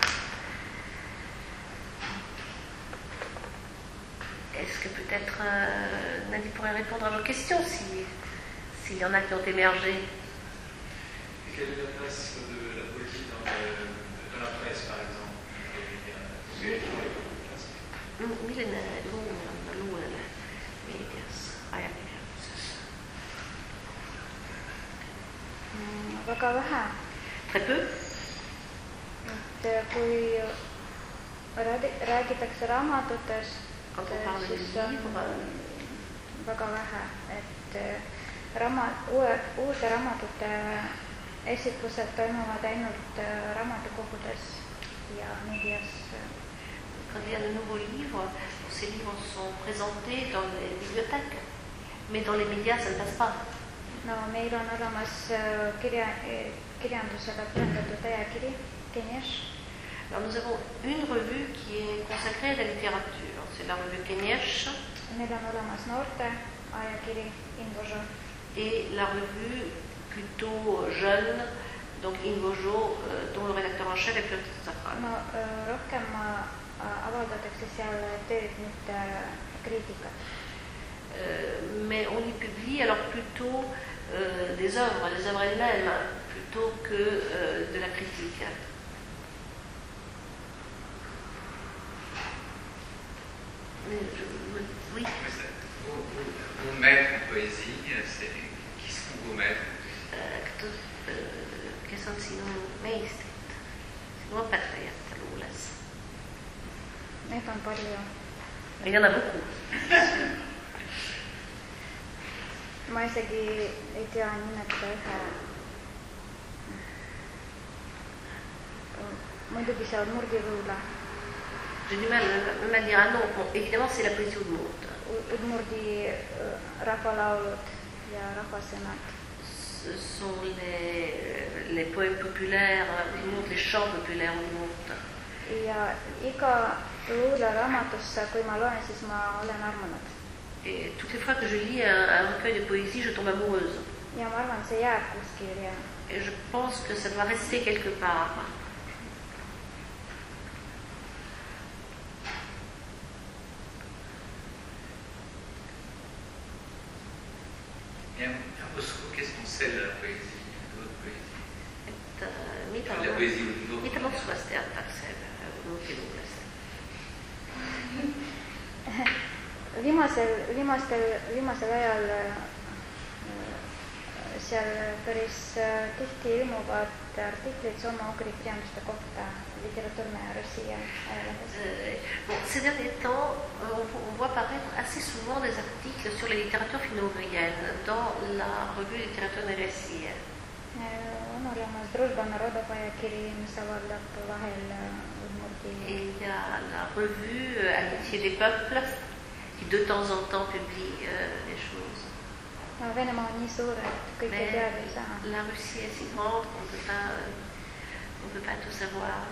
Est-ce que peut-être euh, Nadi pourrait répondre à vos questions, s'il si, y en a qui ont émergé? Quelle est la presse, de la politique dans, le, dans la presse, par exemple. Milline luulen on luulelle mediassa ajankäytöksessä? Mm, väga vähe. Très peu. Et kui räägitakse raamatutest, siis on väga vähe, et raama, uue, uute raamatute esitlused toimuvad ainult raamatukogudes ja meedias. Quand il y a de nouveaux livres, ces livres sont présentés dans les bibliothèques, mais dans les médias, ça ne passe pas. No, meil on olemas kirja, kirjandusele pühendatud ajakiri, Kenyes. Alors nous avons une revue qui est consacrée à la littérature, c'est la revue Kenyes. Meil on olemas noorte ajakiri, Invojo. Et la revue plutôt jeune, donc Invojo, dont le rédacteur en chef est Piotr Zafran. No, rohkem avaldatakse seal tööd, mitte kriitikat. Euh, mais on y publie alors plutôt euh, des œuvres, les œuvres elles-mêmes, plutôt que euh, de la critique. Mais je, oui. Vos, vos, vos maîtres en poésie, c'est, qui sont vos maîtres? Kes on sinun meistrit, sinun opettajat luules? Neid on palju. Il y en a beaucoup. Ma isegi ei tea nimetada ühe. Muidugi see on Murdi luule. J'ai du mal à dire un nom. Bon, évidemment, c'est la poésie Udmurt. Udmurdi rahvalaulud ja rahvasõnad. Ce sont les, les poèmes populaires Udmurt, les chants populaires Udmurt. Ja iga luuleraamatusse, kui ma loen, siis ma olen armunud. Et toutes les fois que je lis un, un recueil de poésie, je tombe amoureuse. Ja ma arvan, see jääb kuskil ja... Et je pense que ça doit rester quelque part. Bien, à Moscou, qu'est-ce qu'on sait de la poésie, de votre poésie? Et, euh, mitä, la poésie Udmurt. Mitä Moskvasta teatakse Udmurtiluulesta? Viimasel, viimastel, viimasel ajal seal päris tihti ilmuvad artiklid soome-ugri kirjanduste kohta Literaturne Rossija ajalehes. Bon, ces derniers temps, on voit paraître assez souvent des articles sur la littérature finno-ugrienne dans la revue Literaturne Rossija. On olemas Družba narodov ajakiri, mis avaldab vahel Udmurti. Et il y a la revue Amitié des peuples qui de temps en temps publie euh, des choses. No, Venemaa on nii suur, et kõike teada ei saa. La Russie est si grande qu'on peut pas, on peut pas tout savoir.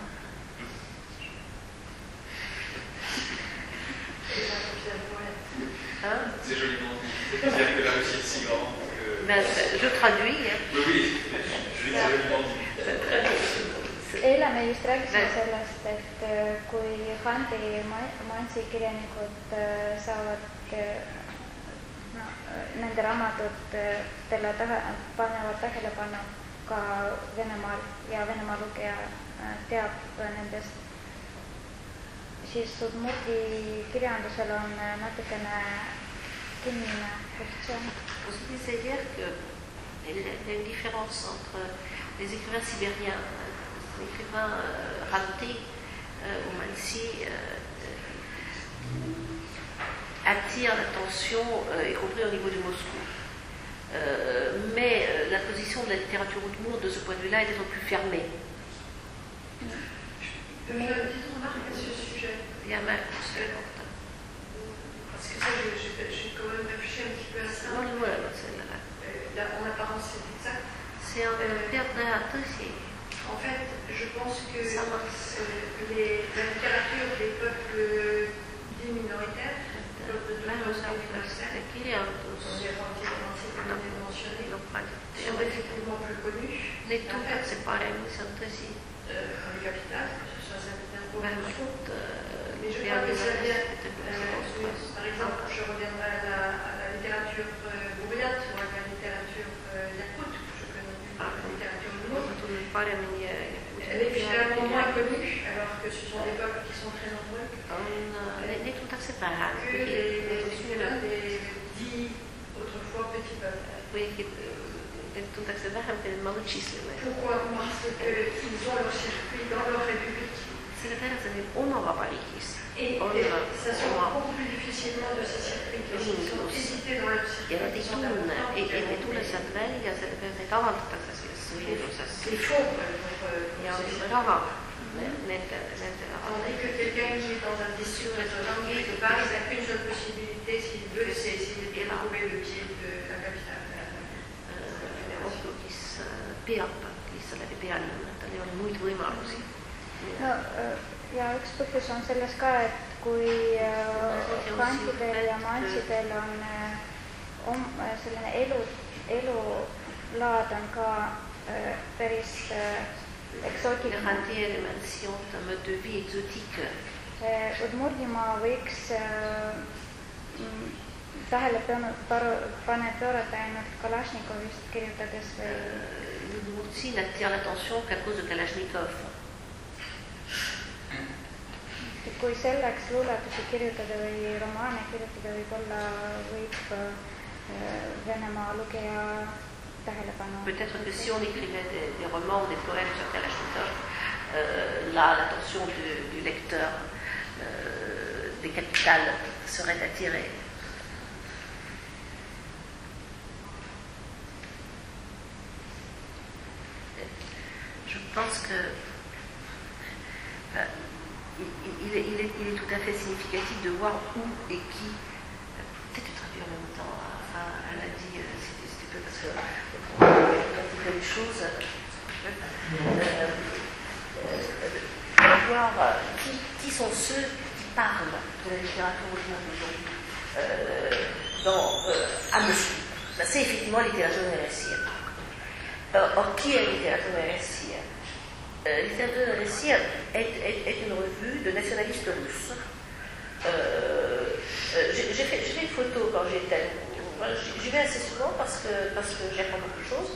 Hein? C'est joliment dit. C'est-à-dire que la Russie est si grande que... Ben, je traduis. Hein. Oui, oui, je dis joliment dit. Eile me just rääkisime sellest, et kui Handi Mansi kirjanikud saavad no, nende raamatutele panevad tähelepanu ka Venemaal ja Venemaa lugeja teab nendest, siis Udmurti kirjandusel on natukene kinnine positsioon. C'est dire qu'il y a une différence entre les écrivains sibériens, les écrivains euh, ratés euh, au Mansi, euh, attirent l'attention, euh, y compris au niveau de Moscou. Euh, mais euh, la position de la littérature Udmurt de ce point de vue-là est d'être plus fermée. Je vais faire une petite remarque à ce sujet. Il y a Marcus Lenorta. Parce que ça, j'ai quand même réfléchi un petit peu à ça. Non, le mot là, celle-là. Euh, en apparence, c'est exact. C'est un euh, père d'associé. En fait, je pense que les, la littérature des peuples dits minoritaires, peuples de minoritaires, sont effectivement plus connus. Les tout cas, c'est pareil, ils sont aussi. Dans les capitales, que ce soit Saint-Pétersbourg ou Moscou. Mais je crois que ça vient, par exemple, je reviendrai à la, à la littérature euh, bourriate ou à la littérature euh, yakoute, que je connais mieux, la littérature du monde. paremmin ja, Elle est finalement moins connue, alors que ce sont des peuples qui sont très nombreux. on, ne, ne tuntakse vähem, Que kuigi les, need on les, suured, les dits autrefois petits peuples. kuigi need tuntakse vähem kui need malõtšislime. Pourquoi? Parce qu'ils ont leur circuit dans leur république. Sellepärast, et neil oma vabariigis Et, on et ça sort oma beaucoup plus difficilement de ces circuits. Ils sont hésités dans leur circuit. ja nad ei Ils sont tunne, importants, ei, ils ei, ei ont- tule sealt välja, sellepärast neid avaldatakse selles suuruses. C'est faux pour, pour Ja ces on circuits. raha nende, nende Tandis que quelqu'un qui est dans un district raisonnable quelque part, il n'a qu'une seule possibilité s'il veut, c'est essayer de trouver le pied de la capitale. kes peab lihtsalt läbi pealinna, tal ei ole muid võimalusi. no ja üks põhjus on selles ka, et kui kantidel ja mantsidel on om, selline elu, elulaad on ka päris eksootiline. Si on a un mode de vie exotique, Udmurgimaa võiks tähelepanu pane pöörata ainult Kalašnikovist kirjutades või Udmurtsi n'attire l'attention qu'à cause de Kalashnikov. kui selleks luuletusi kirjutada või romaane kirjutada, võib-olla võib Venemaa lugeja tähelepanu. Peut-être que si on écrivait des, des romans ou des poèmes sur Kalashnikov, euh, là, l'attention du, du lecteur euh, des capitales serait attirée. Je pense que euh, il, il, est, il, est, il est tout à fait significatif de voir où et qui, peut-être de traduire en même temps, enfin, elle a dit, euh, c'était stupide parce que quand on fait des choses, euh, euh, euh, voir euh, qui, qui sont ceux qui parlent de la littérature au monde d'aujourd'hui euh, dans, euh, à Moscou. Ben, c'est effectivement la littérature réciente. Euh, or, qui est la littérature réciente? Euh, Littérature de récit est, est, est une revue de nationalistes russes. Euh, euh, j'ai, j'ai, fait, j'ai fait une photo quand j'étais. J'y vais assez souvent parce que, parce que j'apprends beaucoup de choses.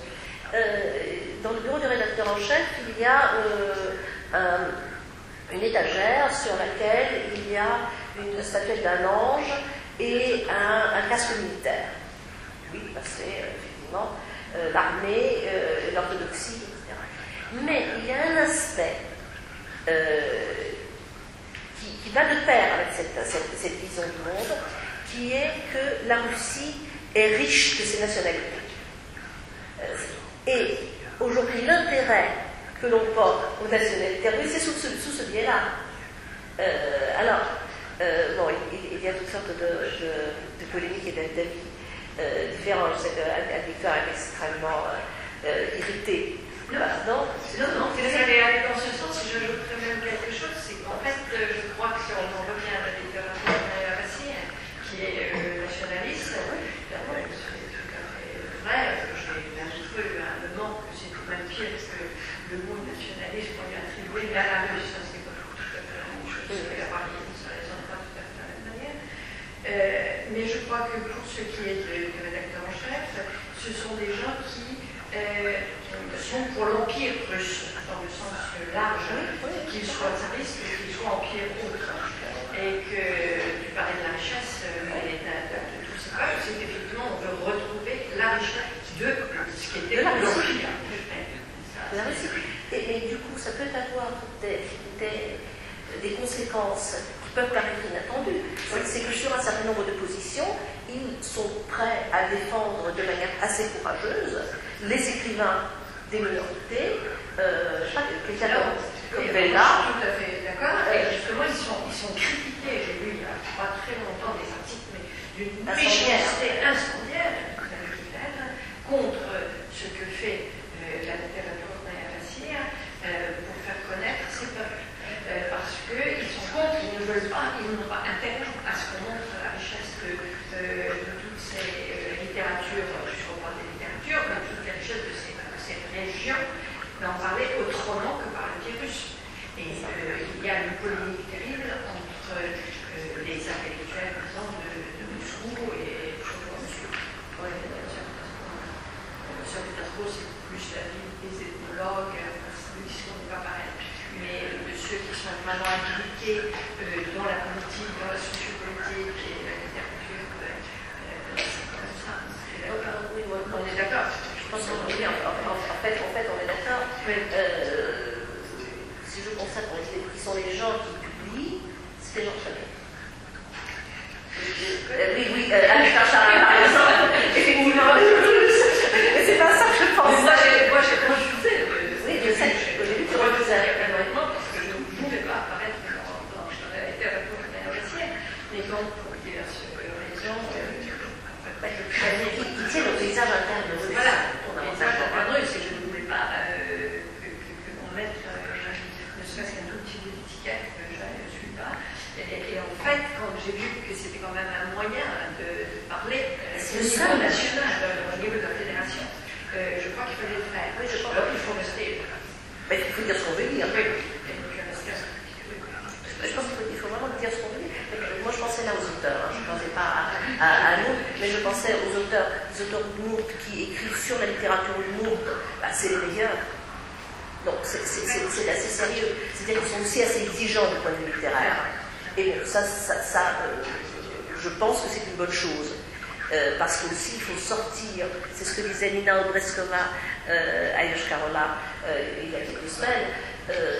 Euh, dans le bureau du rédacteur en chef, il y a euh, un, une étagère sur laquelle il y a une statuette d'un ange et un, un casque militaire. Oui, parce que c'est effectivement euh, l'armée, euh, l'orthodoxie. Mais il y a un aspect euh, qui, qui va de pair avec cette, cette, cette vision du monde, qui est que la Russie est riche de ses nationalités. Euh, et aujourd'hui, l'intérêt que l'on porte aux nationalités russes, c'est sous ce, sous ce biais-là. Euh, alors, euh, bon, il, il y a toutes sortes de, de, de polémiques et d'avis euh, différents. Je sais qu'Avictor est extrêmement euh, irrité. Non, non, non, non, vous allez aller dans ce sens, et j'ajouterais même quelque chose, c'est qu'en fait, je crois que si on en revient à la littérature de la Racine, qui est euh, nationaliste, c'est tout à fait vrai, j'ai bien trouvé à un moment que c'est tout de même pire que le mot nationaliste qu'on lui a attribué, mais à la Russe, ça c'est pas tout à fait la même chose, et la Paris, ça ne résonne pas tout à fait de la même manière. Euh, mais je crois que pour ce qui est du rédacteur en chef, ce sont des gens qui euh, sont pour l'empire russe, dans le sens large, qu'il soit tsariste, qu'il soit empire autre. Et que tu parlais de la richesse et de, de, de tous ces peuples, c'est qu'effectivement on veut retrouver la richesse de ce qui était l'empire. La Russie. Et, et du coup, ça peut avoir des, des, des conséquences qui peuvent paraître inattendues. C'est que sur un certain nombre de positions, ils sont prêts à défendre de manière assez courageuse les écrivains des minorités, euh, je sais pas, quelqu'un comme, comme Bella. Tout à fait d'accord. Et justement, ils sont, ils sont critiqués. J'ai lu il n'y a pas très longtemps des articles, mais d'une méchanceté incendiaire contre ce que fait euh, la littérature nationale euh, pour faire connaître ces peuples. Euh, parce qu'ils sont contre, ils ne veulent pas, ils n'ont pas intérêt à ce qu'on montre la richesse de, euh, de toutes ces euh, littératures, puisqu'on parle des littératures, de toute la richesse de ces cette région, d'en parler autrement que par le virus. Et euh, il y a une polémique terrible entre euh, les intellectuels, par exemple, de, de Moscou et Moscou. Ouais, sur Pétersbourg, c'est plus la vie des ethnologues, vraiment impliqués euh, dans la politique, dans la sociopolitique et la littérature. Euh, c'est quand même ça. Oui, oui, on est d'accord. Je pense qu'on oui, en, en, en, fait, en fait, on est d'accord. Euh, si je constate qui sont les gens qui publient, c'est les gens très bien. Euh, oui, oui, euh, Alain Charles, par exemple, effectivement, c'est pas ça que je pense. Moi, j'ai refusé. Oui, je sais, au début, tu refusais. Honnêtement, parce que je ne voulais pas apparaître dans, dans la littérature néo-classienne, mais donc, pour diverses raisons, qui tient le paysage interne de russe. Voilà, le paysage interne russe, et je ne voulais pas euh, que, que, que l'on mette euh, ne serait-ce qu'un tout petit bout d'étiquette que je ne suis pas. Et, et en fait, quand j'ai vu que c'était quand même un moyen de, de parler euh, au niveau national, euh, au niveau de la fédération, euh, je crois qu'il fallait le faire. Oui, je crois qu'il faut rester. Mais il faut dire ce qu'on veut dire. Oui, et donc rester à ce qu'on veut dire. Je pense qu'il faut vraiment dire ce qu'on veut dire. Moi, je pensais là aux auteurs, hein. Je ne pensais pas à, à, à nous, mais je pensais aux auteurs, les auteurs d'humour qui écrivent sur la littérature d'humour, bah, c'est les meilleurs. Donc, c'est assez sérieux. C'est-à-dire qu'ils sont aussi assez exigeants du point de vue littéraire. Et bon, ça, ça, ça euh, je pense que c'est une bonne chose. Euh, parce qu'aussi, il faut sortir, c'est ce que disait Nina Obreskova euh, à Yoshkarola euh, il y a quelques semaines. Euh,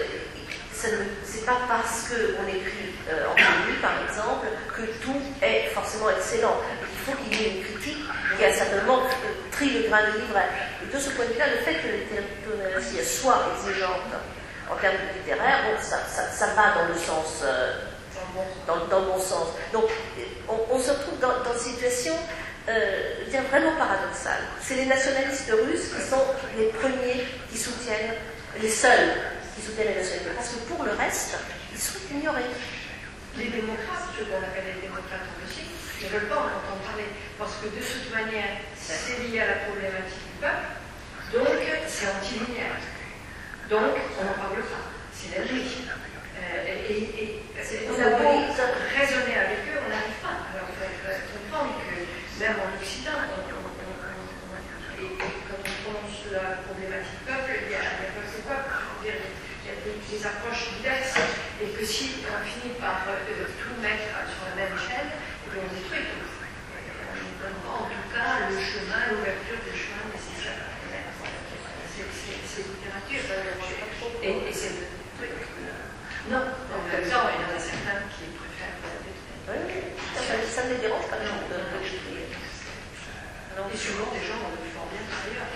c'est pas parce qu'on écrit euh, en commun, par exemple, que tout est forcément excellent. Il faut qu'il y ait une critique qui a certainement trie le grain de livret. Et de ce point de vue-là, le fait que la littérature soit exigeante en termes littéraires, bon, ça, ça, ça va dans le sens, euh, dans, dans le bon sens. Donc, on, on se retrouve dans, dans une situation euh, bien vraiment paradoxale. C'est les nationalistes russes qui sont les premiers qui soutiennent, les seuls qui soutiennent les nationalistes, parce que pour le reste, ils sont ignorés. Les démocrates, ceux qu'on appelle les démocrates en Russie, ne veulent pas en entendre parler, parce que de toute manière, c'est lié à la problématique du peuple, donc c'est anti-linéaire. Donc, on n'en parle pas. C'est la nuit. Euh, et, et, et on a beau raisonner avec eux, on n'arrive pas. Alors, il faut comprendre que même en Occident, on, on, on, on, et, et quand on prononce la problématique peuple, il y a, il y a pas que peuple. Il y a, il y a des, des approches diverses, et que si on finit par euh, tout mettre sur la même chaîne, et bien on détruit tout. On ne donne pas en tout cas le chemin, l'ouverture du chemin nécessaire. C'est littérature. Et, et c'est le truc. Non, en même temps, il y en a certains qui préfèrent la détruire. Oui, ça ne les dérange pas de l'écrire. Et souvent, des gens le font bien par ailleurs.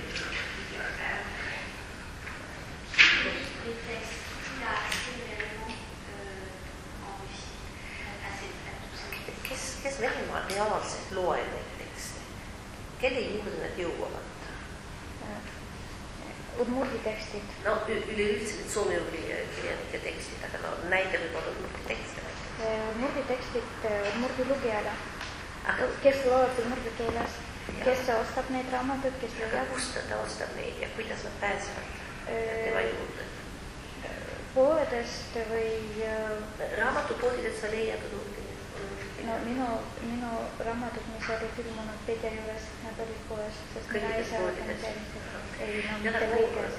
Les textes, qui a accès réellement en Russie à tout ça? Kes Venemaal reaalselt loeb neid tekste? Kelle juurde nad jõuavad? Udmurgi tekstid. No üleüldse need soome-ugri kirjanike tekstid, aga no näide võib olla udmurgi tekste. Udmurgi tekstid udmurgi lugejale, kes loeb udmurgi keeles, kes ostab neid raamatuid, kes leiab. Kust ta ostab neid ja kuidas nad pääsevad tema juurde? Poodest või... Raamatupoodidest sa leiad udmurgi? No minu, minu raamatud, mis olid ilmunud Pedja juures, nad olid poes, sest mina ei saa organiseeritud. Ei, no mitte lõiges.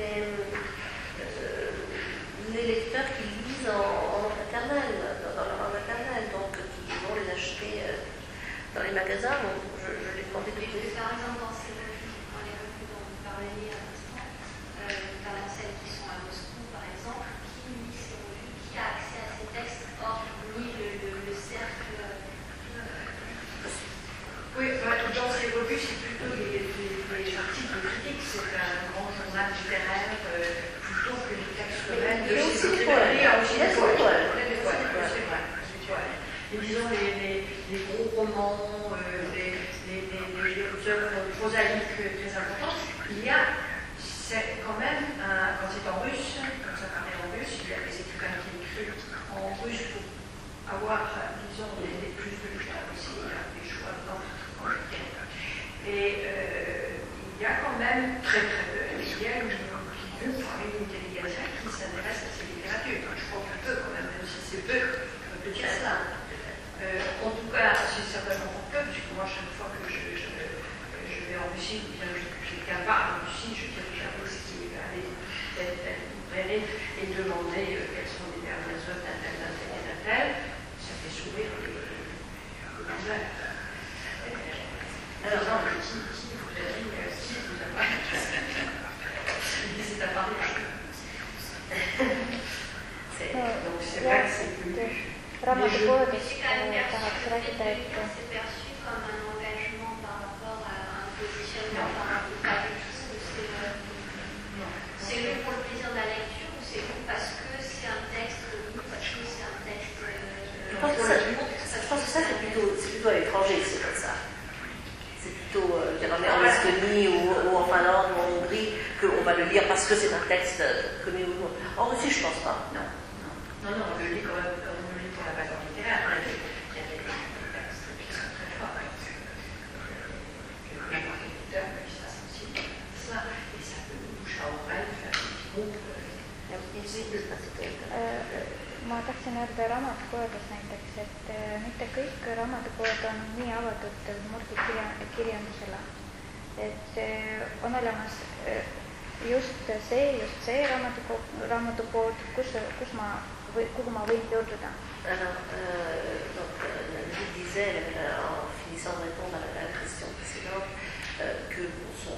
Les lecteurs qui lisent en, en langue maternelle, dans leur langue maternelle, donc qui vont les acheter euh, dans les magasins, donc je, je les prends des trucs. Par exemple, dans ces revues, dans les revues dont vous parliez à l'instant, euh, notamment celles qui sont à Moscou, par exemple, qui lit ces revues, qui a accès à ces textes, or ni le, le, le cercle. Oui, dans ces revues, c'est plutôt les, les, les articles critiques, c'est un grand journal littéraire euh, plutôt que les textes même de ces écrivains. C'est vrai. Et disons les, les, les gros romans, euh, les, les, les, les œuvres prosaïques très importantes, il y a quand même, un, quand c'est en russe, comme ça paraît en russe, il y a des écrivains qui écrivent en russe pour avoir, disons, les, les plus de lecteurs aussi, il y a des choix dedans. Et euh, il y a quand même très très peu, il y a une, une, une intelligence qui s'intéresse à ces littératures. Je crois qu'on peut quand même, même si c'est peu, on peut dire ça. Euh, en tout cas, c'est certainement peu, puisque moi, chaque fois que je, je, je vais en Russie, ou bien je, je viens pas en Russie, je dirige un peu ce qui est aller et demander euh, quels sont les les œuvres d'un tel, d'un tel et d'un tel, ça fait sourire les vendeurs. Alors, non, qui, qui vous a dit, qui vous a pas dit, c'est à Paris. Donc, c'est vrai que c'est plus. raamatupoodides tahaks rääkida, et C'est perçu comme un engagement par rapport à un positionnement par rapport à quelque chose. C'est lu pour le plaisir de la lecture ou c'est lu parce que c'est un texte, ou parce que c'est un texte. Je pense que ça, je pense que ça c'est plutôt, c'est plutôt à l'étranger, c'est comme ça. C'est plutôt euh, en Estonie ou, ou en Finlande ou en Hongrie qu'on va le lire parce que c'est un texte connu ou non. En Russie, je pense pas. Non, non, non, non, on le lit comme, comme on le lit pour la valeur littéraire. Il y a des, il y a des textes qui sont très forts. N'importe quel lecteur qui sera sensible à ça, et ça peut boucher à oreille, faire un petit groupe. ma tahtsin öelda raamatupoedes näiteks, et mitte kõik raamatupoed on nii avatud murdikirjandusele. Et on olemas just see, just see raamatupood, kus, kus ma, kuhu ma võin pöörduda. Alors, euh, donc, je disais, en finissant de répondre à la question précédente, euh, que pour son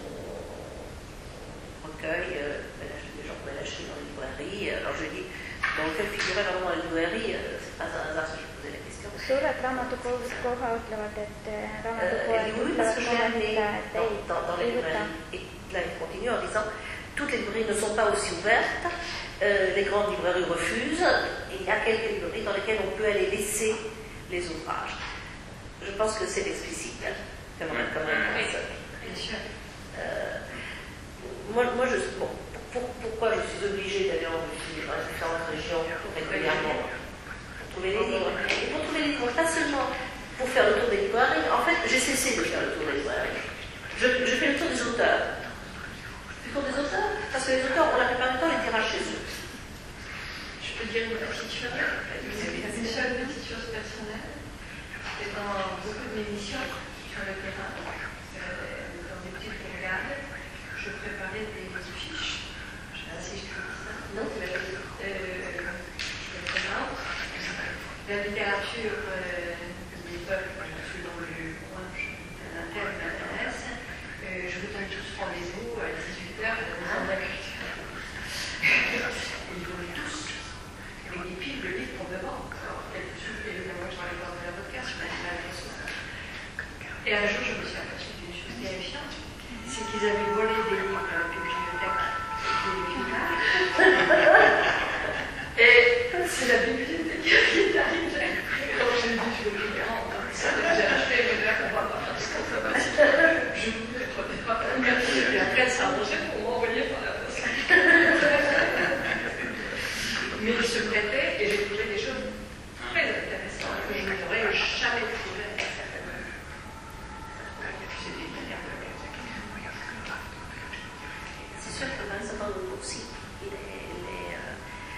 recueil, euh, les gens pouvaient l'acheter dans les librairies. Alors je dis, dans lequel figurait vraiment dans les librairies, euh, c'est pas un hasard si je posais la question. Suured raamatukoha ütlevad, et raamatukoha Euh, oui, parce que je l'ai amené dans, dans, dans les librairies. Et là, il continue en disant, toutes les librairies ne sont pas aussi ouvertes, euh, les grandes librairies refusent, et il y a quelques librairies dans lesquelles on peut aller laisser les ouvrages. Je pense que c'est explicite, hein, comme, comme réponse. Bien sûr. Euh, moi, moi je, bon, pour, pourquoi je suis obligée d'aller en Russie, dans les différentes régions régulièrement, pour trouver les livres. Et pour trouver les livres, pas seulement pour faire le tour des librairies, en fait, j'ai cessé de faire le tour des librairies. Je, je fais le tour des auteurs. Le tour des auteurs, parce que les auteurs, on la plupart du temps, les tirage chez eux. Je peux dire une petite chose, une seule petite chose personnelle. C'est dans beaucoup de mes missions sur le terrain, euh, dans des petites bourgades, je préparais des fiches. Je sais pas si je peux dire ça. Non, euh, je me présente. La littérature euh, des peuples, je suis dans le coin, un thème m'intéresse. Euh, je vous donne tous rendez-vous à dix-huit heures dans la maison de la culture. Ils vont tous, avec des piles de livres pour me vendre. Alors, quelques sous, évidemment, je vais aller voir de la vodka sur l'animal ressource. Et un jour, je me suis aperçue d'une chose terrifiante, c'est qu'ils avaient volé des livres à la bibliothèque du village. Et c'est la bibliothèque qui est arrivée. Quand j'ai dit, je vais les rendre, ça, j'ai acheté, mais là, on va pas faire ce qu'on fait. Je voulais être des et après, ça a mangé pour m'envoyer par la poste. Mais il se prêtait et j'ai trouvé des choses très intéressantes que je n'aurais jamais trouvées avec certaines. C'est des manières de faire. C'est sûr que Vincent Van aussi, il est, il est euh,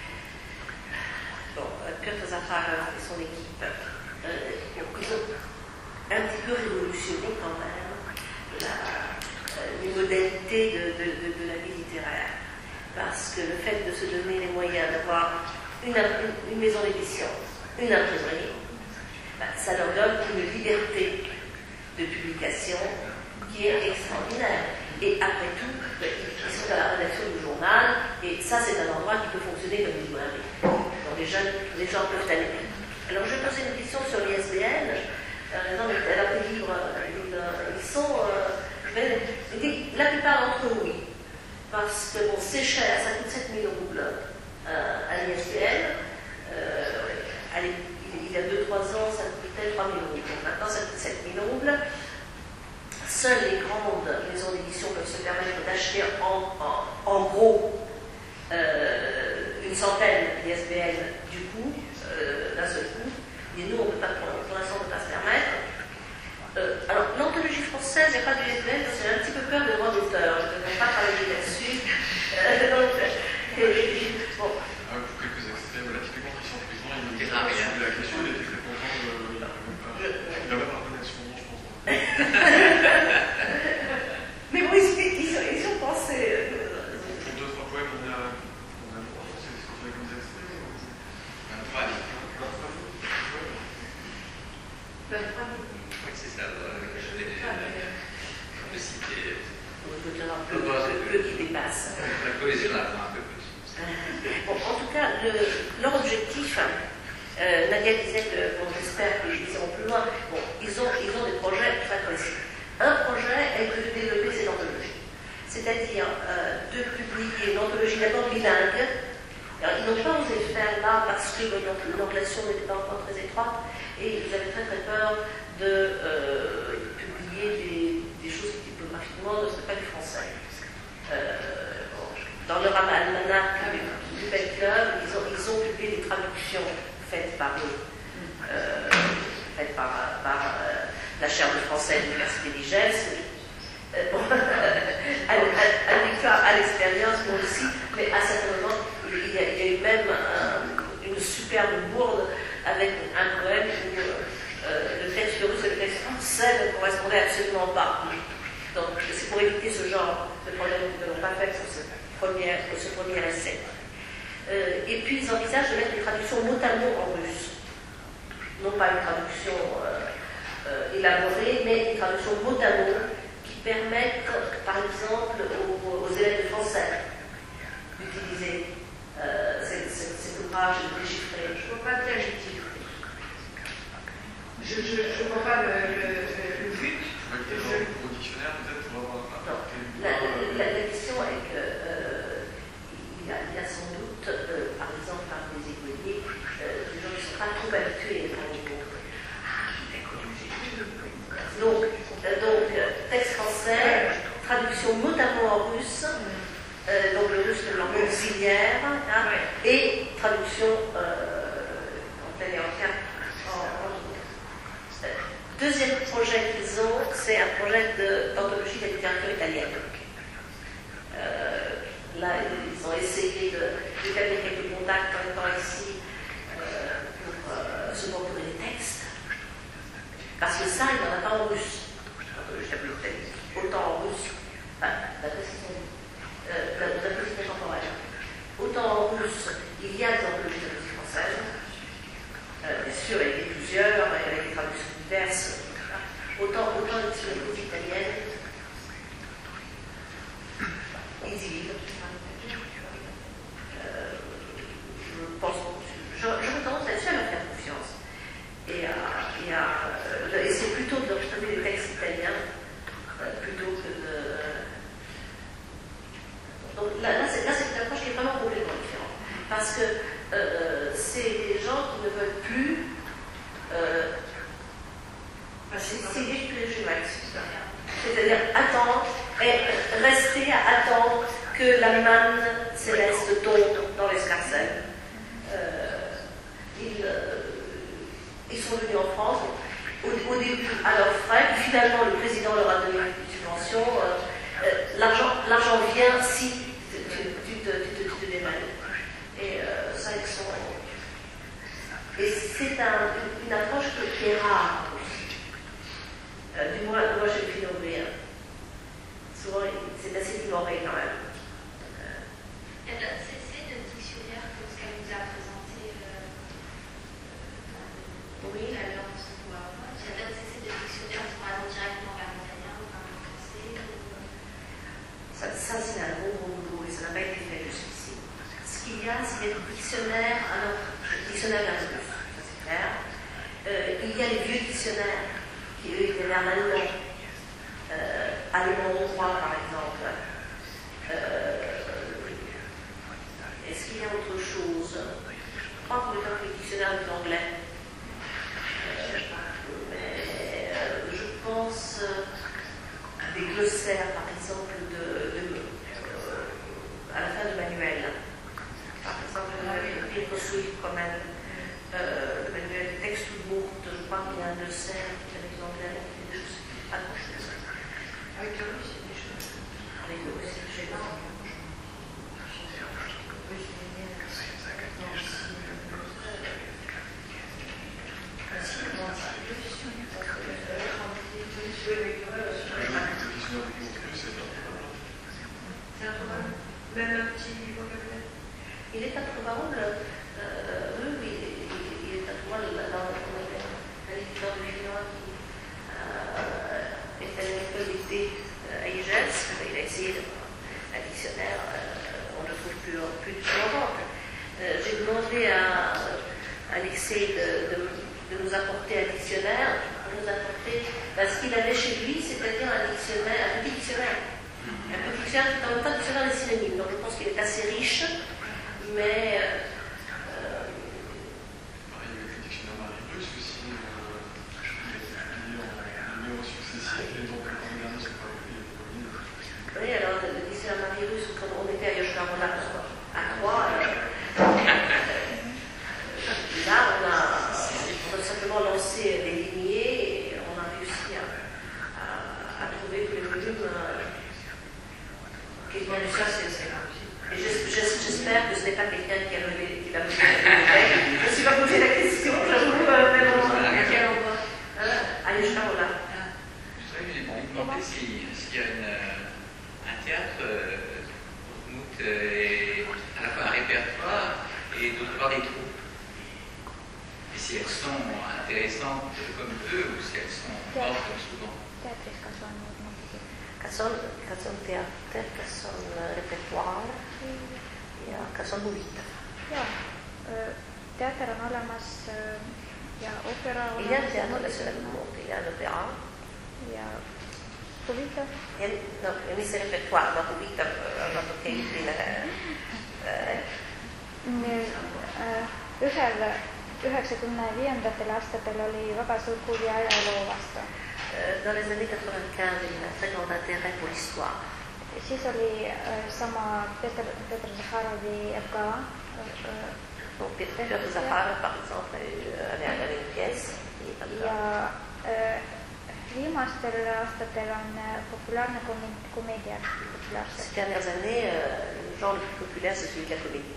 bon, Kurt Zafarer et son équipe, euh, ils ont un petit peu révolutionné quand même la, euh, les modalités de, de, de, de la vie littéraire. Parce que le fait de se donner les moyens d'avoir une, une, une maison d'édition, une imprimerie, ben, ça leur donne une liberté de publication qui est extraordinaire. Et après tout, ils sont à la rédaction du journal, et ça c'est un endroit qui peut fonctionner comme une librairie. Donc les jeunes, les gens peuvent aller. Alors je vais poser une question sur l'I S B N. Euh, non, mais alors les livres, ils, ils sont... Euh, la plupart d'entre eux, oui. Parce que bon, c'est cher, ça coûte sept mille roubles euh, à l'I S B N. Euh, allez, il y a deux trois ans, ça coûtait trois mille roubles. Donc maintenant, ça coûte sept mille roubles. Seules les grandes maisons d'édition peuvent se permettre d'acheter en, en, en gros euh, une centaine d'I S B N du coup, euh, d'un seul coup. Et nous, on peut pas, pour, pour l'instant, on ne peut pas se permettre. Euh, alors, l'anthologie française, il n'y a pas de I S B N parce que j'ai un petit peu peur des droits d'auteur. Je ne vais pas travailler là-dessus. Euh, donc, et, bon. Ah, pour quelques extraits, voilà, typiquement, Christian Prison, il nous a reçu la question, il était très content, euh, il avait pas reconnu son nom, je pense. Mais bon, ils, ils, ils ont pensé. Euh, pour deux, trois poèmes, on a. On a c'est ce que tu as comme extrait. poésie, on apprend un peu plus. Bon, en tout cas, le, leur objectif, euh, Nadia disait que, bon, j'espère qu'ils iront plus loin, bon, ils ont, ils ont des projets très précis. Un projet est de développer cette anthologie, c'est-à-dire euh, de publier une anthologie d'abord bilingue. Alors, ils n'ont pas osé le faire là parce que l'organisation n'était pas encore très étroite et ils avaient très très peur de euh, publier des, des choses qui typographiquement ne seraient pas du français. Euh, bon, dans leur almanach du Bel Club, ils ont, ils ont publié des traductions faites par eux, euh, faites par, par euh, la chaire de français de l'Université d'Igesse. Euh, bon, à, à l'expérience, moi aussi, mais à certains moments, il y a, il y a eu même un, une superbe bourde avec un poème où euh, le texte russe et le texte français ne correspondaient absolument pas. Donc, c'est pour éviter ce genre de problème que nous n'avons pas fait pour ce premier, pour ce premier essai. Euh, et puis, ils envisagent de mettre des traductions mot à mot en russe. Non pas une traduction euh, euh, élaborée, mais une traduction mot à mot qui permettent, par exemple, aux, aux élèves de français d'utiliser euh, cet ouvrage et de déchiffrer. Je ne vois pas bien l'utilité. Je ne vois pas le, le, le but. Je... Au dictionnaire, peut-être pour avoir un... Non. La, la, la question est que euh, il, y a, il y a sans doute, euh, par exemple, par des écoliers, euh, des gens qui ne sont pas trop habitués à les mots. Donc, euh, donc, texte français, traduction mot à mot en russe, euh, donc le russe de langue auxiliaire, hein, et traduction euh, en plein et entière en, en Deuxième projet qu'ils ont, c'est un projet d'anthologie de, de la littérature italienne. Euh, là, ils ont essayé d'établir quelques contacts en étant ici euh, pour euh, se procurer des textes. Parce que ça, il n'y en a pas en russe. Autant en russe, enfin, la précision, euh, la, la précision temporelle. Autant en russe, il y a des anthologies de musique française. Euh, bien sûr, il y a plusieurs, avec des traductions diverses. Autant, autant les psychologies italiennes, ils y vivent. Euh, je pense, j'aurais tendance là-dessus à leur faire confiance. Et, à, et, à, euh, et c'est plutôt de leur trouver des textes italiens euh, plutôt que de. Donc là, là c'est une approche qui est vraiment complètement différente. Parce que euh, c'est des gens qui ne veulent plus. Euh, C'est-à-dire attendre et rester à attendre que la manne céleste tombe dans l'escarcelle. Euh, ils, euh, ils sont venus en France au, au début à leurs frais, puis finalement le président leur a donné une subvention. Euh, euh, L'argent vient si tu, tu, tu, te, tu, te, tu te démêles. Et euh, ça, ils sont. Et c'est un, une approche qui est rare. Euh, du moins, moi j'ai pu l'ouvrir. Souvent, c'est assez ignoré quand même. Euh... Il y a d'autres essais de dictionnaire comme ce qu'elle nous a présenté euh, oui. tout à l'heure dans son PowerPoint. Il y a d'autres essais de dictionnaire qui vont aller directement vers l'italien ou vers le français. Ou... Ça, ça c'est un gros gros boulot et ça n'a pas été fait jusqu'ici. Ce qu'il y a, c'est des dictionnaires, alors, dictionnaires vers le russe, ça c'est clair. Euh, il y a les vieux dictionnaires qui eux étaient vers l'allemand, euh, allemand hongrois par exemple. Euh, Est-ce qu'il y a autre chose? Je crois qu'on est dans le dictionnaire de l'anglais. Euh, mais euh, je pense euh, à des glossaires par exemple de, de euh, à la fin du manuel. Par exemple, le Pietro Swift quand même. Euh, le manuel texte ou mot, je crois qu'il y a un glossaire qui est avec l'anglais, qui fait des choses pas grand-chose. Avec le russe, il y a des choses. Avec le russe, j'ai pas. Même un petit vocabulaire. Il est introuvable, euh, oui, oui, il est introuvable dans un éditeur de chinois qui euh, est à l'école d'été à I G E S. Il a essayé de un dictionnaire, euh, on plus, plus, plus en vente. Euh, J'ai demandé à Alexei de, de, de nous apporter un dictionnaire, de nous apporter ben, ce qu'il avait chez lui, c'est-à-dire un dictionnaire, un petit dictionnaire. Un petit dictionnaire qui est en même temps un dictionnaire des synonymes. Donc je pense qu'il est assez riche, mais. Euh, Oui, alors le dictionnaire Marie-Russe, quand on était à Yoshkar-Ola à Troyes, euh, là on a, on a simplement lancé des lignées et on a réussi à, à, à trouver tous les volumes euh, qui vont du ça, c'est là. Et j'espère que ce n'est pas quelqu'un qui a levé, qui l'a levé. Je ne me suis pas posé la question, j'avoue, à quel endroit à Yoshkar-Ola. Je voudrais vous demander s'il y a une. Un théâtre, Udmurt est à la fois un répertoire et d'autre part des troupes. Et si elles sont intéressantes comme eux ou si elles sont mortes comme souvent. Kas on, kas on teatter, kas on repertoire ja kas on huvitav. Jaa, teater on olemas ja opera Il y a un théâtre national du monde, il y a un opéra. Ja huvitav. Ja, no, ja mis see repertoire, no huvitav on natuke üldine. Ühel üheksakümne viiendatel aastatel oli väga suur huvi ajaloo vastu. Dans les années quatre-vingt-quinze, il y a un très grand intérêt pour l'histoire. Siis oli sama Peter, Peter Zakharovi F K A. Donc Peter Zakharov, par exemple, avait une pièce. Ja viimastel aastatel on populaarne komeedia populaarsed. Ces dernières années, euh, le genre le plus populaire, c'est celui de la comédie.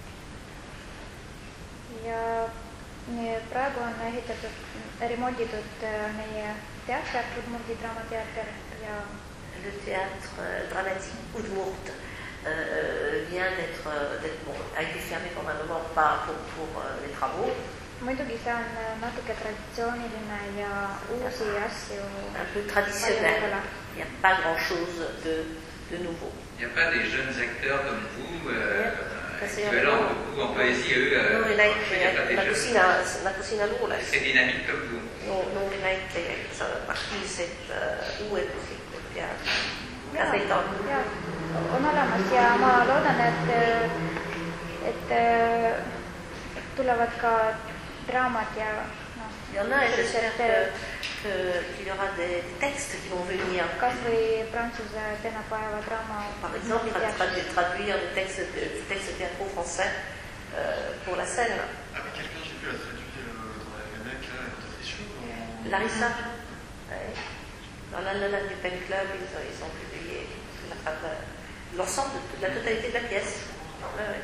Ja praegu on ehitatud, remonditud meie teater, Udmurti draamateater ja le théâtre euh, dramatique Udmurt euh, vient d'être, d'être bon, a été fermé pendant un moment pas pour, pour euh, les travaux. Muidugi see on natuke traditsiooniline ja uusi asju. Un peu traditionnel. Il n'y a pas grand-chose de, de nouveau. Il n'y a pas des jeunes acteurs comme vous, euh, yeah. équivalents beaucoup en poésie, eux. Euh, non, il n'y a pas des jeunes. La cucina Lula. C'est dynamique comme vous. Non, non, il n'y a pas de uue ja on olemas ja ma loodan, et, et tulevad ka draamad ja noh. Il y en a et j'espère qu'il y aura des textes qui vont venir. Kas või Prantsuse pühapäeva draama. Par exemple, traduire des textes, des textes théâtraux français euh, pour la scène. Avec quelqu'un, j'ai pu la traduire dans la Mec, là, la tradition. Larissa. Ouais. Dans la Nana du Pen Club, ils ont, ils ont publié l'ensemble de la totalité de la pièce. Ouais, ouais.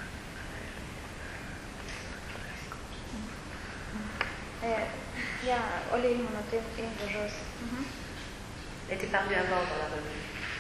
Ja oli ilmunud Ingliskeeles. Elle était parue avant dans la revue.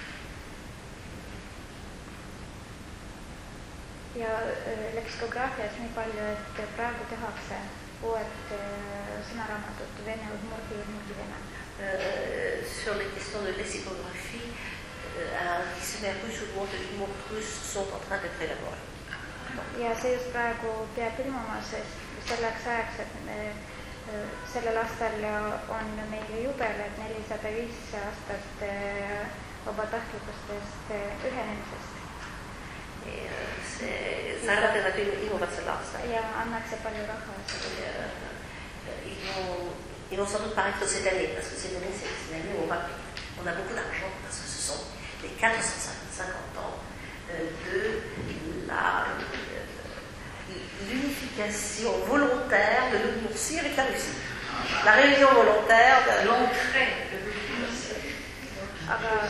Ja leksikograafias nii palju, et praegu tehakse uued sõnaraamatud vene udmurti ja mingi vene. Euh, sur les questions de lexicographie, euh, un dictionnaire russe ou de l'humour russe sont en train d'être élaborés. Ja see just praegu peab ilmuma, sest selleks ajaks, et me, sellel aastal on meil jubel, et nelisada viis aastat vabatahtlikustest ühenemisest. Ça a l'air innovant cela. Ja annakse palju raha. Ils vont sans doute paraître cette année, parce que cette année, c'est une année où on, va, on a beaucoup d'argent, parce que ce sont les quatre cent cinquante ans de la, l'unification volontaire de l'Udmurtie avec la Russie. La réunion volontaire de l'entrée de l'Udmurtie. Aga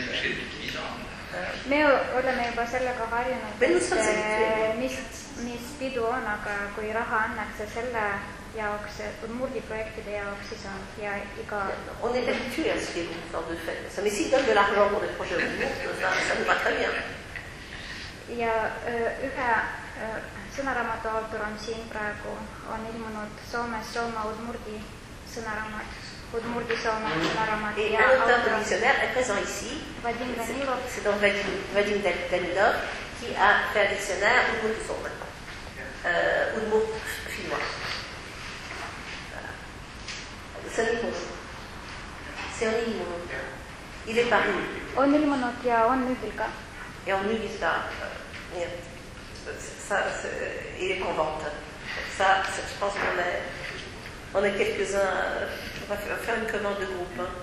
me oleme juba sellega harjunud, et mis, mis pidu on, aga kui raha annakse selle jaoks, Udmurti projektide jaoks, siis on ja iga... On est habitué à ce qu'il y ait une sorte de fête. Mais s'ils donnent de l'argent pour des projets Udmurt, ça, ça nous va très bien. Ja ühe sõnaraamatu autor on siin praegu, on ilmunud Soomes Soome Udmurti sõnaraamat. Udmurti Soome sõnaraamat. Et un auteur de dictionnaire est présent ici. C'est donc Vadim Danilov, qui a fait un dictionnaire Udmurt qui sont maintenant. Euh, Udmurt finnois. Voilà. C'est un livre. C'est un livre. Il est paru. On ilmunud ja on müügil ka. Et on müügis ça. Nii et ça, il est en vente. Ça, je pense qu'on est, on est quelques-uns. On va faire une commande de groupe. Hein.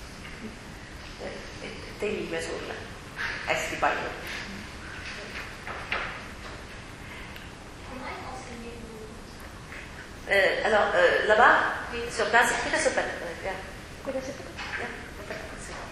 Teil me sulle. Hästi palju. Euh, alors, euh, là-bas, sur place, kuidas õpetada? Kuidas õpetada? Jah, õpetada seda.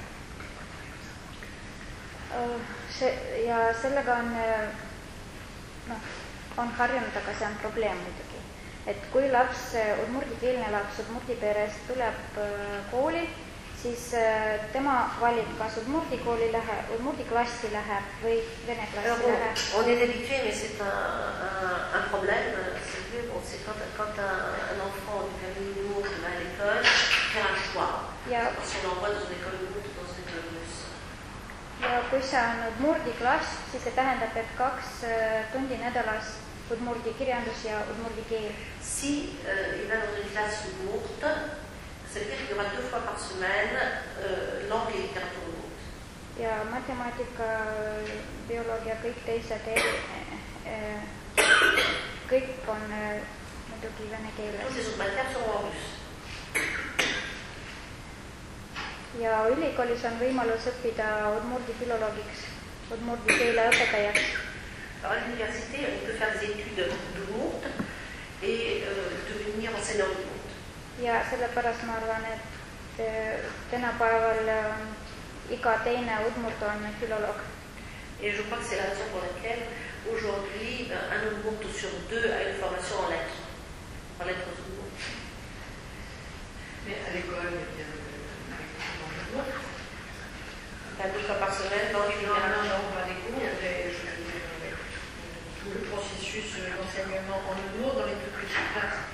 See, ja sellega on, noh, on harjunud, aga see on probleem muidugi. Et kui laps, udmurdikeelne laps udmurdi perest tuleb kooli, siis tema valib, kas udmurdi kooli läheb, udmurdi klassi läheb või vene klassi Alors, bon, läheb. on est habitué, mais c'est un, un, un problème. C'est que bon, c'est quand, quand un, un enfant d'une famille lourde va à l'école, faire un choix. Ja, Si on l'envoie dans une école lourde ou dans une école russe. ja kui see on udmurdi klass, siis see tähendab, et kaks tundi nädalas udmurdi kirjandus ja udmurdi keel. Si euh, il va dans une classe lourde, ça veut dire qu'il y aura deux fois par semaine euh, langue et littérature lourde. Ja matemaatika, bioloogia, kõik teised eri, kõik on muidugi vene keeles. Tous ces autres matières seront en russe. Ja ülikoolis on võimalus õppida udmurdi filoloogiks, udmurdi keele õpetajaks. Alors à l'université, on peut faire des études de lourde et euh, devenir enseignant de lourde. Ja sellepärast ma arvan, et tänapäeval iga teine udmurt on filoloog. Et je crois que c'est la raison pour laquelle aujourd'hui un udmurt sur deux a une formation en lettres, en lettres udmurt. Mais à l'école, il y a bien l'udmurt. Deux fois par semaine, dans les Non, non, non, on va des cours, tout le processus d'enseignement en udmurt dans les toutes petites classes.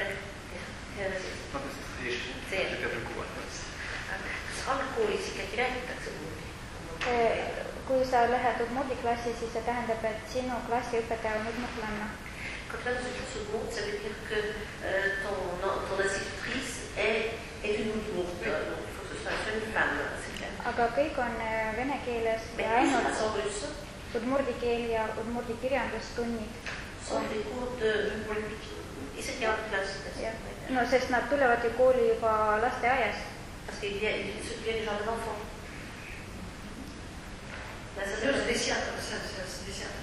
Algkoolisi ikkagi räägitakse udmurdi. Kui sa lähed udmurdi klassi, siis see tähendab, et sinu klassi õpetaja on udmurtlanna. Quand tu vas dans une classe udmurt, ça veut dire que euh, ton, ton institutrice est, est une udmurt. Donc il faut que ce soit une femme, c'est clair. Aga kõik on vene keeles ja ainult udmurdi keel ja udmurdi kirjandustunnid. Sont des cours de isegi algklassidest. No sest nad tulevad ju kooli juba lasteaiast. Parce qu'il y a des gens des enfants. C'est des siatres, c'est des siatres.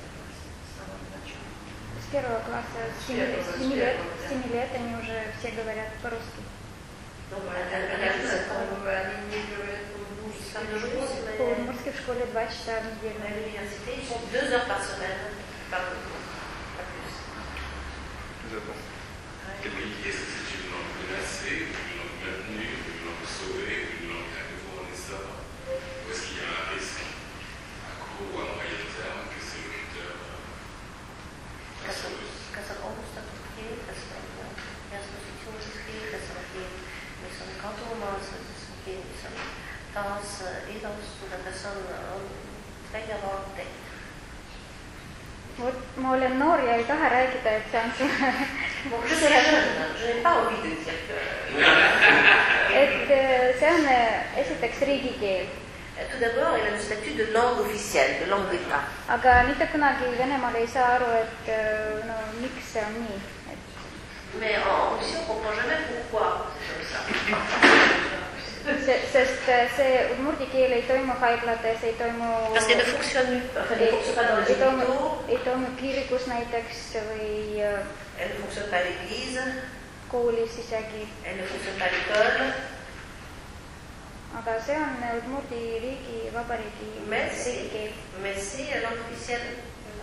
С первого класса, с семи лет, с семи лет они уже все говорят по-русски. По-удмуртски в школе два часа в неделю. À l'université, ils sont deux heures par semaine. Pas plus. Est-ce que c'est une langue menacée, une langue maintenue, une langue sauvée, une langue à nouveau en essor? Ou est-ce qu'il y a un risque à court ou à moyen terme que ces locuteurs fassent russe? Kad sa kohdustab keel, kas on ekspositsioonilised keel, kas on keel, mis on kadumas, kas on keel, mis on taas edastuda, kas on, on väljavaateid? Ma olen noor ja ei taha rääkida, et see on see... Je suis jeune, je n'ai pas envie de dire que... Et see on esiteks riigikeel. Tout d'abord, il a le statut de langue officielle, de langue d'État. Aga mitte kunagi Venemaal ei saa aru, et no, miks see on nii. Mais en Russie, on ne comprend jamais pourquoi c'est comme ça. Sest see udmurdi keel ei toimu haiglates, ei toimu... Parce qu'elle ne fonctionne pas, elle ne fonctionne pas dans les hôpitaux. Ei toimu kirikus näiteks või... Elle ne fonctionne pas à l'église. Koolis isegi. Elle ne fonctionne pas à l'école. Aga see on udmurdi riigi, vabariigi riigikeel. Mais c'est langue officielle.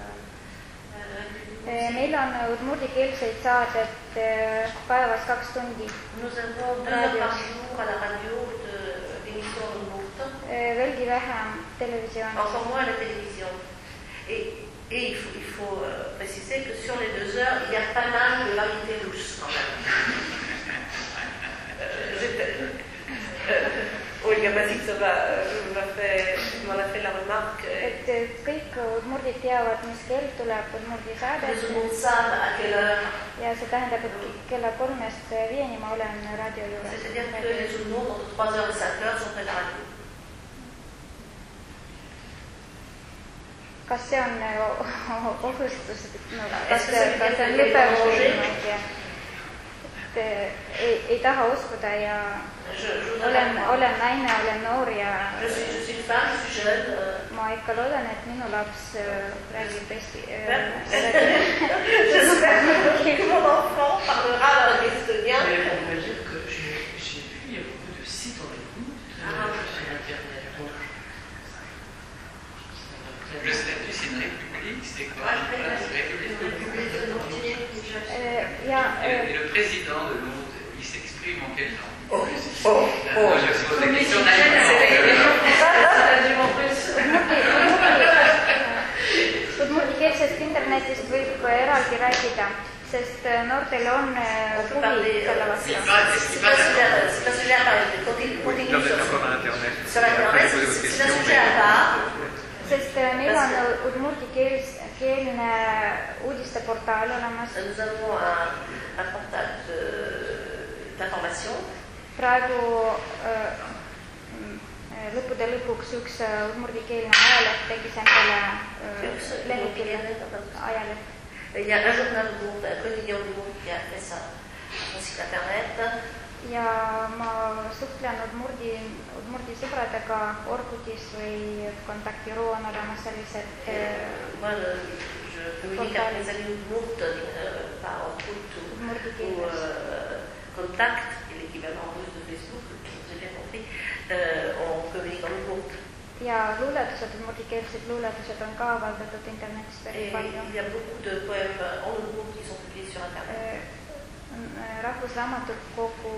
Meil on udmurdi keelseid saadet päevas kaks tundi. Nous avons deux heures par jour à la radio d'émissions udmurt. Veelgi vähem televisioonis. Encore moins à la télévision. Et, et il faut, il faut euh, préciser que sur les deux heures, il y a pas mal de variétés russes quand même. euh, euh, oui. ega ma siit seda ma olen veel la remarque. Et kõik udmurdid teavad, mis kell tuleb udmurdi saade. Ja see tähendab, et kella kolmest viieni ma olen raadio juures. C'est-à-dire que les udmurds entre trois heures et cinq heures sont près de la radio. Kas see on ohustus, no, kas see on lõpemus, et ei, ei taha uskuda ja olen, olen naine, olen noor ja ma ikka loodan, et minu laps räägib eesti. Mon enfant parlera l'estonien. Le statut, c'est une république, c'est quoi? Ja, et le président de Lourdes, il s'exprime en quelle langue? Oh, oh, oh. Je pose la question naïvement. Udmurdikeelsest internetist võib eraldi rääkida, sest noortel on huvi selle vastu. C'est pas sujet à part. Continue sur Internet. C'est un sujet à part. Sest meil on udmurdikeelne uudisteportaal olemas. Nous avons un, un portail d'information. Praegu äh, lõppude lõpuks üks udmurdikeelne ajaleht tegis endale äh, lennukile ajaleht. Il y a un journal du monde, un quotidien du monde qui a fait ça, son site internet. Ja ma suhtlen udmurdi, udmurdi sõbradega Orkutis või kontaktiroo on olemas sellised Moi, je communique avec mes amis udmurd par Orkut ou Contact, qui est l'équivalent russe de Facebook, j'ai bien compris, on communique en udmurd. Ja luuletused, udmurdikeelsed luuletused on ka avaldatud internetis päris palju. Il y a beaucoup de poèmes en udmurd qui sont publiés sur internet. Rahvusraamatukogu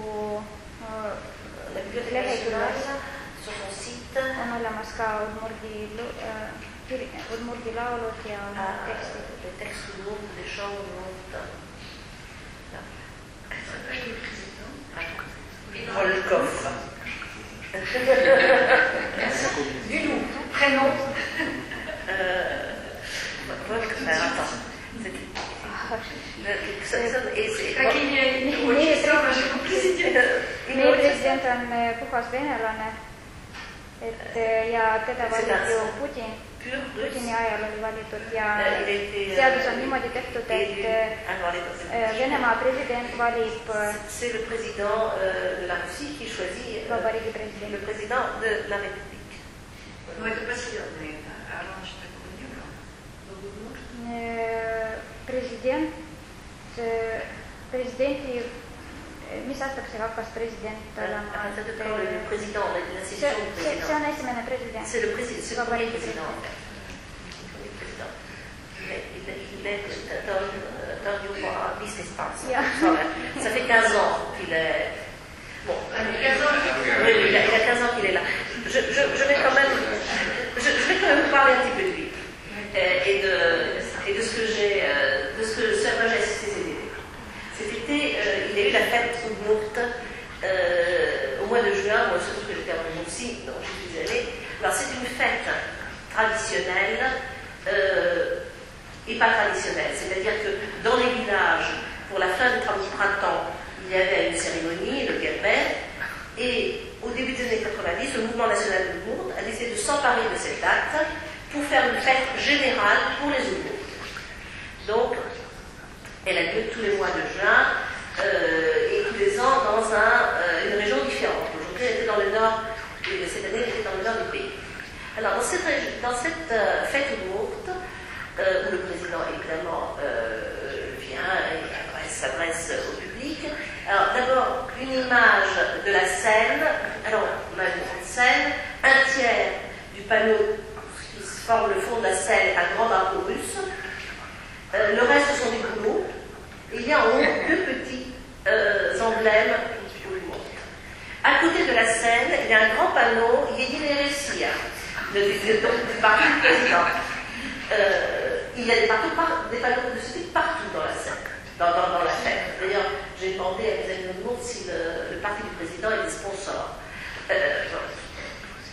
leheküljes on olemas ka udmurdi, udmurdi laulud ja tekstid. Les textes udmurd, des chants udmurd. Volkov. Du loup, prénom. Volkov, attends. Meie president on puhas venelane, et ja teda valib ju Putin, Putini ajal oli valitud ja seadus on niimoodi tehtud, et Venemaa president valib vabariigi president. President, presidenti, mis aastaks see hakkas president olema? See on esimene president. Vabariigi president. Il est dans le business pass. Ça fait quinze ans qu'il est... Bon, il a quinze ans qu'il est là. Je, je, je vais quand même, je, je vais quand même parler un petit peu de lui et de, et de ce que j'ai, de ce que ce à quoi j'ai assisté cet été. Cet été, euh, il y a eu la fête udmurd euh, au mois de juin, moi surtout que j'étais en Murcie, donc j'y suis allée. Alors c'est une fête traditionnelle euh, et pas traditionnelle, c'est-à-dire que dans les villages, pour la fin du printemps, il y avait une cérémonie, le Gerber, et au début des années quatre-vingt-dix, le mouvement national udmurd a décidé de s'emparer de cette date pour faire une fête générale pour les udmurds. Donc, elle a lieu tous les mois de juin euh, et tous les ans dans un, euh, une région différente. Aujourd'hui, elle était dans le nord, et cette année, elle était dans le nord du pays. Alors, dans cette, dans cette euh, fête udmurd, euh, où le président évidemment euh, vient et s'adresse au public. Alors, d'abord, une image de la scène. Alors, on a une grande scène, un tiers du panneau qui forme le fond de la scène à grand drapeau russe. Euh, le reste sont des boulots. Et il y a en haut deux petits euh, emblèmes. À côté de la scène, il y a un grand panneau, Yedine Ressia, le parti du président. Euh, il y a des, partout, des panneaux de ce type partout dans la scène, dans, dans, dans la fête. D'ailleurs, j'ai demandé à mes amis de monde si le, le parti du président était sponsor. Euh, bon.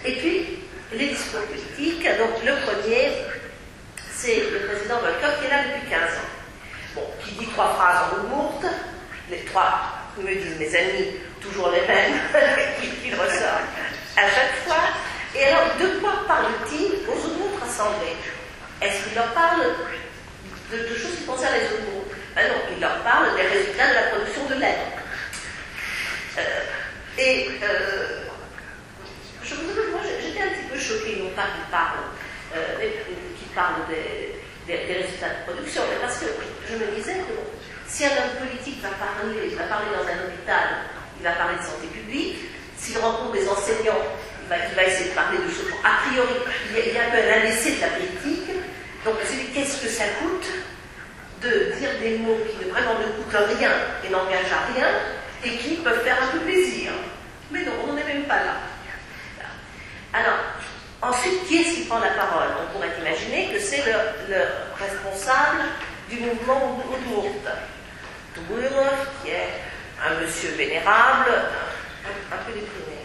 Et puis, les discours politiques. Donc, le premier, c'est le président Volkov qui est là depuis quinze ans. Bon, qui dit trois phrases en lourde, les trois, me disent mes amis, toujours les mêmes, qu'il ressort à chaque fois. Et alors, de quoi parle-t-il aux autres assemblées? Est-ce qu'il leur parle de, de choses qui concernent les autres? Ben non, il leur parle des résultats de la production de lait. Euh, et euh, je vous avoue, moi j'étais un petit peu choquée, non pas qu'il parle, euh, qu'il parle des, des, des résultats de production, mais parce que je me disais que bon, si un homme politique va parler, il va parler dans un hôpital, il va parler de santé publique, s'il rencontre des enseignants, il va, il va essayer de parler de choses. A priori, il y a, il y a un peu un A B C de la politique, donc c'est qu'est-ce que ça coûte de dire des mots qui ne, vraiment ne coûtent rien et n'engagent à rien, et qui peuvent faire un peu plaisir. Mais non, on n'en est même pas là. Alors, ensuite, qui est-ce qui prend la parole? On pourrait imaginer que c'est le, le responsable du mouvement Udmurt. Tugurov, qui est un monsieur vénérable, un, un peu déprimé.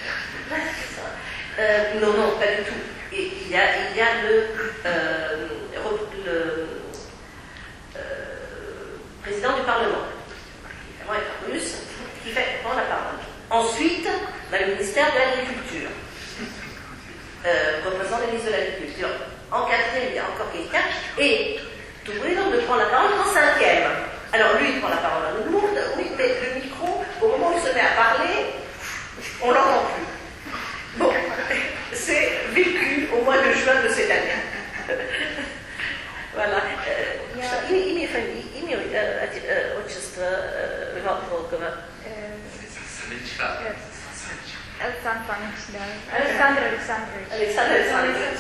Euh, non, non, pas du tout. Et il y a, il y a le, euh, le euh, président du Parlement, qui évidemment est un russe, qui fait prendre la parole. Ensuite, dans le ministère de l'Agriculture, euh, représentant le ministre de l'Agriculture. En quatrième, il y a encore quelqu'un, et Tugurov ne prend la parole qu'en cinquième. Alors lui, il prend la parole à Udmurt, oui, mais le micro, au moment où il se met à parler, on l'entend plus. Bon, c'est vécu au mois de juin de cette année. Voilà. Imi imi отчество Волкова. Александр Иванович, да. Александр Александрович. Александр Александрович.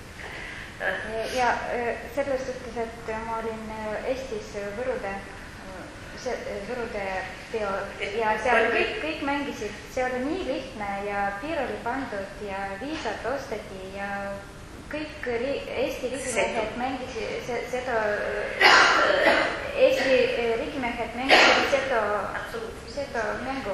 Ja selles suhtes, et ma olin Eestis Võrude, Võrude peo ja seal kõik, kõik mängisid, see oli nii lihtne ja piir oli pandud ja viisad osteti ja kõik Eesti riigimehed mängisid seda, Eesti riigimehed mängisid seda, seda mängu.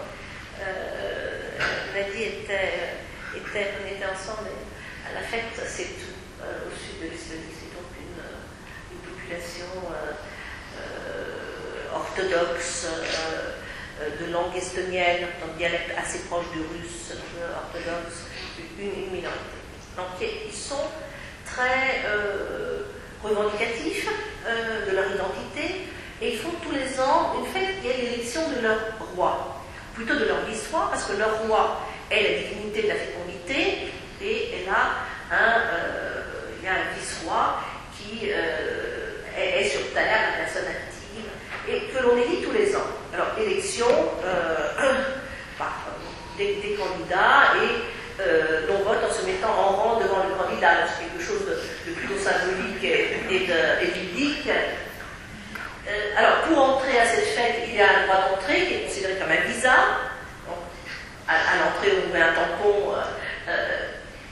La vie était, était, on était ensemble à la fête, c'est tout, euh, au sud de l'Estonie, c'est donc une, une population euh, euh, orthodoxe, euh, de langue estonienne, un dialecte assez proche du russe, euh, orthodoxe, une, une minorité. Donc ils sont très euh, revendicatifs euh, de leur identité et ils font tous les ans une fête qui est l'élection de leur roi, plutôt de leur vice-roi, parce que leur roi est la divinité de la fécondité et elle a un, euh, il y a un vice-roi qui euh, est, est sur terre, la personne active, et que l'on élit tous les ans. Alors, élection euh, par des, des candidats et euh, l'on vote en se mettant en rang devant le candidat. C'est quelque chose de, de plutôt symbolique et, et, de, et biblique. Euh, alors, pour entrer à cette fête, il y a un droit d'entrée qui est considéré comme un visa. Donc, à, à l'entrée, on met un tampon. Euh, euh,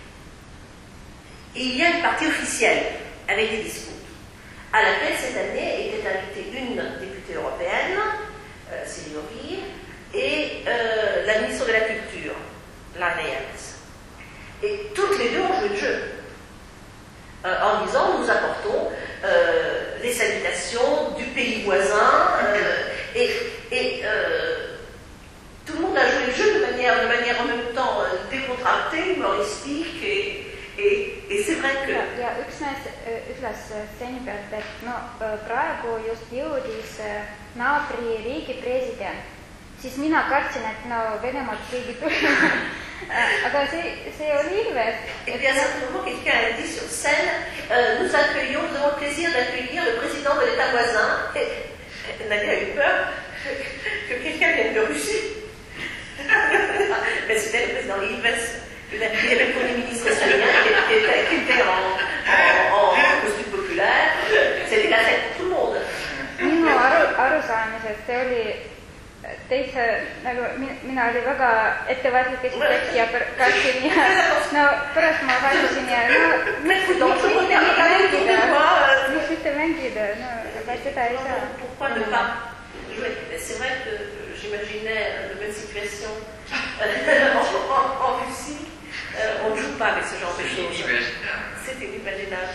et il y a une partie officielle avec des discours, à laquelle cette année était invitée une députée européenne, euh, Sylvie O'Reilly, et euh, la ministre de la Culture, Lana Jans. Et toutes les deux ont joué le jeu, euh, en disant nous apportons euh, les salutations du pays voisin, euh, et, et euh, tout le monde a joué le jeu de manière, de manière en même temps euh, décontractée, humoristique, et, et, et c'est vrai que... Ja, ja üks mees ütles stseeni pealt, et no praegu just jõudis naabririigi president, siis mina kartsin, et no Venemaalt keegi tuleb. Aga see, see oli ilves. Et bien, simplement, quelqu'un a dit sur scène, euh, nous accueillons, nous avons le plaisir d'accueillir le président de l'État voisin. Et Nadia a eu peur que quelqu'un vienne de Russie. Mais c'était le président Ilves. Il y avait le premier ministre estonien qui était, qui était en, en, en costume populaire. C'était la fête pour tout le monde. Minu aru, arusaamisest see oli teise, nagu mina oli väga ettevaatlik esiteks ja kartsin ja no pärast ma vaatasin ja no miks mitte mängida, miks mitte mängida, no aga seda ei saa. Pourquoi ne pas jouer? C'est vrai que j'imaginais la même situation en, en, en Russie. Euh, on ne joue pas avec ce genre de C'est choses. inimaginable. C'est inimaginable.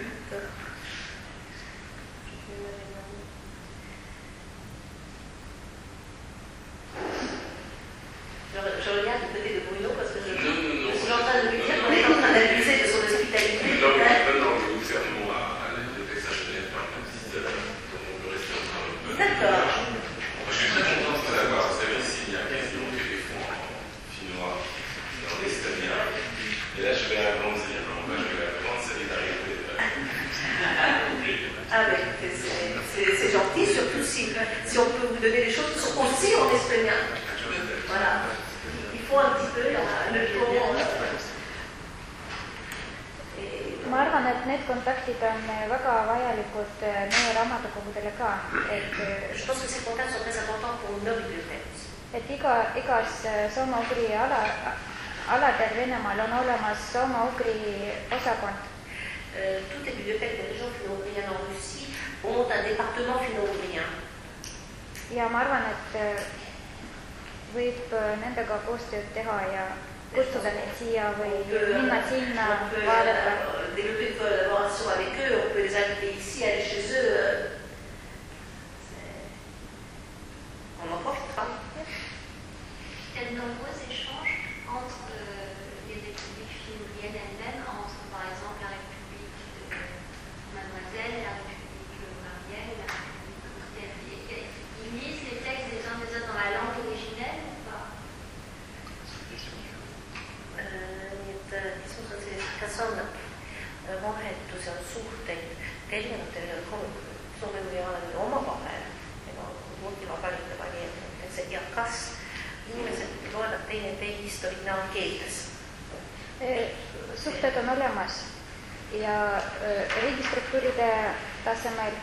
Je, je regarde du côté de Bruno parce que je, Non, non, non. je suis en train de lui dire qu'on est en train d'abuser de son hospitalité. Non, mais non, mais ouvertement à, à la bibliothèque Saint-Genève par la visite, donc on peut rester encore un peu. D'accord. Moi, je suis très content de l'avoir. Vous savez, ici, il y a quinze millions de fonds en finnois dans l'estonien. Et là, je vais agrandir. Donc, là, je vais la grande solidarité. Ah ben, c'est gentil, surtout si, si on peut vous donner des choses qui sont aussi en estonien. Voilà. Il faut un petit peu la, le ton. ma arvan, et need kontaktid on väga vajalikud meie raamatukogudele ka, et, Je pense que ces contacts sont très importants pour nos bibliothèques. et iga, igas soome-ugri ala, aladel Venemaal on olemas soome-ugri osakond. Euh, toutes les bibliothèques des régions finno-ougriennes en Russie ont un département finno-ougrien. ja ma arvan, et võib nendega koostööd teha ja kutsuda neid siia või minna sinna vaadata. Développer une collaboration avec eux, on peut les inviter ici, aller chez eux. On en profitera. Il y a de nombreux échanges entre euh, les républiques finno-ougriennes elles-mêmes, entre par exemple la République de Mademoiselle, la République de Marielle, la République de Ils lisent les textes des uns des autres dans la langue originelle ou pas? Monet tosiaan suhteet erinevatel suomenkielinen omavahel ja muuttima valitseva nii, et see ja kas inimesed loevad teineteist originaalkeeles? Suhted on olemas ja riigistruktuuride tasemel,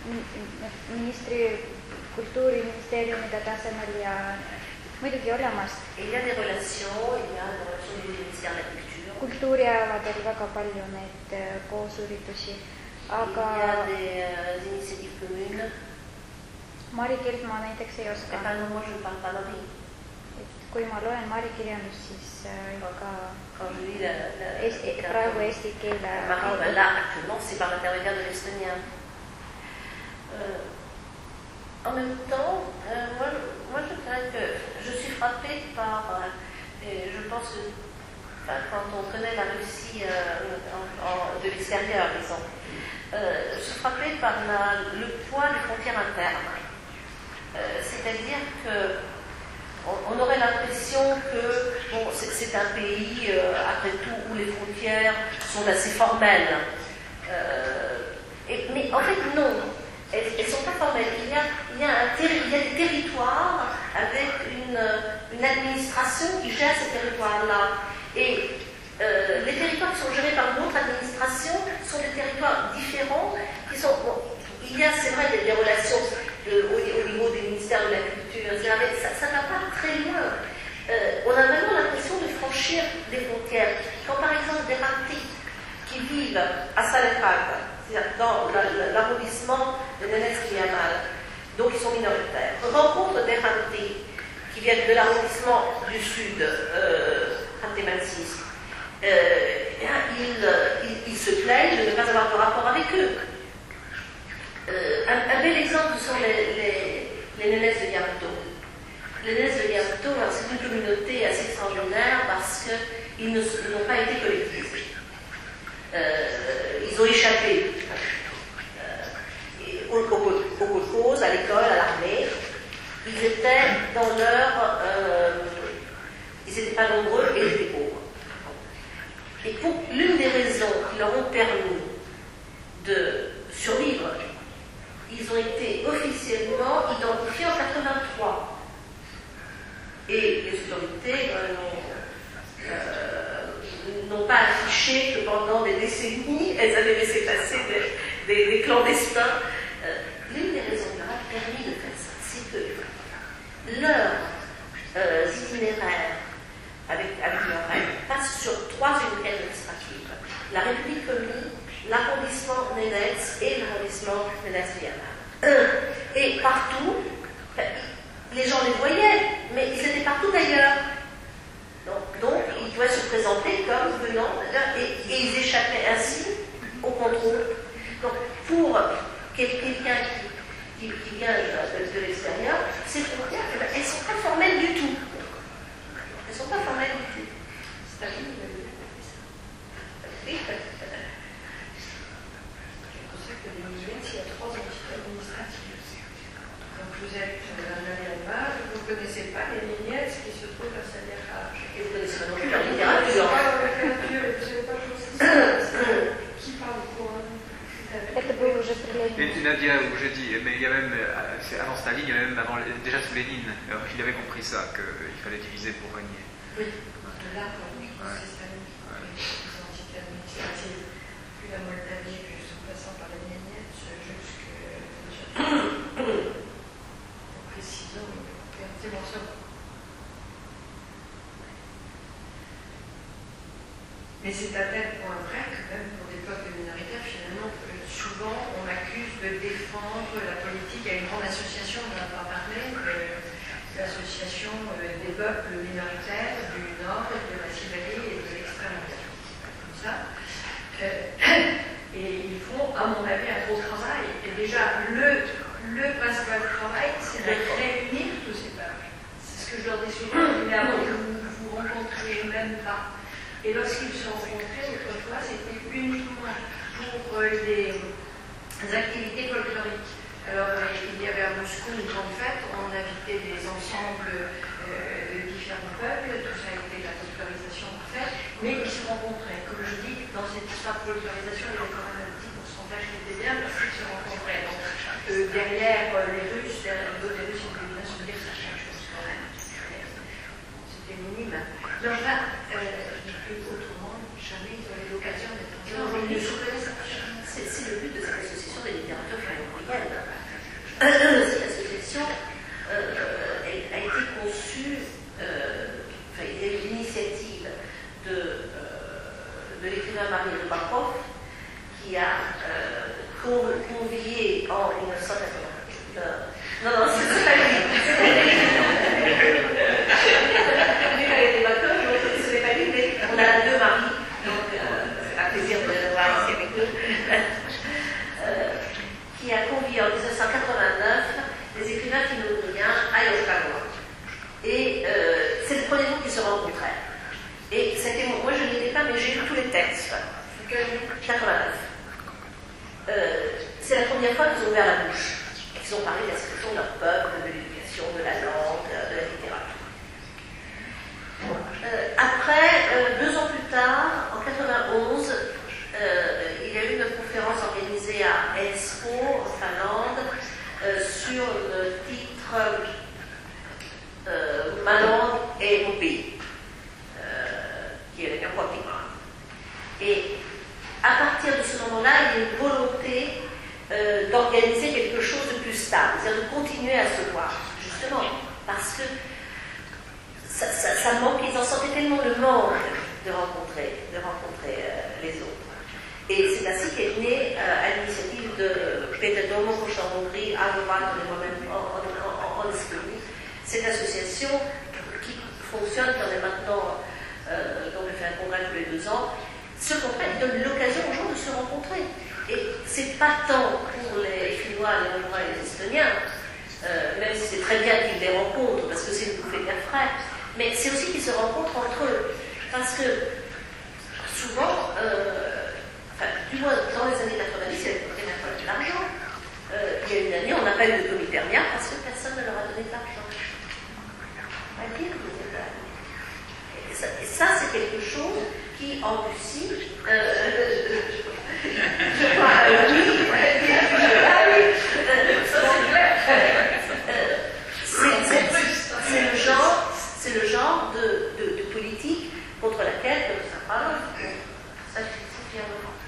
ministri, kultuuriministeeriumide tasemel ja muidugi olemas. Il y a des relations, il y a des relations du ministère de la culture. Kultuurialadel väga palju neid koosuritusi, aga il y a des euh, initiatives communes. Mari Kild ma näiteks ei oska. Par exemple, moi je parle pas Mari. Kui ma loen Mari kirjandust, siis ikka Eesti, praegu eesti keele kaudu. Là, actuellement, c'est par l'intermédiaire de l'estonien. Euh, en même temps, euh, moi, moi je dirais que je suis frappée par, euh, et je pense que enfin, quand on connaît la Russie euh, en, en, de l'extérieur, disons, euh, je suis frappée par la, le poids des frontières internes. Euh, C'est-à-dire que on aurait l'impression que bon, c'est un pays, euh, après tout, où les frontières sont assez formelles. Euh, et, mais en fait, non, elles ne sont pas formelles. Il y a, il y a, un il y a des territoires avec une, une administration qui gère ces territoires-là. Et euh, les territoires qui sont gérés par une autre administration sont des territoires différents. Qui sont, bon, il y a, c'est vrai, des, des relations de, au, au niveau des ministères de la Culture, et cetera, mais ça ne va pas très loin. Euh, on a vraiment l'impression de franchir des frontières. Quand par exemple des Rati qui vivent à Salekag, c'est-à-dire dans l'arrondissement de Nenets-Liamal, donc ils sont minoritaires, rencontrent des Rati qui viennent de l'arrondissement du sud, euh, Hantemansis, euh, ils, ils, ils se plaignent de ne pas avoir de rapport avec eux. Euh, un, un bel exemple sont les, les, les Nenets de Yamto. Les Nenets de Yamto, c'est une communauté assez extraordinaire parce qu'ils n'ont pas été collectivisés. Euh, ils ont échappé euh, au, au, au cause, à l'école, à l'armée. Ils étaient dans leur... Euh, ils n'étaient pas nombreux et ils étaient pauvres. Et pour l'une des raisons qui leur ont permis de survivre, ils ont été officiellement identifiés en quatre-vingt-trois. Et les autorités euh, n'ont euh, pas affiché que pendant des décennies, elles avaient laissé passer des, des, des clandestins. Euh, L'une des raisons qui leur a permis de faire ça, c'est que leurs euh, itinéraires avec, avec leurs règles passent sur trois unités administratives. La République commune, l'arrondissement Nenets et l'arrondissement Nenets-Liamal. Et partout, les gens les voyaient, mais ils étaient partout d'ailleurs. Donc, donc, pouvaient se présenter comme venant, et, et ils échappaient ainsi au contrôle. Donc, pour quelqu'un qui, qui, qui vient de, de l'extérieur, ces frontières, elles ne sont pas formelles du tout. Elles ne sont pas formelles du tout. Staline, il avait fait ça. C'est pour ça que les Miniens, il y a trois entités administratives. Donc vous êtes un Allemand, vous ne connaissez pas les Miniens qui se trouvent à Saint-Gerhard. Et vous connaissez pas non plus la littérature. Qui parle pour un? Это было уже при Ленине. Et Nadia уже dit, mais il y a même, c'est avant Staline, il y a même avant, déjà sous Lénine, alors il avait compris ça, qu'il fallait diviser pour régner. Oui, là, c'est Staline qui a les entités administratives, puis la Moldavie, en passant par les Néniettes, jusqu'à précisons, c'est bon ça. Mais c'est à tel point vrai que même pour des peuples minoritaires, finalement, souvent on accuse de défendre la politique. Il y a une grande association, on en a pas parlé, l'association des peuples minoritaires du Nord, de la Sibérie et de l'extrême-orient. Comme ça. Et ils font, à mon avis, un gros travail. Et déjà, le, le principal travail, c'est de réunir tous ces peuples. C'est ce que je leur dis souvent, mais avant que vous vous rencontriez même pas. Et lorsqu'ils se rencontraient, autrefois, c'était uniquement pour les activités folkloriques. Alors, il y avait à Moscou une grande fête, on invitait des ensembles euh, de différents peuples, tout ça a été la folklorisation parfaite, mais ils se rencontraient. Comme je dis, dans cette histoire de folklorisation, il y avait quand même un petit pourcentage qui était bien parce qu'ils se rencontraient. Donc, euh, derrière euh, les Russes, derrière les Russes, ils pouvaient bien se dire que ça change quand même. C'était minime. Donc là, euh, autrement, jamais ils auraient l'occasion d'être ensemble. C'est le but de cette association des littératures flamboyantes. Cette association euh, elle a été conçue, euh, enfin, il y a eu l'initiative de, euh, de l'écrivain Marie Rybakov qui a euh, convié en mille neuf cent quatre-vingt-huit. Euh, non, non, c'est pas lui. On a deux maris, donc euh, c'est un plaisir de le voir ici avec nous, euh, qui a convié en mille neuf cent quatre-vingt-neuf des écrivains finno-ougriens à Yoshkagua. Et euh, c'est le premier groupe qui se rencontrait. Et c'était moi, je n'y étais pas, mais j'ai lu tous les textes. quatre-vingt-neuf. Euh, c'est la première fois qu'ils ont ouvert la bouche, qu'ils ont parlé de la situation de leur peuple, de l'éducation, de la langue, de la littérature. Euh, après, euh, deux ans plus tard, en quatre-vingt-onze, euh, il y a eu une conférence organisée à Espoo, en Finlande, euh, sur le titre euh, Ma langue et mon pays, euh, qui est le Kapopima. Et à partir de ce moment-là, il y a une volonté euh, d'organiser quelque chose de plus stable, c'est-à-dire de continuer à se voir, justement, parce que Ça, ça, ça manque, ils en sentaient tellement le manque de rencontrer, de rencontrer euh, les autres. Et c'est ainsi qu'est née, euh, à l'initiative de Peter Domo, en Hongrie, à Novan, moi-même en, en, en, en Estonie, cette association qui fonctionne, qui en est maintenant, euh, donc elle fait un congrès tous les deux ans. Ce congrès donne l'occasion aux gens de se rencontrer. Et c'est pas tant pour les Finnois, les Hongrois et les Estoniens, euh, même si c'est très bien qu'ils les rencontrent, parce que c'est une bouffée d'air frais. Mais c'est aussi qu'ils se rencontrent entre eux. Parce que souvent, euh, enfin, du moins dans les années quatre-vingt-dix, il y avait pas de l'argent. Euh, il y a une année, on appelle le comité Pernia parce que personne ne leur a donné de l'argent. On va dire que vous êtes là. Et ça, et ça c'est quelque chose qui, en Russie, euh, je crois, euh, oui, ah oui, c'est le genre. C'est le genre de, de, de politique contre laquelle ça parle. Ça, il faut bien le voir.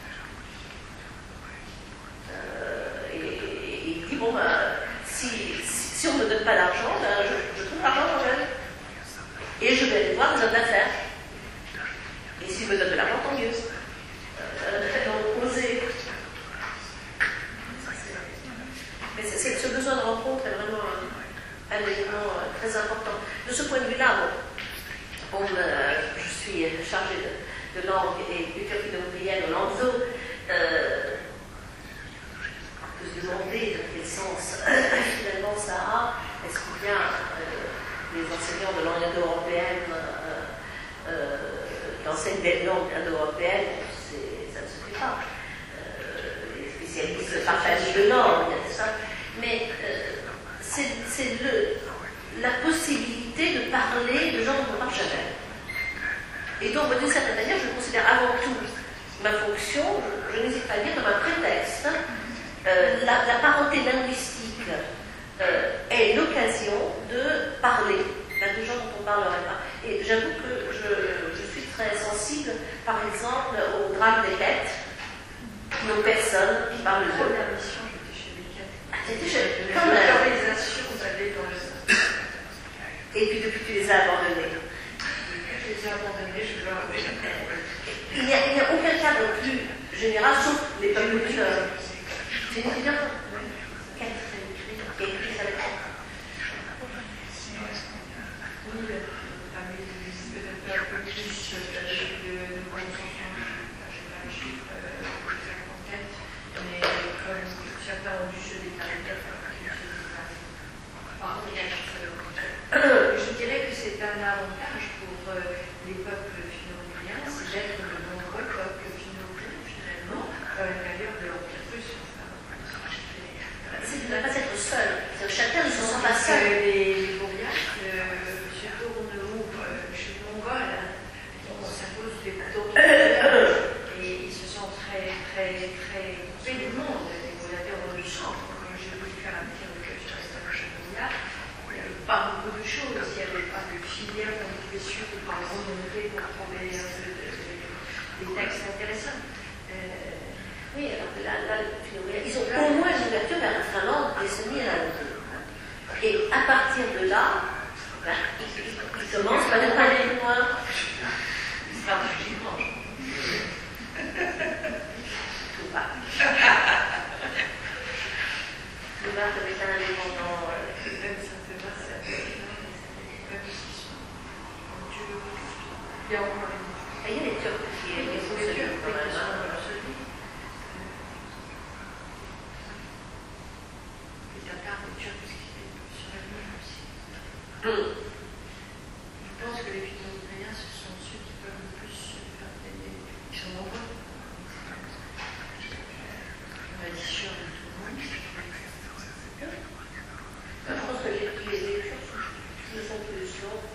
Euh, et, et il dit, bon, ben, si, si, si on ne me donne pas d'argent, ben, je, je trouve l'argent moi-même. Et je vais aller voir des hommes d'affaires. Et s'ils me donnent de l'argent, tant mieux. Euh, donc, oser. Mais c'est, c'est, ce besoin de rencontre est vraiment un, un élément très important. De ce point de vue-là, bon, on, euh, je suis suis chargée de, de langue et culture finno-ougrienne au Languedoc, euh, on peut se demander dans quel sens finalement ça a. Est-ce qu'il y a euh, les enseignants de langue indo-européenne euh, euh, qui enseignent des langues indo-européennes, ça ne se fait pas. Euh, les spécialistes partagent de langue, il y a ça. Mais euh, c'est la possibilité de parler de gens dont on ne parle jamais. Et donc, d'une certaine manière, je considère avant tout ma fonction, je, je n'hésite pas à dire, comme un prétexte. Euh, la, la parenté linguistique euh, est l'occasion de parler à des gens dont on ne parlerait pas. Et j'avoue que je, je suis très sensible, par exemple, au drame des bêtes, nos personnes qui parlent de la mission, j'étais chez les quêtes. Ah, t'étais chez quand même. L'organisation, vous allez dans le sens. Et puis depuis, tu les as abandonnés. Je les ai abandonnés, je leur ai Il n'y a, a aucun cadre plus général, sauf les peuples mineurs. C'est une étudiante qui a écrit ça avec moi. Oui, peut-être un peu plus de compréhension, je n'ai pas les chiffres exacts en tête, mais comme certains ont dû se déclarer, pardon, je dirais que c'est un avantage pour les peuples finno-ougriens, c'est d'être de nombreux peuples finno-ougriens, finalement, à l'intérieur de l'Empire russe. C'est de ne pas être seul. Chacun ne se sent pas seul. Les Bouriacs se tournent où chez les Mongols, on s'impose des d'autres et ils se sentent très, très, très coupés du monde. Les Bouriacs ont du centre. Quand j'ai voulu faire un petit recueil sur l'histoire de Bouriac, il n'y avait pas beaucoup de choses. Il n'y avait pas de filière qu'on pouvait suivre par remonter pour trouver des textes intéressants. Oui, alors là, là, ils ont au moins une ouverture vers la Finlande et semi-irlandais. Et à partir de là, ben, ils, ils commencent par aller plus loin. Stratégiquement. Tout va. Tout va avec un indépendant. Même Saint-Sébastien, c'est même s'ils sont comme Dieu le veut. Il y a encore une. Il y a les Turcs qui Les sont Turcs ceux quand même. Je pense que les finno-ougriens, ce sont ceux qui peuvent le plus faire des... Ils sont nombreux. On a dit sûr de tout le monde. Je pense que les Turcs sont plus longs.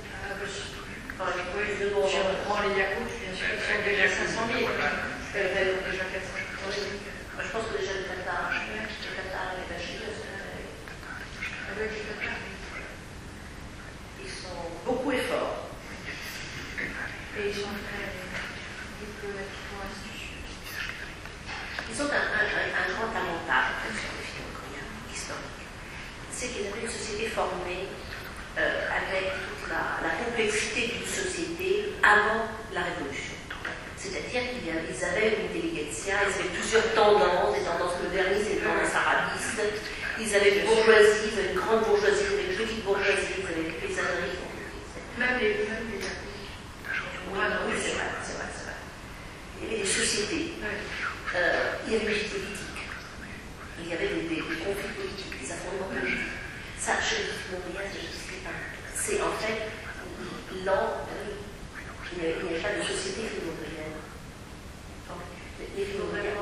Si on prend les Yakoutes, bien sûr, ils sont déjà cinq cent mille. Elles ont déjà quatre cent mille. Je pense que déjà le Qatar, le Qatar et la Chine, avec les Tatars. ils sont beaucoup efforts. Et ils sont très diplomatiquement institutionnels. Ils ont un, un, un grand avantage en fait, sur les finno-ougriens historiques. C'est qu'ils avaient une société formée euh, avec toute la, la complexité d'une société avant la Révolution. C'est-à-dire qu'ils avaient une intelligentsia, ils avaient plusieurs tendances, des tendances modernistes et des tendances arabistes. Ils avaient une bourgeoisie, ils avaient une grande bourgeoisie, ils avaient une petite bourgeoisie, ils avaient une paysannerie. Même les même les Yakoutes. Oui, c'est vrai, c'est vrai, c'est vrai. Il y avait des sociétés, euh, il y avait des politiques, il y avait des, des, des conflits politiques, des affrontements politiques. Ça, chez les finno-ougriens, c'est en fait lent. Il n'y avait pas de société finno-ougrienne. Les finno-ougriens.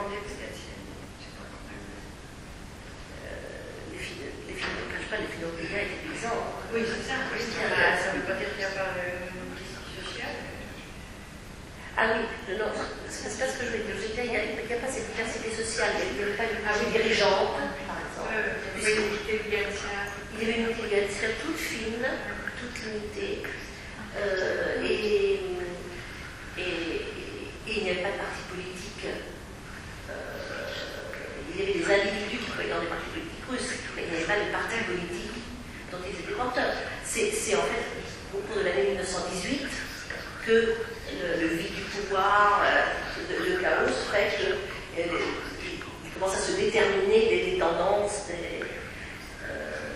Les finno-ougriens étaient paysans. Oui, c'est ça. Oui, ça ne veut pas dire qu'il n'y a pas de politique sociale. Ah oui, non, c'est pas ce que je veux dire. Je veux dire, il n'y a pas cette diversité sociale. Il n'y avait pas une partie dirigeante, par exemple. Il y avait une intelligentsia. Il y avait une intelligentsia toute fine, toute limitée. Euh, et, et, et, et il n'y avait pas de parti politique. Euh, il y avait des individus qui pouvaient dans des partis politiques russes, mais il n'y avait pas de parti politique dont ils étaient porteurs. C'est en fait au cours de l'année mille neuf cent dix-huit que le, le vide du pouvoir, euh, le, le chaos fait qu'il euh, commence à se déterminer des, des tendances. Des, euh,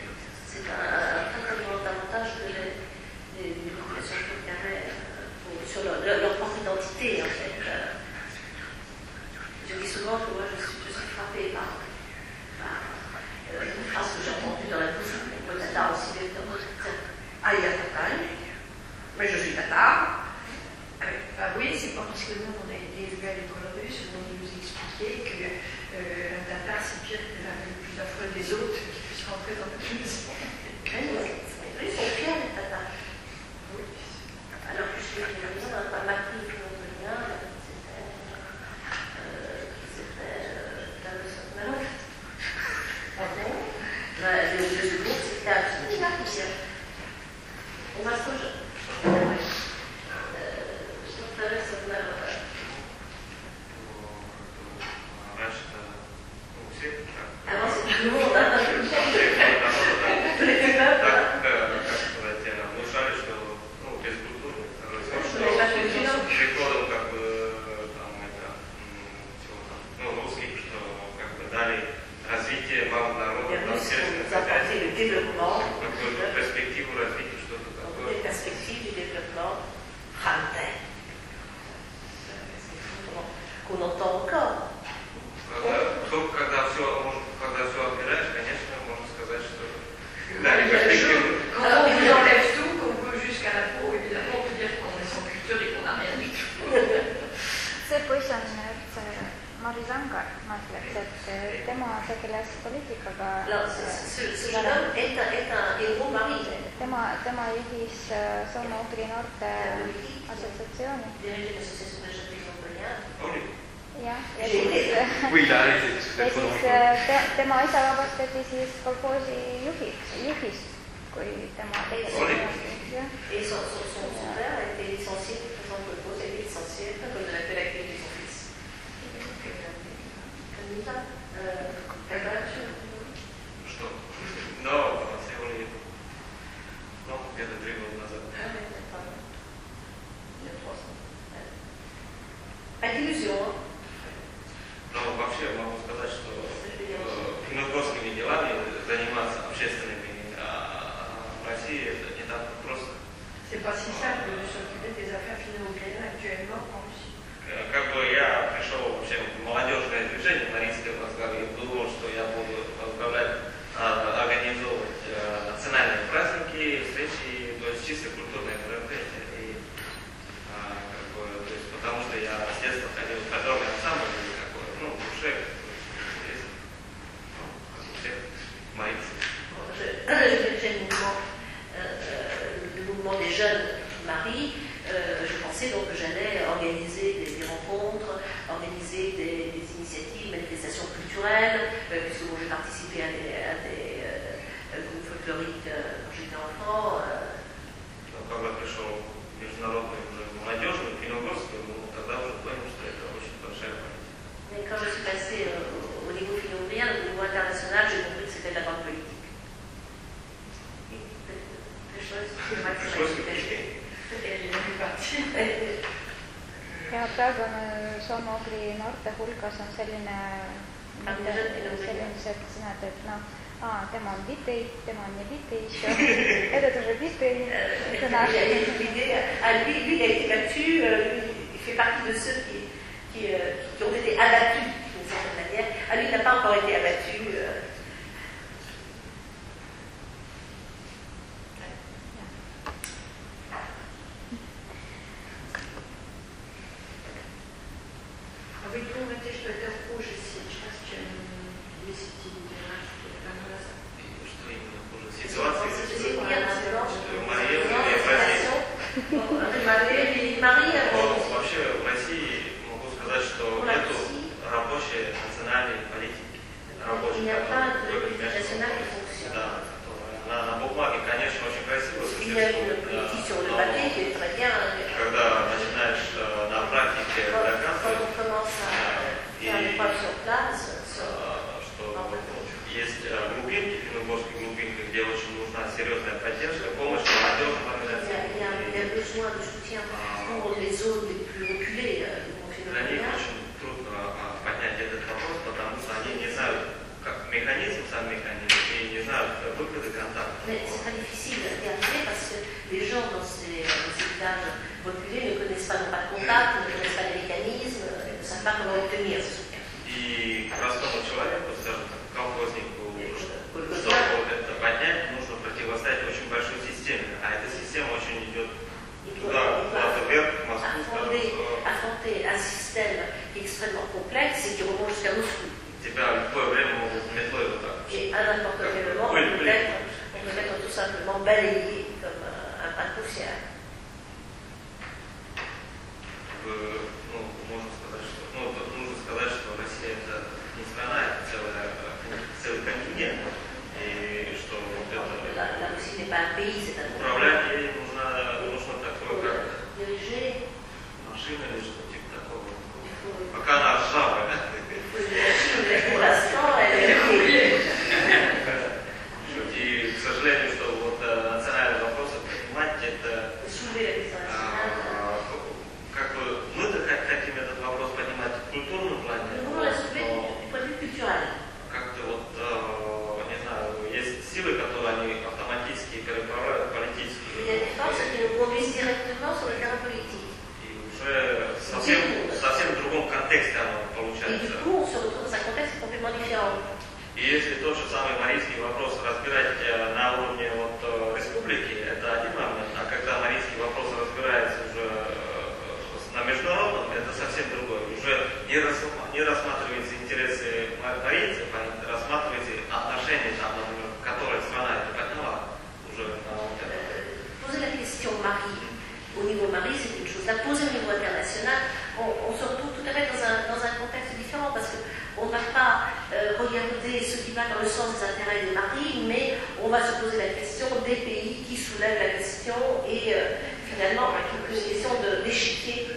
c'est un, un très très grand avantage que les, les, les populations turcares Tout le monde, hein. Tous les peuples. Как сказать, внушали, что ну, бескультурно. Приходом как бы там это ну, русских, что как бы дали развитие малого народа, там сельское хозяйство, какую-то перспективу развития, что-то такое. Perspectives du développement ramenait. Qu'on entend encore. Только когда все, когда все отбираешь, конечно, можно сказать, что дали перспективу. Quand on vous enlève tout, qu'on veut jusqu'à la peau, évidemment, on peut dire qu'on est sans culture et qu'on n'a rien du tout. see poiss on üldse Maris Angar, ma ütleks, et tema tegeles poliitikaga. tema, tema juhis soome-ugri noorte assotsiatsiooni. jah, ja siis, ja siis te, tema isa vabastati siis kolhoosi juhiks, juhist, kui tema tegeles. Et son, son, son, son père a été licencié, le président de Colpose a été licencié à cause de la l'activité de son fils. Camilla, préparation. Что? Но, сегодня, ну, где-то три года назад. Иллюзион. Но вообще могу сказать, что финно-угорскими делами заниматься общественными в России это не так просто. C'est pas si simple de s'occuper des affaires finno-ugriennes actuellement en Russie. Как бы я пришел вообще в молодежное движение в Марийской Москве и думал, что я буду управлять, организовывать национальные праздники, встречи, то есть чисто культурное мероприятие. И, как бы, то есть, потому что я с детства ходил в хоровой ансамбль, какой, ну, в душе, ну, как у всех марийцев. Le mouvement des jeunes maris, euh, je pensais donc que j'allais organiser des, des rencontres, organiser des, des initiatives, manifestations culturelles, euh, puisque bon, j'ai participé à des, à des euh, groupes folkloriques euh, quand j'étais enfant. Euh. Когда пришел международный уже молодежный финно-угорский, ну, тогда уже понял, что это очень большая политика. Mais quand je suis passée euh, au niveau finno-ugrien, au niveau international, j'ai compris que c'était de la grande politique. ja praegu on soome-ugri noorte hulgas on selline sellised sõnad, et noh, aa, tema on vitei, tema on vitei, это тоже vitei. Lui, lui, il a été battu, il fait partie de ceux qui, qui, qui ont été abattus d'une certaine manière. Ah, lui, il n'a pas encore été abattu. Вы думаете, что это хуже сейчас, чем десять лет назад? Что именно хуже? Ситуация, что Мария, вообще в России могу сказать, что нету рабочей национальной политики. Рабочей, да, на, на бумаге, конечно, очень красиво существует, да, но когда начинаешь на практике доказывать, и что есть глубинки, финно-угорские глубинки, где очень нужна серьезная поддержка, помощь молодежным организациям. Для них очень трудно поднять этот вопрос, потому что они не знают, как механизм, сам механизм, и не знают выхода контакта. C'est très difficile d'y arriver parce que les gens dans ces, dans ces villages reculés ne connaissent pas, n'ont pas de contact, ne connaissent pas les mécanismes, ne savent pas comment obtenir ce soutien. И простому человеку, скажем так, колхознику, чтобы это поднять, нужно противостоять очень большой системе. А эта система очень идет туда, куда-то вверх, в Москву, скажем. Affronter un système extrêmement complexe et qui remonte jusqu'à Moscou. Тебя в любое время могут метлой вот так. Et à n'importe quel moment, on peut être, on peut être tout simplement balayé comme un pas de poussière. Ну, можно сказать, что, ну, тут нужно сказать, что Россия это не страна, это целая, целый континент, и что вот это управлять ей нужно, нужно такое, как машина или что-то типа такого. Пока она ржавая. conséquences qui nous conduisent directement sur le terrain politique. И уже совсем, совсем в другом контексте оно Et получается. du coup, on se retrouve dans un contexte complètement différent. И если тот же самый марийский вопрос разбирать э, на уровне вот, э, республики, это один момент, а когда марийский вопрос разбирается уже э, на международном, это совсем другое. Уже не, рассма- не рассматриваются интересы марийцев, а рассматриваются отношения, там, например, которые страна это подняла. Уже на вот это. Poser la question Marie au niveau Marie, c'est une chose. La poser au niveau international, on, on se retrouve tout à fait dans un, dans un contexte différent parce qu'on ne va pas euh, regarder ce qui va dans le sens des intérêts des maris, mais on va se poser la question des pays qui soulèvent la question et euh, finalement une question de, d'échiquier.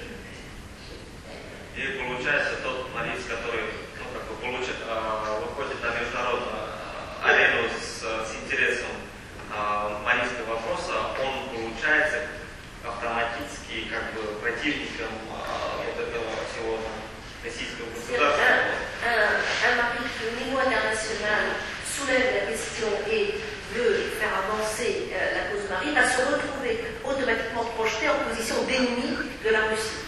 И получается тот мариец, который ну, как бы получит, э, выходит на международную арену с, с интересом э, марийского вопроса, он получается автоматически как бы противником э, вот этого всего российского государства. Un, un mari qui au niveau international soulève la question et veut faire avancer euh, la cause Marie va se retrouver automatiquement projeté en position d'ennemi de la Russie.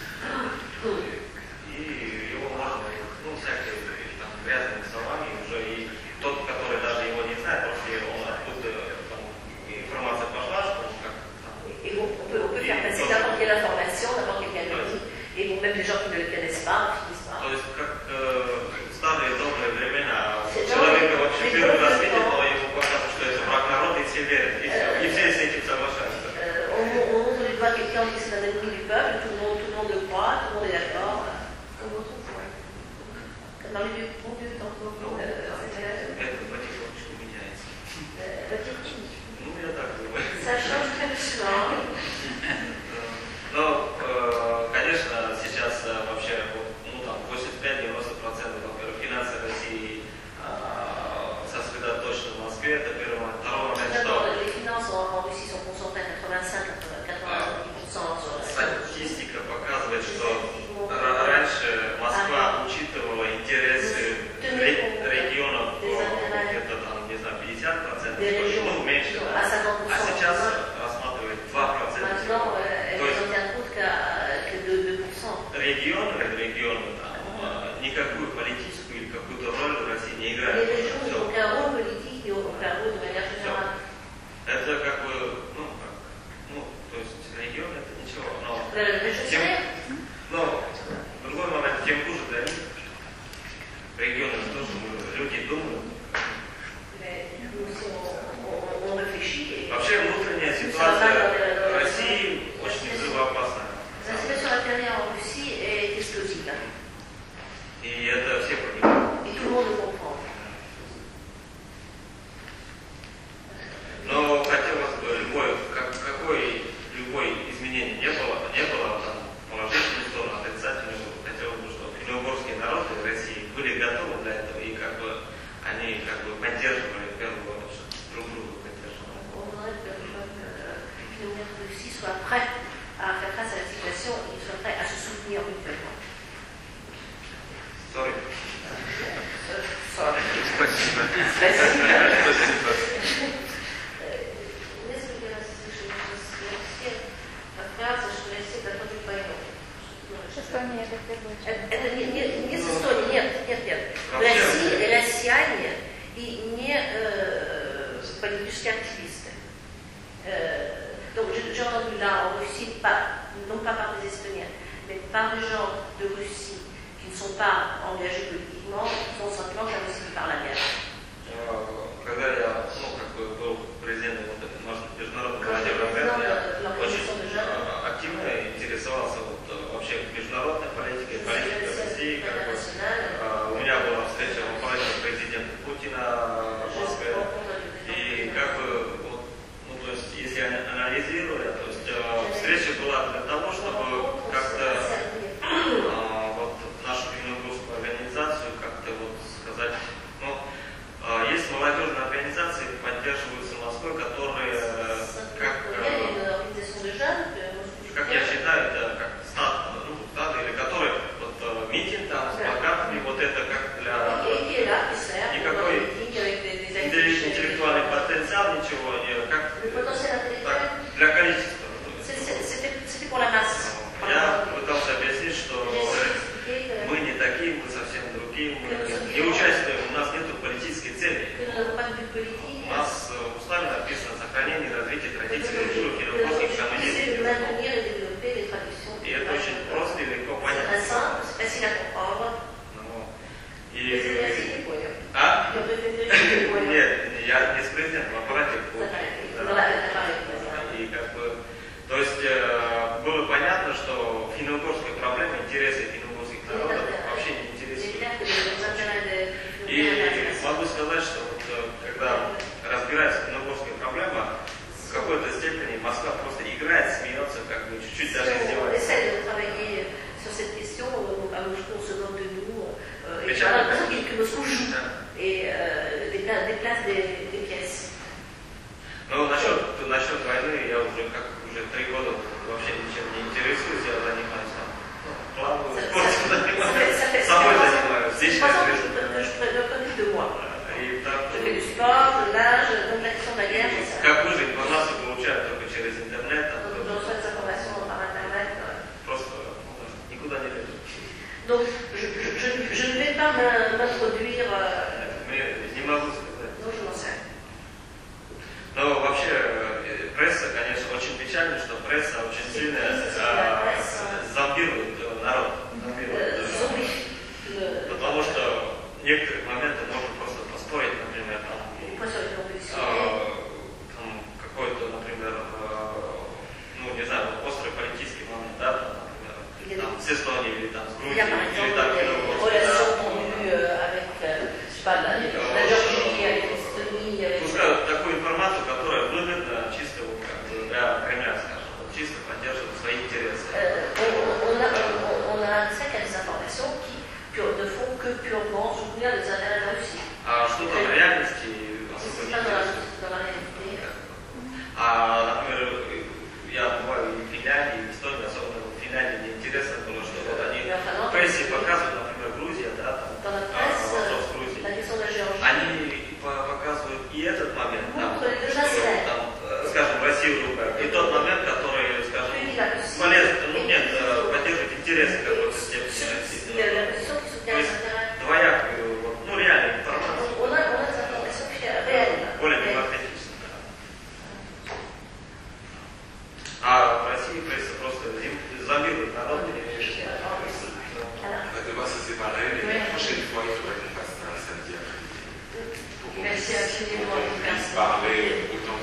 И его можно, ну, всякие там, грязными словами уже, и тот, который даже его не знает, просто он оттуда там, информация пошла, что он как там, Et on, on, peut, on peut faire passer n'importe quelle information, n'importe quel canal, et bon, même les gens qui ne le connaissent pas, ne finissent pas. то есть как э, старые добрые времена, человека вообще первый раз видит, но ему кажется, что это враг народа, и все верят, и все, и все с этим соглашаются. Euh, on, on montre du doigt quelqu'un qui c'est un ennemi du peuple, tout le monde, tout le monde le croit, tout le monde est d'accord. Comme autrefois. Comme dans les vieux bons vieux temps. Это потихонечку меняется. Ну, я так думаю. Ça change doucement. Но, э, конечно, сейчас э, вообще вот, ну, там, восемьдесят пять - девяносто процентов, во-первых, финансы России э, сосредоточены в Москве, это первый момент. Второй момент, что Les finances en Russie sont concentrées à quatre-vingt-cinq à quatre-vingt-dix pour cent sur la статистика показывает, что ра- раньше Москва учитывала интересы ре- регионов э, где-то там, не знаю, пятьдесят процентов, ну, меньше, да. А сейчас рассматривает два процента. Maintenant, elle То ne есть tient compte qu'à que de deux pour cent. регионы, регионы там, э, никакую политическую или какую-то роль в России не Les играют. régions Всё. n'ont aucun rôle politique, ni aucun rôle de manière générale. Это как бы, ну, как, ну, то есть регион это ничего, но Le- le тем, gestionnaire, но в другой момент тем хуже для них. Регионы тоже люди думают. mais nous, si on, on, on réfléchit. et- Вообще внутренняя ситуация России очень взрывоопасная. La situation intérieure en Russie est explosive. И это все понимают. Et tout le monde le comprend. Но хотелось бы любой, как, какой любой изменение не было, не было там положительную сторону, отрицательную, хотелось бы, чтобы финно-угорские народы в России были готовы для этого и как бы они как бы поддерживали в первую очередь, друг друга поддерживали. On voudrait que le peuple euh, de Russie soit prêt à faire face à la situation et soit prêt à se soutenir mutuellement. Sorry. Sorry. Спасибо. Спасибо. Спасибо. Несколько раз слышала все фразы, что Россия готовит войну. Эстония это в первую очередь. Это, это не, не, не с Эстонией, нет, нет, нет. В России россияне и не euh, политические активисты. Euh, donc j'ai entendu là en Russie, pas, non pas par des Estoniens, mais par des gens de Russie qui ne sont pas engagés politiquement, qui ont le sentiment que la Russie part la guerre. Когда я, ну, как бы был президентом вот этой международной Quand j'étais молодежной président de организации, l'organisation de очень jeunes, э, активно интересовался вот, э, вообще международной политикой, политикой России. Как бы, э, у меня была встреча в аппарате президента Путина в Москве. И как бы, вот, ну, то есть, если анализируя, то есть, э, встреча была для того, чтобы как-то э, вот, нашу финно-угорскую организацию как-то вот сказать, ну, point de vue politique, У нас в уставе написано сохранение и развитие традиций русских и le русских c'est комедий. de maintenir et développer les traditions. И это очень просто и легко C'est понять. très simple, c'est facile à comprendre. Ну, Mais и... c'est merci, не понял. А? Я не понял. Нет, я не с президентом, а аппарате. И как бы, то есть э, было понятно, что финно-угорская проблема, интересы финно-угорских народов вообще не интересуют. И могу сказать, что вот, когда разбирается финно-угорская проблема, в какой-то степени Москва просто играет, смеется, как бы чуть-чуть даже издевается. Et euh, déplace, déplace des, des pièces. Ну, насчет, насчет войны я уже как уже три года вообще ничем не интересуюсь, я занимаюсь там, плаваю, спортом занимаюсь, собой занимаюсь, здесь я живу. И так, je fais du sport, je nage, donc la question de la guerre, c'est ça. как выжить информацию получают только через интернет, там, Donc, je reçois des informations par internet. просто ну, никуда не лезу. Donc, je, je, je, je ne vais pas m'introduire. Euh, Не могу сказать. non, je n'en sais. Но вообще пресса, конечно, очень печально, что пресса очень сильно э, зомбирует народ. Зомбирует, э, потому что в некоторых моментах можно просто поспорить, например, там, э, там какой-то, например, э, ну не знаю, острый политический момент, да, там, например, там, с Эстонией или там с Грузией, или там пускай такую информацию, которая выгодна чисто как бы, для Кремля, скажем, чисто поддерживает свои интересы. On a, on a accès à des informations qui ne font que purement soutenir les intérêts de la Russie. А что-то в реальности особо не интересует. А, например, я бываю и в Финляндии, и в Эстонии, особенно в Финляндии, мне интересно было, что вот они в прессе показывают, например, Грузия, да, там, вопрос в Грузии. Они показывают и этот момент, там, там, скажем, Россию ругают, и тот момент, который, скажем, полезен, ну нет, поддерживает интересы какой-то степени. То есть двоякую, вот, ну реально информацию. Более демократично. А в России пресса просто зомбирует народ. On va devoir se séparer, mais la prochaine fois, il faudrait qu'on fasse un samedi après-midi. Pour qu'on puisse parler autant